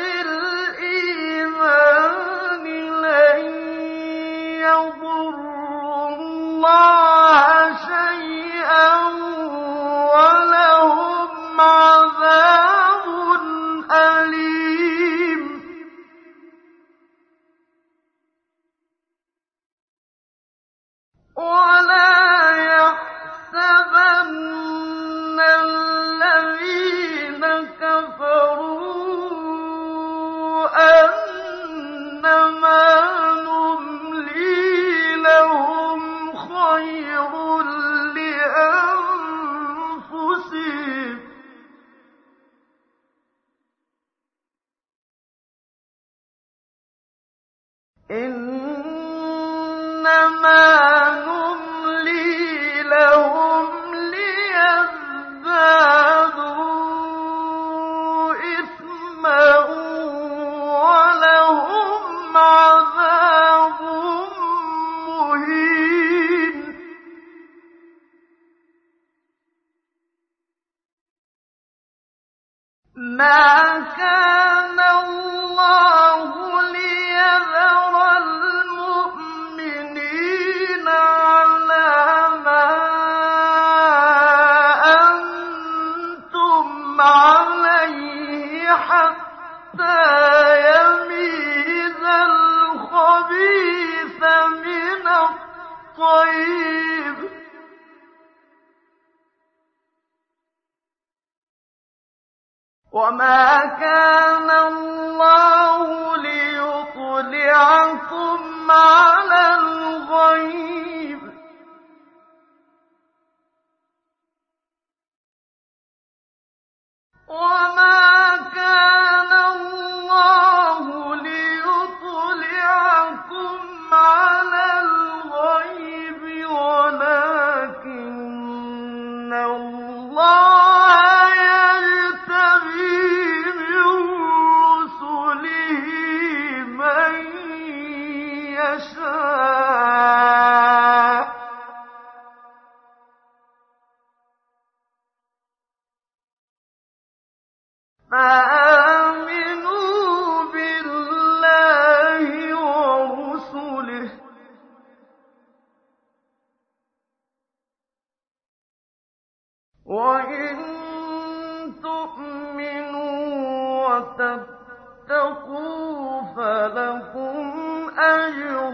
بِالْإِيمَانِ لَن يَضُرُّوا اللَّهَ شَيْئًا وَلَهُمْ عَذَابٌ أَلِيمٌ. وَلَا يَحْسَبَنَّ الَّذِينَ كَفَرُوا أَنَّمَا نُمْلِي لَهُمْ خَيْرٌ لِّأَنفُسِهِمْ ۚ إِنَّمَا نُمْلِي لَهُمْ لِيَزْدَادُوا إِثْمًا وَلَهُمْ عَذَابٌ مُّهِينٌ. مَا كَانَ اللَّهُ لِيَذَرَ الْمُؤْمِنِينَ عَلَىٰ مَا أَنتُمْ عَلَيْهِ حَتَّىٰ يَمِيزَ الْخَبِيثَ مِنَ الطَّيِّبِ ۗ وَمَا كَانَ اللَّهُ لِيُطْلِعَكُمْ عَلَى الْغَيْبِ ۖ وَمَا كَانَ اللَّهُ لِيُطْلِعَكُمْ عَلَى الْغَيْبِ وَلَٰكِنَّ اللَّهَ يَجْتَبِي مِن رُّسُلِهِ مَن يَشَاءُ ۖ فَآمِنُوا بِاللَّهِ وَرُسُلِهِ ۚ وَإِن تُؤْمِنُوا وَتَتَّقُوا فَلَكُمْ أَجْرٌ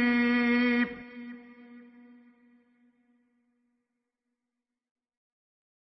عَظِيمٌ.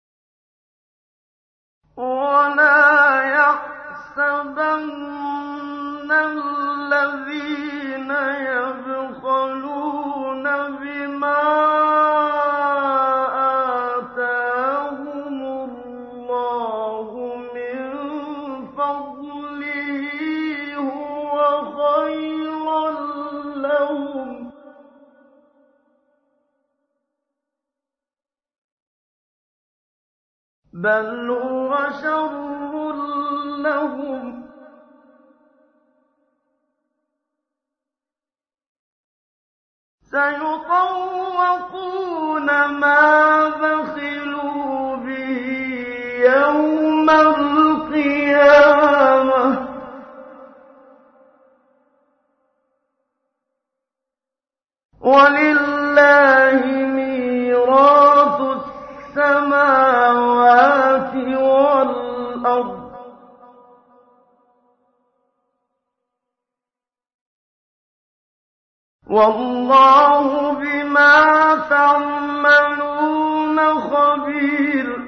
بَلْ هُوَ شَرٌّ لَّهُمْ ۖ سَيُطَوَّقُونَ مَا بَخِلُوا بِهِ يَوْمَ الْقِيَامَةِ ۗ وَلِلَّهِ مِيرَاثُ السَّمَاوَاتِ وَالْأَرْضِ ۗ وَاللَّهُ بِمَا تَعْمَلُونَ خَبِيرٌ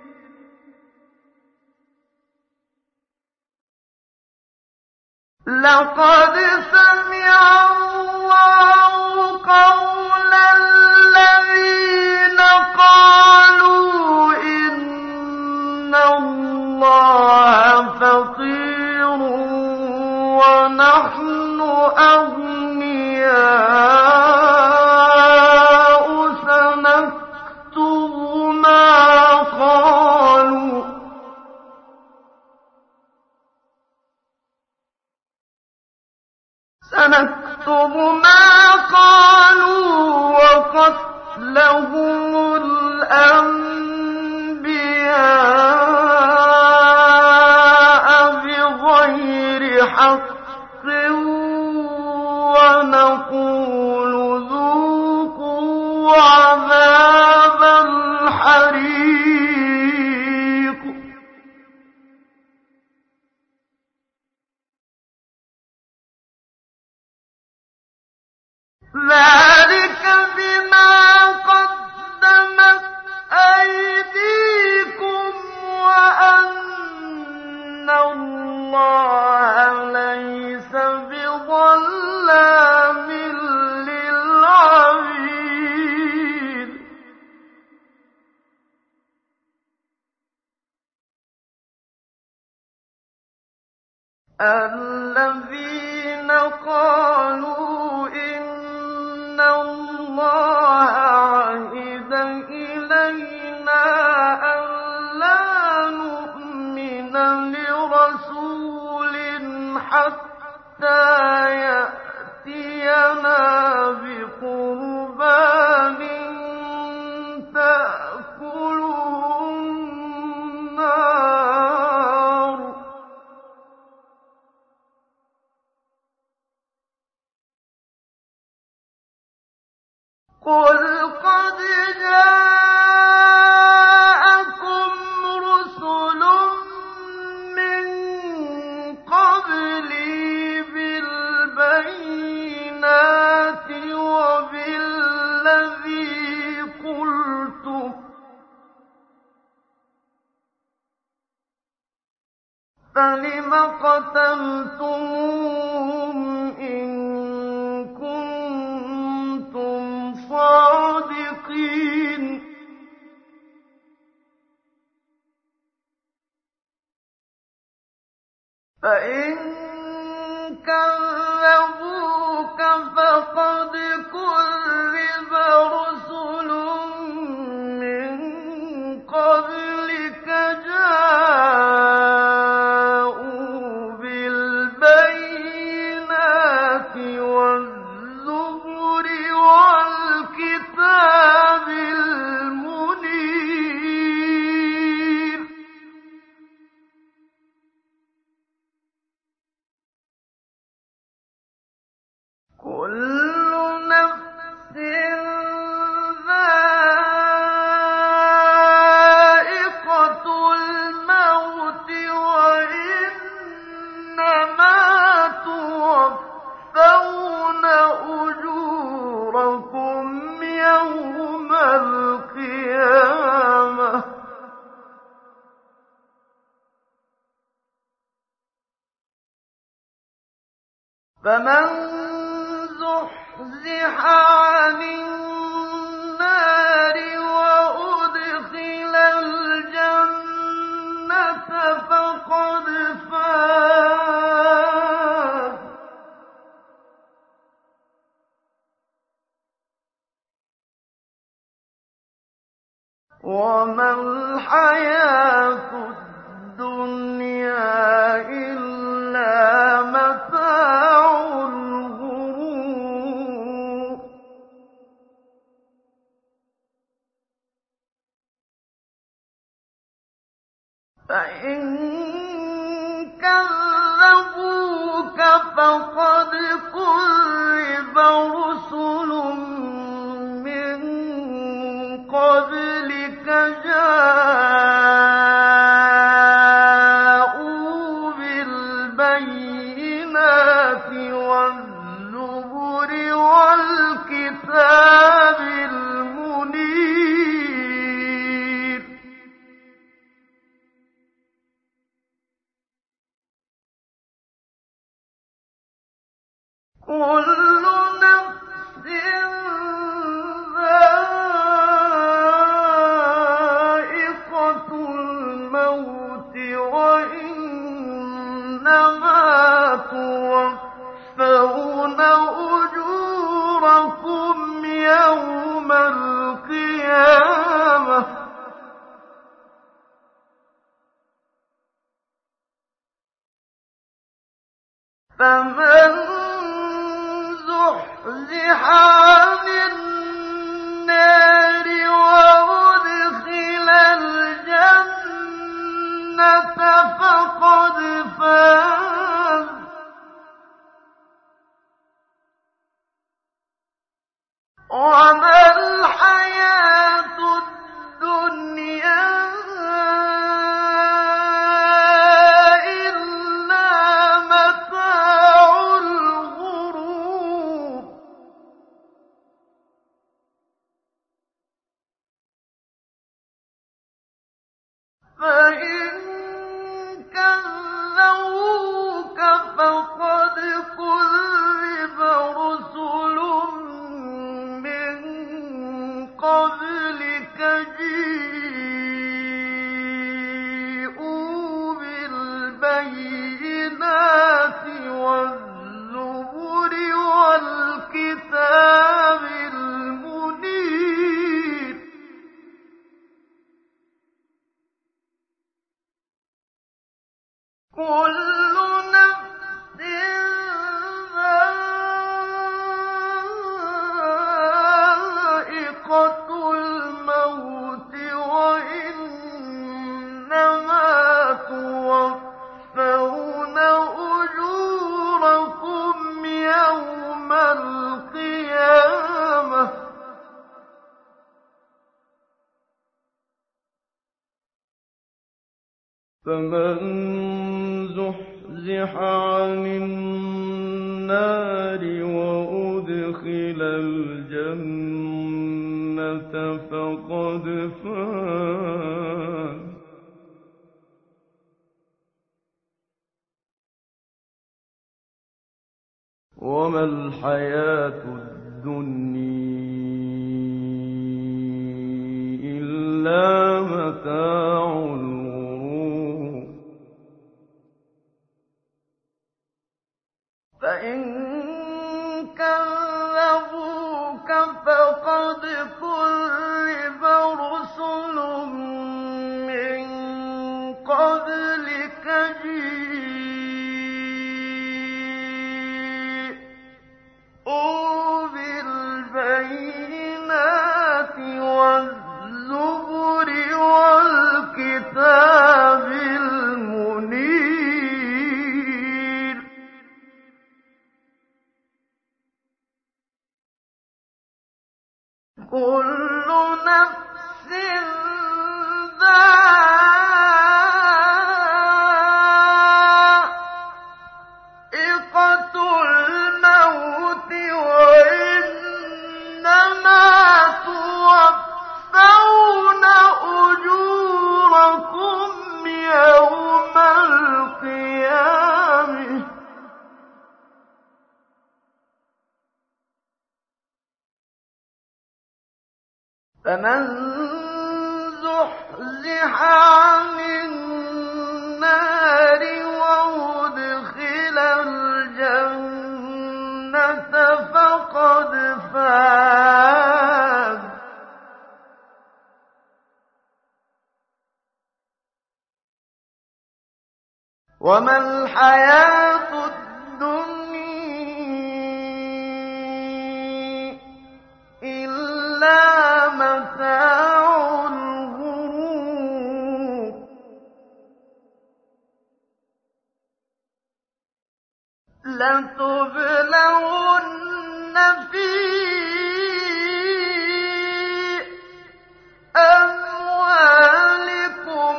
لَّقَدْ سَمِعَ اللَّهُ قَوْلَ الَّذِينَ قَالُوا إِنَّ اللَّهَ فَقِيرٌ وَنَحْنُ أَغْنِيَاءُ سَنَكْتُبُ مَا قَالُوا سَنَكْتُبُ مَا قَالُوا وَقَتْلَهُمُ الْأَنبِيَاءَ بِغَيْرِ حَقٍّ وَنَقُولُ ذُوقُوا عَذَابَ الْحَرِيقِ ذَٰلِكَ بِمَا قَدَّمَتْ أَيْدِيكُمْ وَأَنَّ اللَّهَ لَيْسَ بِظَلَّامٍ لِّلْعَبِيدِ الَّذِينَ قَالُوا إِنَّ اللَّهَ عَهِدَ إِلَيْنَا أَلَّا نُؤْمِنَ لِرَسُولٍ حَتَّىٰ يَأْتِيَنَا بِقُرْبَانٍ تَأْكُلُهُ النَّارُ ۗ قُلْ قَدْ جَاءَكُمْ رُسُلٌ مِّن قَبْلِي بِالْبَيِّنَاتِ وَبِالَّذِي قُلْتُمْ فَلِمَ قَتَلْتُمُوهُمْ إِن كُنتُمْ صَادِقِينَ فَإِن كَذَّبُوكَ فَقَدْ كُذِّبَ رُسُلٌ مِّن قَبْلِكَ جَاءُوا بِالْبَيِّنَاتِ وَالزُّبُرِ وَالْكِتَابِ الْمُنِيرِ كُلُّ نَفْسٍ ذَائِقَةُ الْمَوْتِ وَإِنَّمَا تُوَفَّوْنَ أُجُورَكُمْ يَوْمَ الْقِيَامَةِ ۖ فَمَن زُحْزِحَ عَنِ النَّارِ وَأُدْخِلَ الْجَنَّةَ فَقَدْ فَازَ ۗ وَمَا الْحَيَاةُ كَذَّبُوكَ فَقَدْ كُذِّبَ رُسُلٌ مِّن قَبْلِكَ جَاءُوا بِالْبَيِّنَاتِ وَالزُّبُرِ وَالْكِتَابِ الْمُنِيرِ. كُلُّ نَفْسٍ ذَائِقَةُ الْمَوْتِ وَإِنَّمَا تُوَفَّوْنَ أُجُورَكُمْ يَوْمَ الْقِيَامَةِ ۖ فَمَن زُحْزِحَ عَنِ النَّارِ وَأُدْخِلَ الْجَنَّةَ فَقَدْ فَازَ ۗ وَمَا الْحَيَاةُ الدُّنْيَا إِلَّا مَتَاعُ الْغُرُورِ. فَإِن كَذَّبُوكَ فَقَدْ كُذِّبَ رُسُلٌ مِّن قَبْلِكَ جَاءُوا بِالْبَيِّنَاتِ وَالزُّبُرِ وَالْكِتَابِ الْمُنِيرِ. كُلُّ نَفْسٍ ذَائِقَةُ الْمَوْتِ وَإِنَّمَا تُوَفَّوْنَ أُجُورَكُمْ يَوْمَ الْقِيَامَةِ ۖ فَمَن زُحْزِحَ عَنِ النَّارِ وَأُدْخِلَ الْجَنَّةَ فَقَدْ فَازَ ۗ وَمَا الْحَيَاةُ الدُّنْيَا إِلَّا مَتَاعُ الْغُرُورِ. فَإِن كَذَّبُوكَ فَقَدْ كُذِّبَ رُسُلٌ مِّن قَبْلِكَ جَاءُوا بِالْبَيِّنَاتِ وَالزُّبُرِ وَالْكِتَابِ الْمُنِيرِ. كُلُّ نَفْسٍ ذَائِقَةُ الْمَوْتِ وَإِنَّمَا تُوَفَّوْنَ أُجُورَكُمْ يَوْمَ الْقِيَامَةِ ۖ فَمَن زُحْزِحَ عَنِ النَّارِ وَأُدْخِلَ الْجَنَّةَ فَقَدْ فَازَ ۗ وَمَا الْحَيَاةُ الدُّنْيَا إِلَّا مَتَاعُ الْغُرُورِ. الْغُرُورِ. الْغُرُورِ. الْغُرُورِ. الْغُرُورِ. الْغُرُورِ. الْغُرُورِ. الْغُرُورِ. الْغُرُورِ. الْغُرُورِ. لَتُبْلَوُنَّ فِي أَمْوَالِكُمْ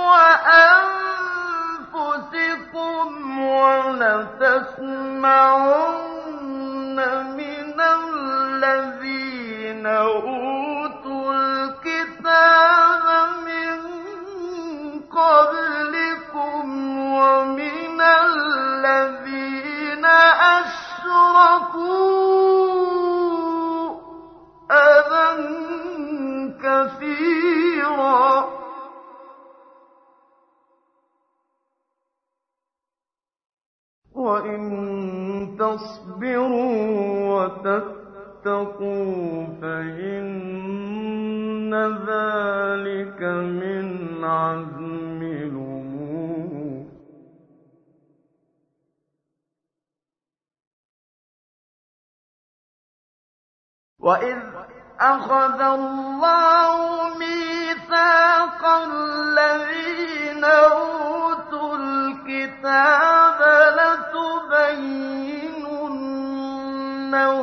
وَأَنفُسِكُمْ وَلَتَسْمَعُنَّ مِنَ الَّذِينَ أُوتُوا الْكِتَابَ مِن قَبْلِكُمْ وَمِنَ الَّذِينَ أَشْرَكُوا أَذًى كَثِيرًا ۚ وَإِن تَصْبِرُوا وَتَتَّقُوا فَإِنَّ ذَٰلِكَ مِنْ عَزْمِ الْأُمُورِ. وَإِذْ أَخَذَ اللَّهُ مِيثَاقَ الَّذِينَ أُوتُوا الْكِتَابَ لَتُبَيِّنُنَّهُ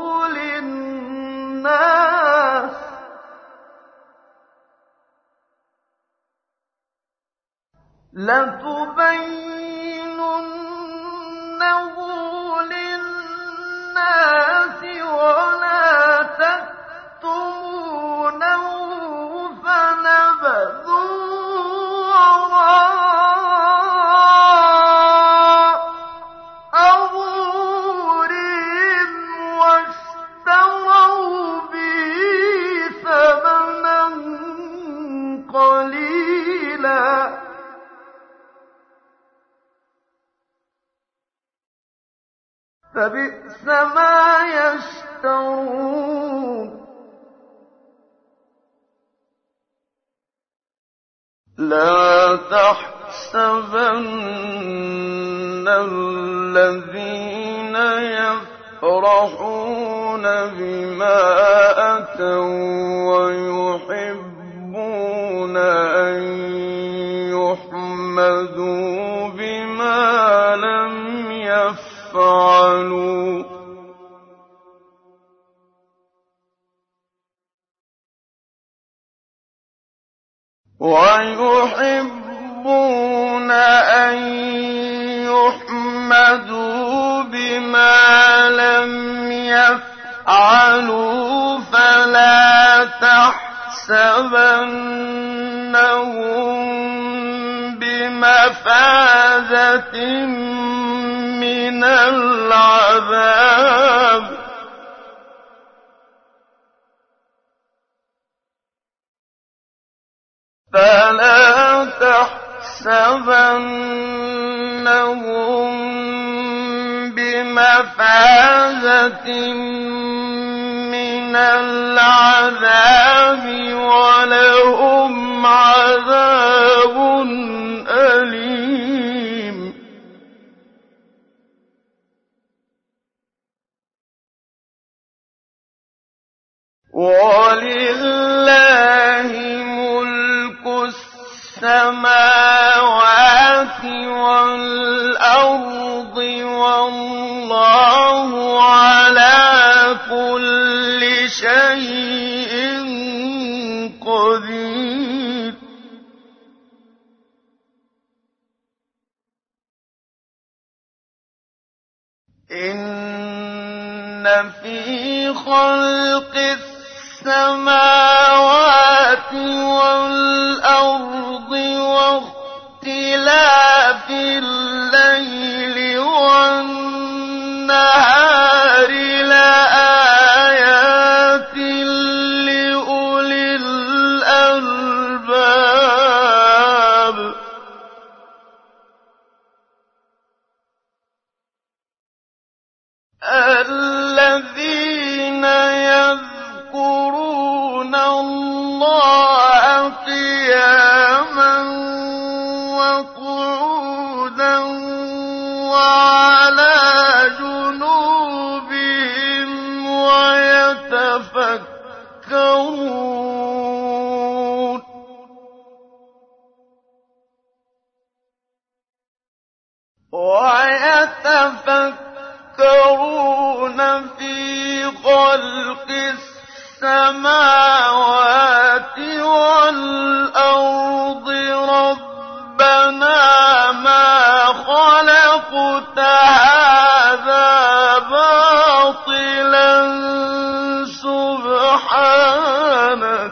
لِلنَّاسِ لَتُبَيِّنُنَّهُ لِلنَّاسِ وَلَا تَكْتُمُونَهُ فَنَبَذُوهُ وَرَاءَ ظُهُورِهِمْ وَاشْتَرَوْا بِهِ ثَمَنًا قَلِيلًا ۖ فَبِئْسَ مَا يَشْتَرُونَ. لَا تَحْسَبَنَّ الَّذِينَ يَفْرَحُونَ بِمَا أَتَوا وَّيُحِبُّونَ أَن يُحْمَدُوا بِمَا لَمْ يَفْعَلُوا وَيُحِبُّونَ أَن يُحْمَدُوا بِمَا لَمْ يَفْعَلُوا فَلَا تَحْسَبَنَّهُم بِمَفَازَةٍ مِّنَ الْعَذَابِ ۖ فَلَا تَحْسَبَنَّهُم بِمَفَازَةٍ مِّنَ الْعَذَابِ ۖ وَلَهُمْ عَذَابٌ أَلِيمٌ. وَلِلَّهِ مُلْكُ السَّمَاوَاتِ وَالْأَرْضِ ۚ وَاللَّهُ عَلَىٰ كُلِّ شَيْءٍ قَدِيرٌ. إِنَّ فِي خَلْقِ السَّمَاوَاتِ وَالْأَرْضِ وَاخْتِلَافِ اللَّيْلِ وَالنَّهَارِ لَآيَاتٍ لِّأُولِي الْأَلْبَابِ. الَّذِينَ يَذْكُرُونَ اللَّهَ قِيَامًا وَقُعُودًا وَعَلَىٰ جُنُوبِهِمْ وَيَتَفَكَّرُونَ. وَيَتَفَكَّرُونَ فِي خَلْقِ السَّمَاوَاتِ وَالْأَرْضِ رَبَّنَا مَا خَلَقْتَ هَٰذَا بَاطِلًا سُبْحَانَكَ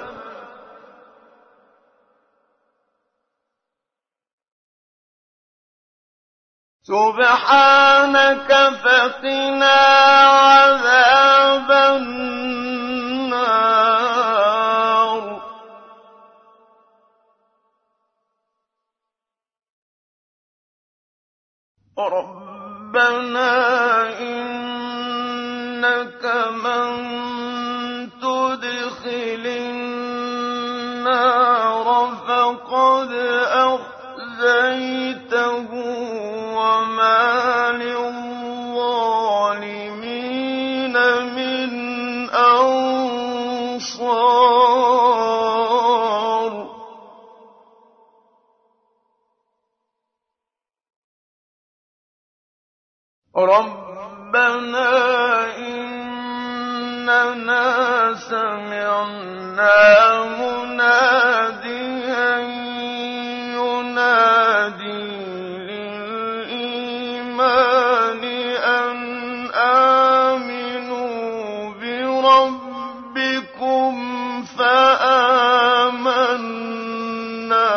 سُبْحَانَكَ فَقِنَا عَذَابَ النَّارِ رَبَّنَا إِنَّكَ مَن تُدْخِلِ النَّارَ فَقَدْ أَخْزَيْتَهُ وَمَا لِلظَّالِمِينَ مِنْ أَنصَارٍ رَبَّنَا إِنَّنَا سَمِعْنَا مُنَادِيًا يُنَادِي لِلْإِيمَانِ أَنْ آمِنُوا بِرَبِّكُمْ فَآمَنَّا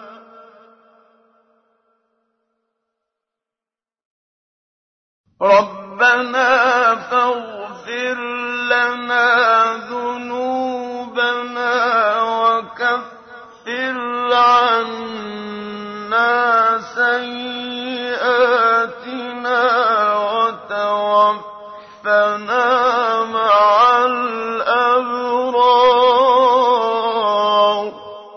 رَبَّنَا فَاغْفِرْ لَنَا ذُنُوبَنَا وَكَفِّرْ عَنَّا سَيِّئَاتِنَا وَتَوَفَّنَا مَعَ الْأَبْرَارِ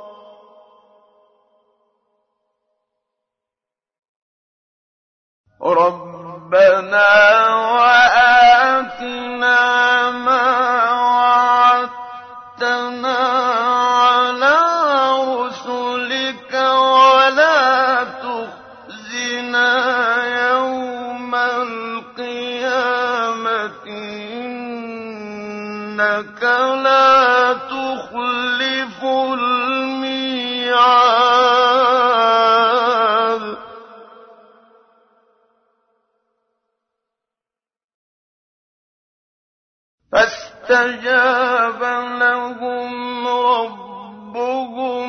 رَبَّنَا وَآتِنَا مَا وَعَدتَّنَا عَلَىٰ رُسُلِكَ وَلَا تُخْزِنَا يَوْمَ الْقِيَامَةِ إِنَّكَ لَا تُخْلِفُ الْمِيعَادَ فَاسْتَجَابَ لَهُمْ رَبُّهُمْ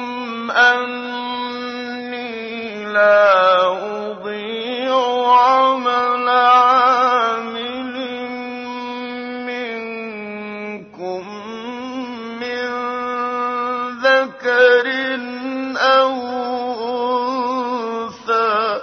أَنِّي لَا أُضِيعُ عَمَلَ عَامِلٍ مِّنكُم مِّن ذَكَرٍ أَوْ أُنثَىٰ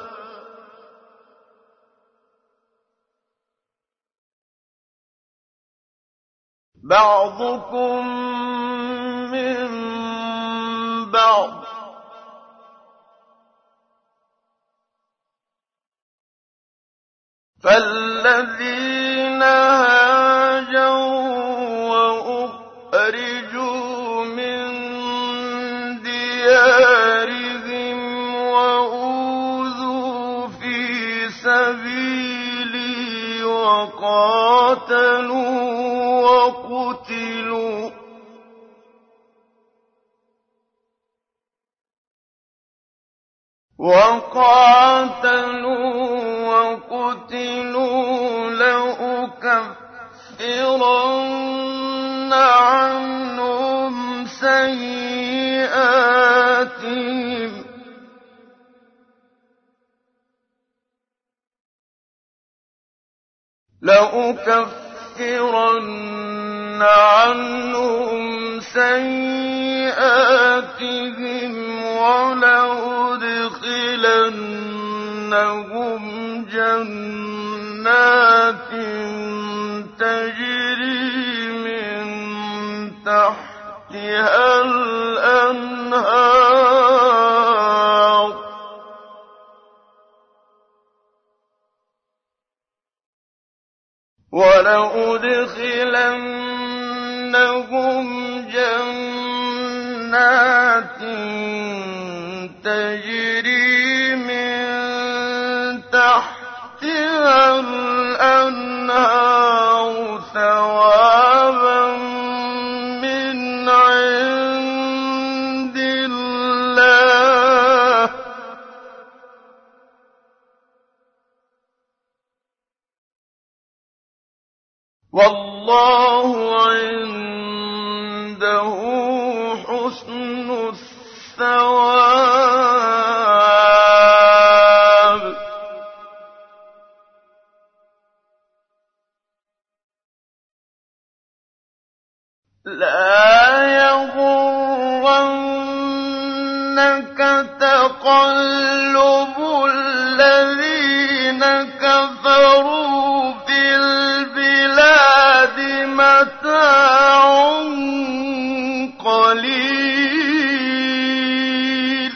بَعْضُكُم مِّن بَعْضٍ ۖ فَالَّذِينَ هَاجَرُوا وَأُخْرِجُوا مِن دِيَارِهِمْ وَأُوذُوا فِي سَبِيلِي وَقَاتَلُوا وَقُتِلُوا وَقَاتَلُوا وَقُتِلُوا لَأُكَفِّرَنَّ عَنْهُمْ سَيِّئَاتِهِمْ لَأُكَفِّرَنَّ عَنْهُمْ سَيِّئَاتِهِمْ وَلَأُدْخِلَنَّهُمْ جَنَّاتٍ تَجْرِي مِن تَحْتِهَا الْأَنْهَارُ وَلَأُدْخِلَنَّهُمْ جَنَّاتٍ تَجْرِي مِن تَحْتِهَا وَاللَّهُ عِندَهُ حُسْنُ الثَّوَابِ. لَا يَغُرَّنَّكَ تَقَلُّبُ الَّذِينَ كَفَرُوا فِي الْبِلَادِ ۖ مَتَاعٌ قَلِيلٌ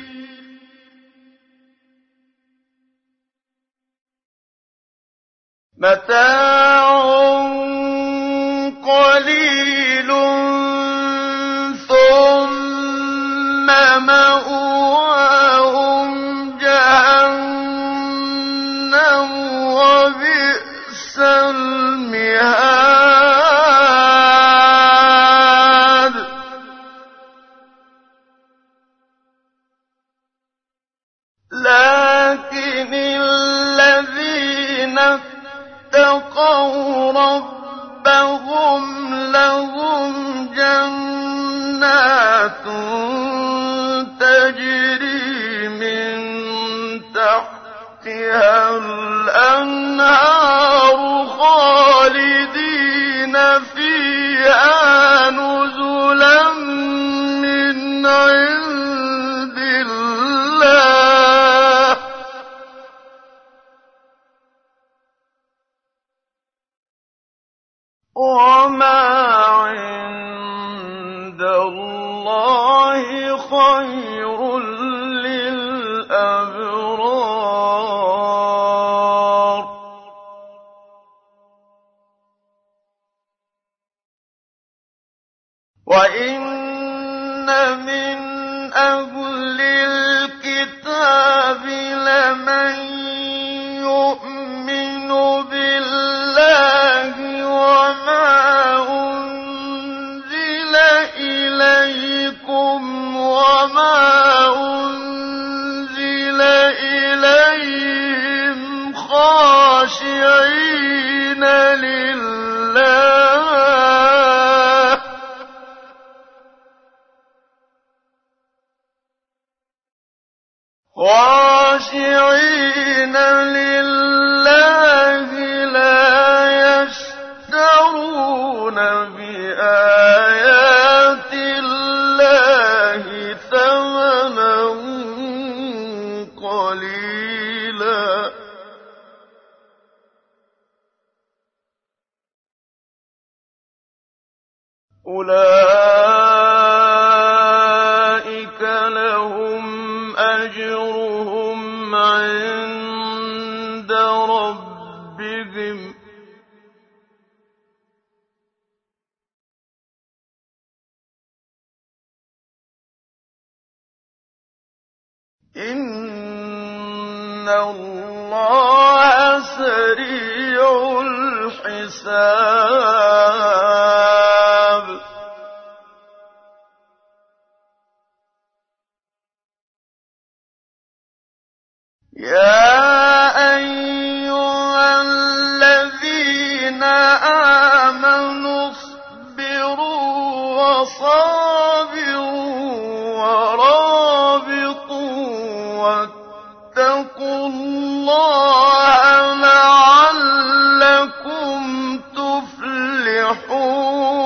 مَتَاعٌ قَلِيلٌ ثُمَّ مَأْوَاهُمْ جَهَنَّمُ ۖ وَبِئْسَ الْمِهَادُ. لَٰكِنِ الَّذِينَ اتَّقَوْا رَبَّهُمْ لَهُمْ جَنَّاتٌ تَجْرِي مِن تَحْتِهَا الْأَنْهَارُ خَالِدِينَ فِيهَا نُزُلًا مِّنْ عِندِ اللَّهِ ۗ وَمَا عِندَ اللَّهِ خَيْرٌ لِّلْأَبْرَارِ. وَإِنَّ مِنْ أَهْلِ الْكِتَابِ لَمَن يُؤْمِنُ بِاللَّهِ وَمَا أُنزِلَ إِلَيْكُمْ وَمَا أُنزِلَ إِلَيْهِمْ خَاشِعِينَ لِلَّهِ خَاشِعِينَ لِلَّهِ لَا يَشْتَرُونَ بِآيَاتِ اللَّهِ ثَمَنًا قَلِيلًا ۗ أُولَٰئِكَ لَهُمْ أَجْرُهُمْ عِندَ رَبِّهِمْ ۗ إِنَّ اللَّهَ سَرِيعُ الْحِسَابِ. يَا أَيُّهَا الَّذِينَ آمَنُوا اصْبِرُوا وَصَابِرُوا وَرَابِطُوا وَاتَّقُوا اللَّهَ لَعَلَّكُمْ تُفْلِحُونَ.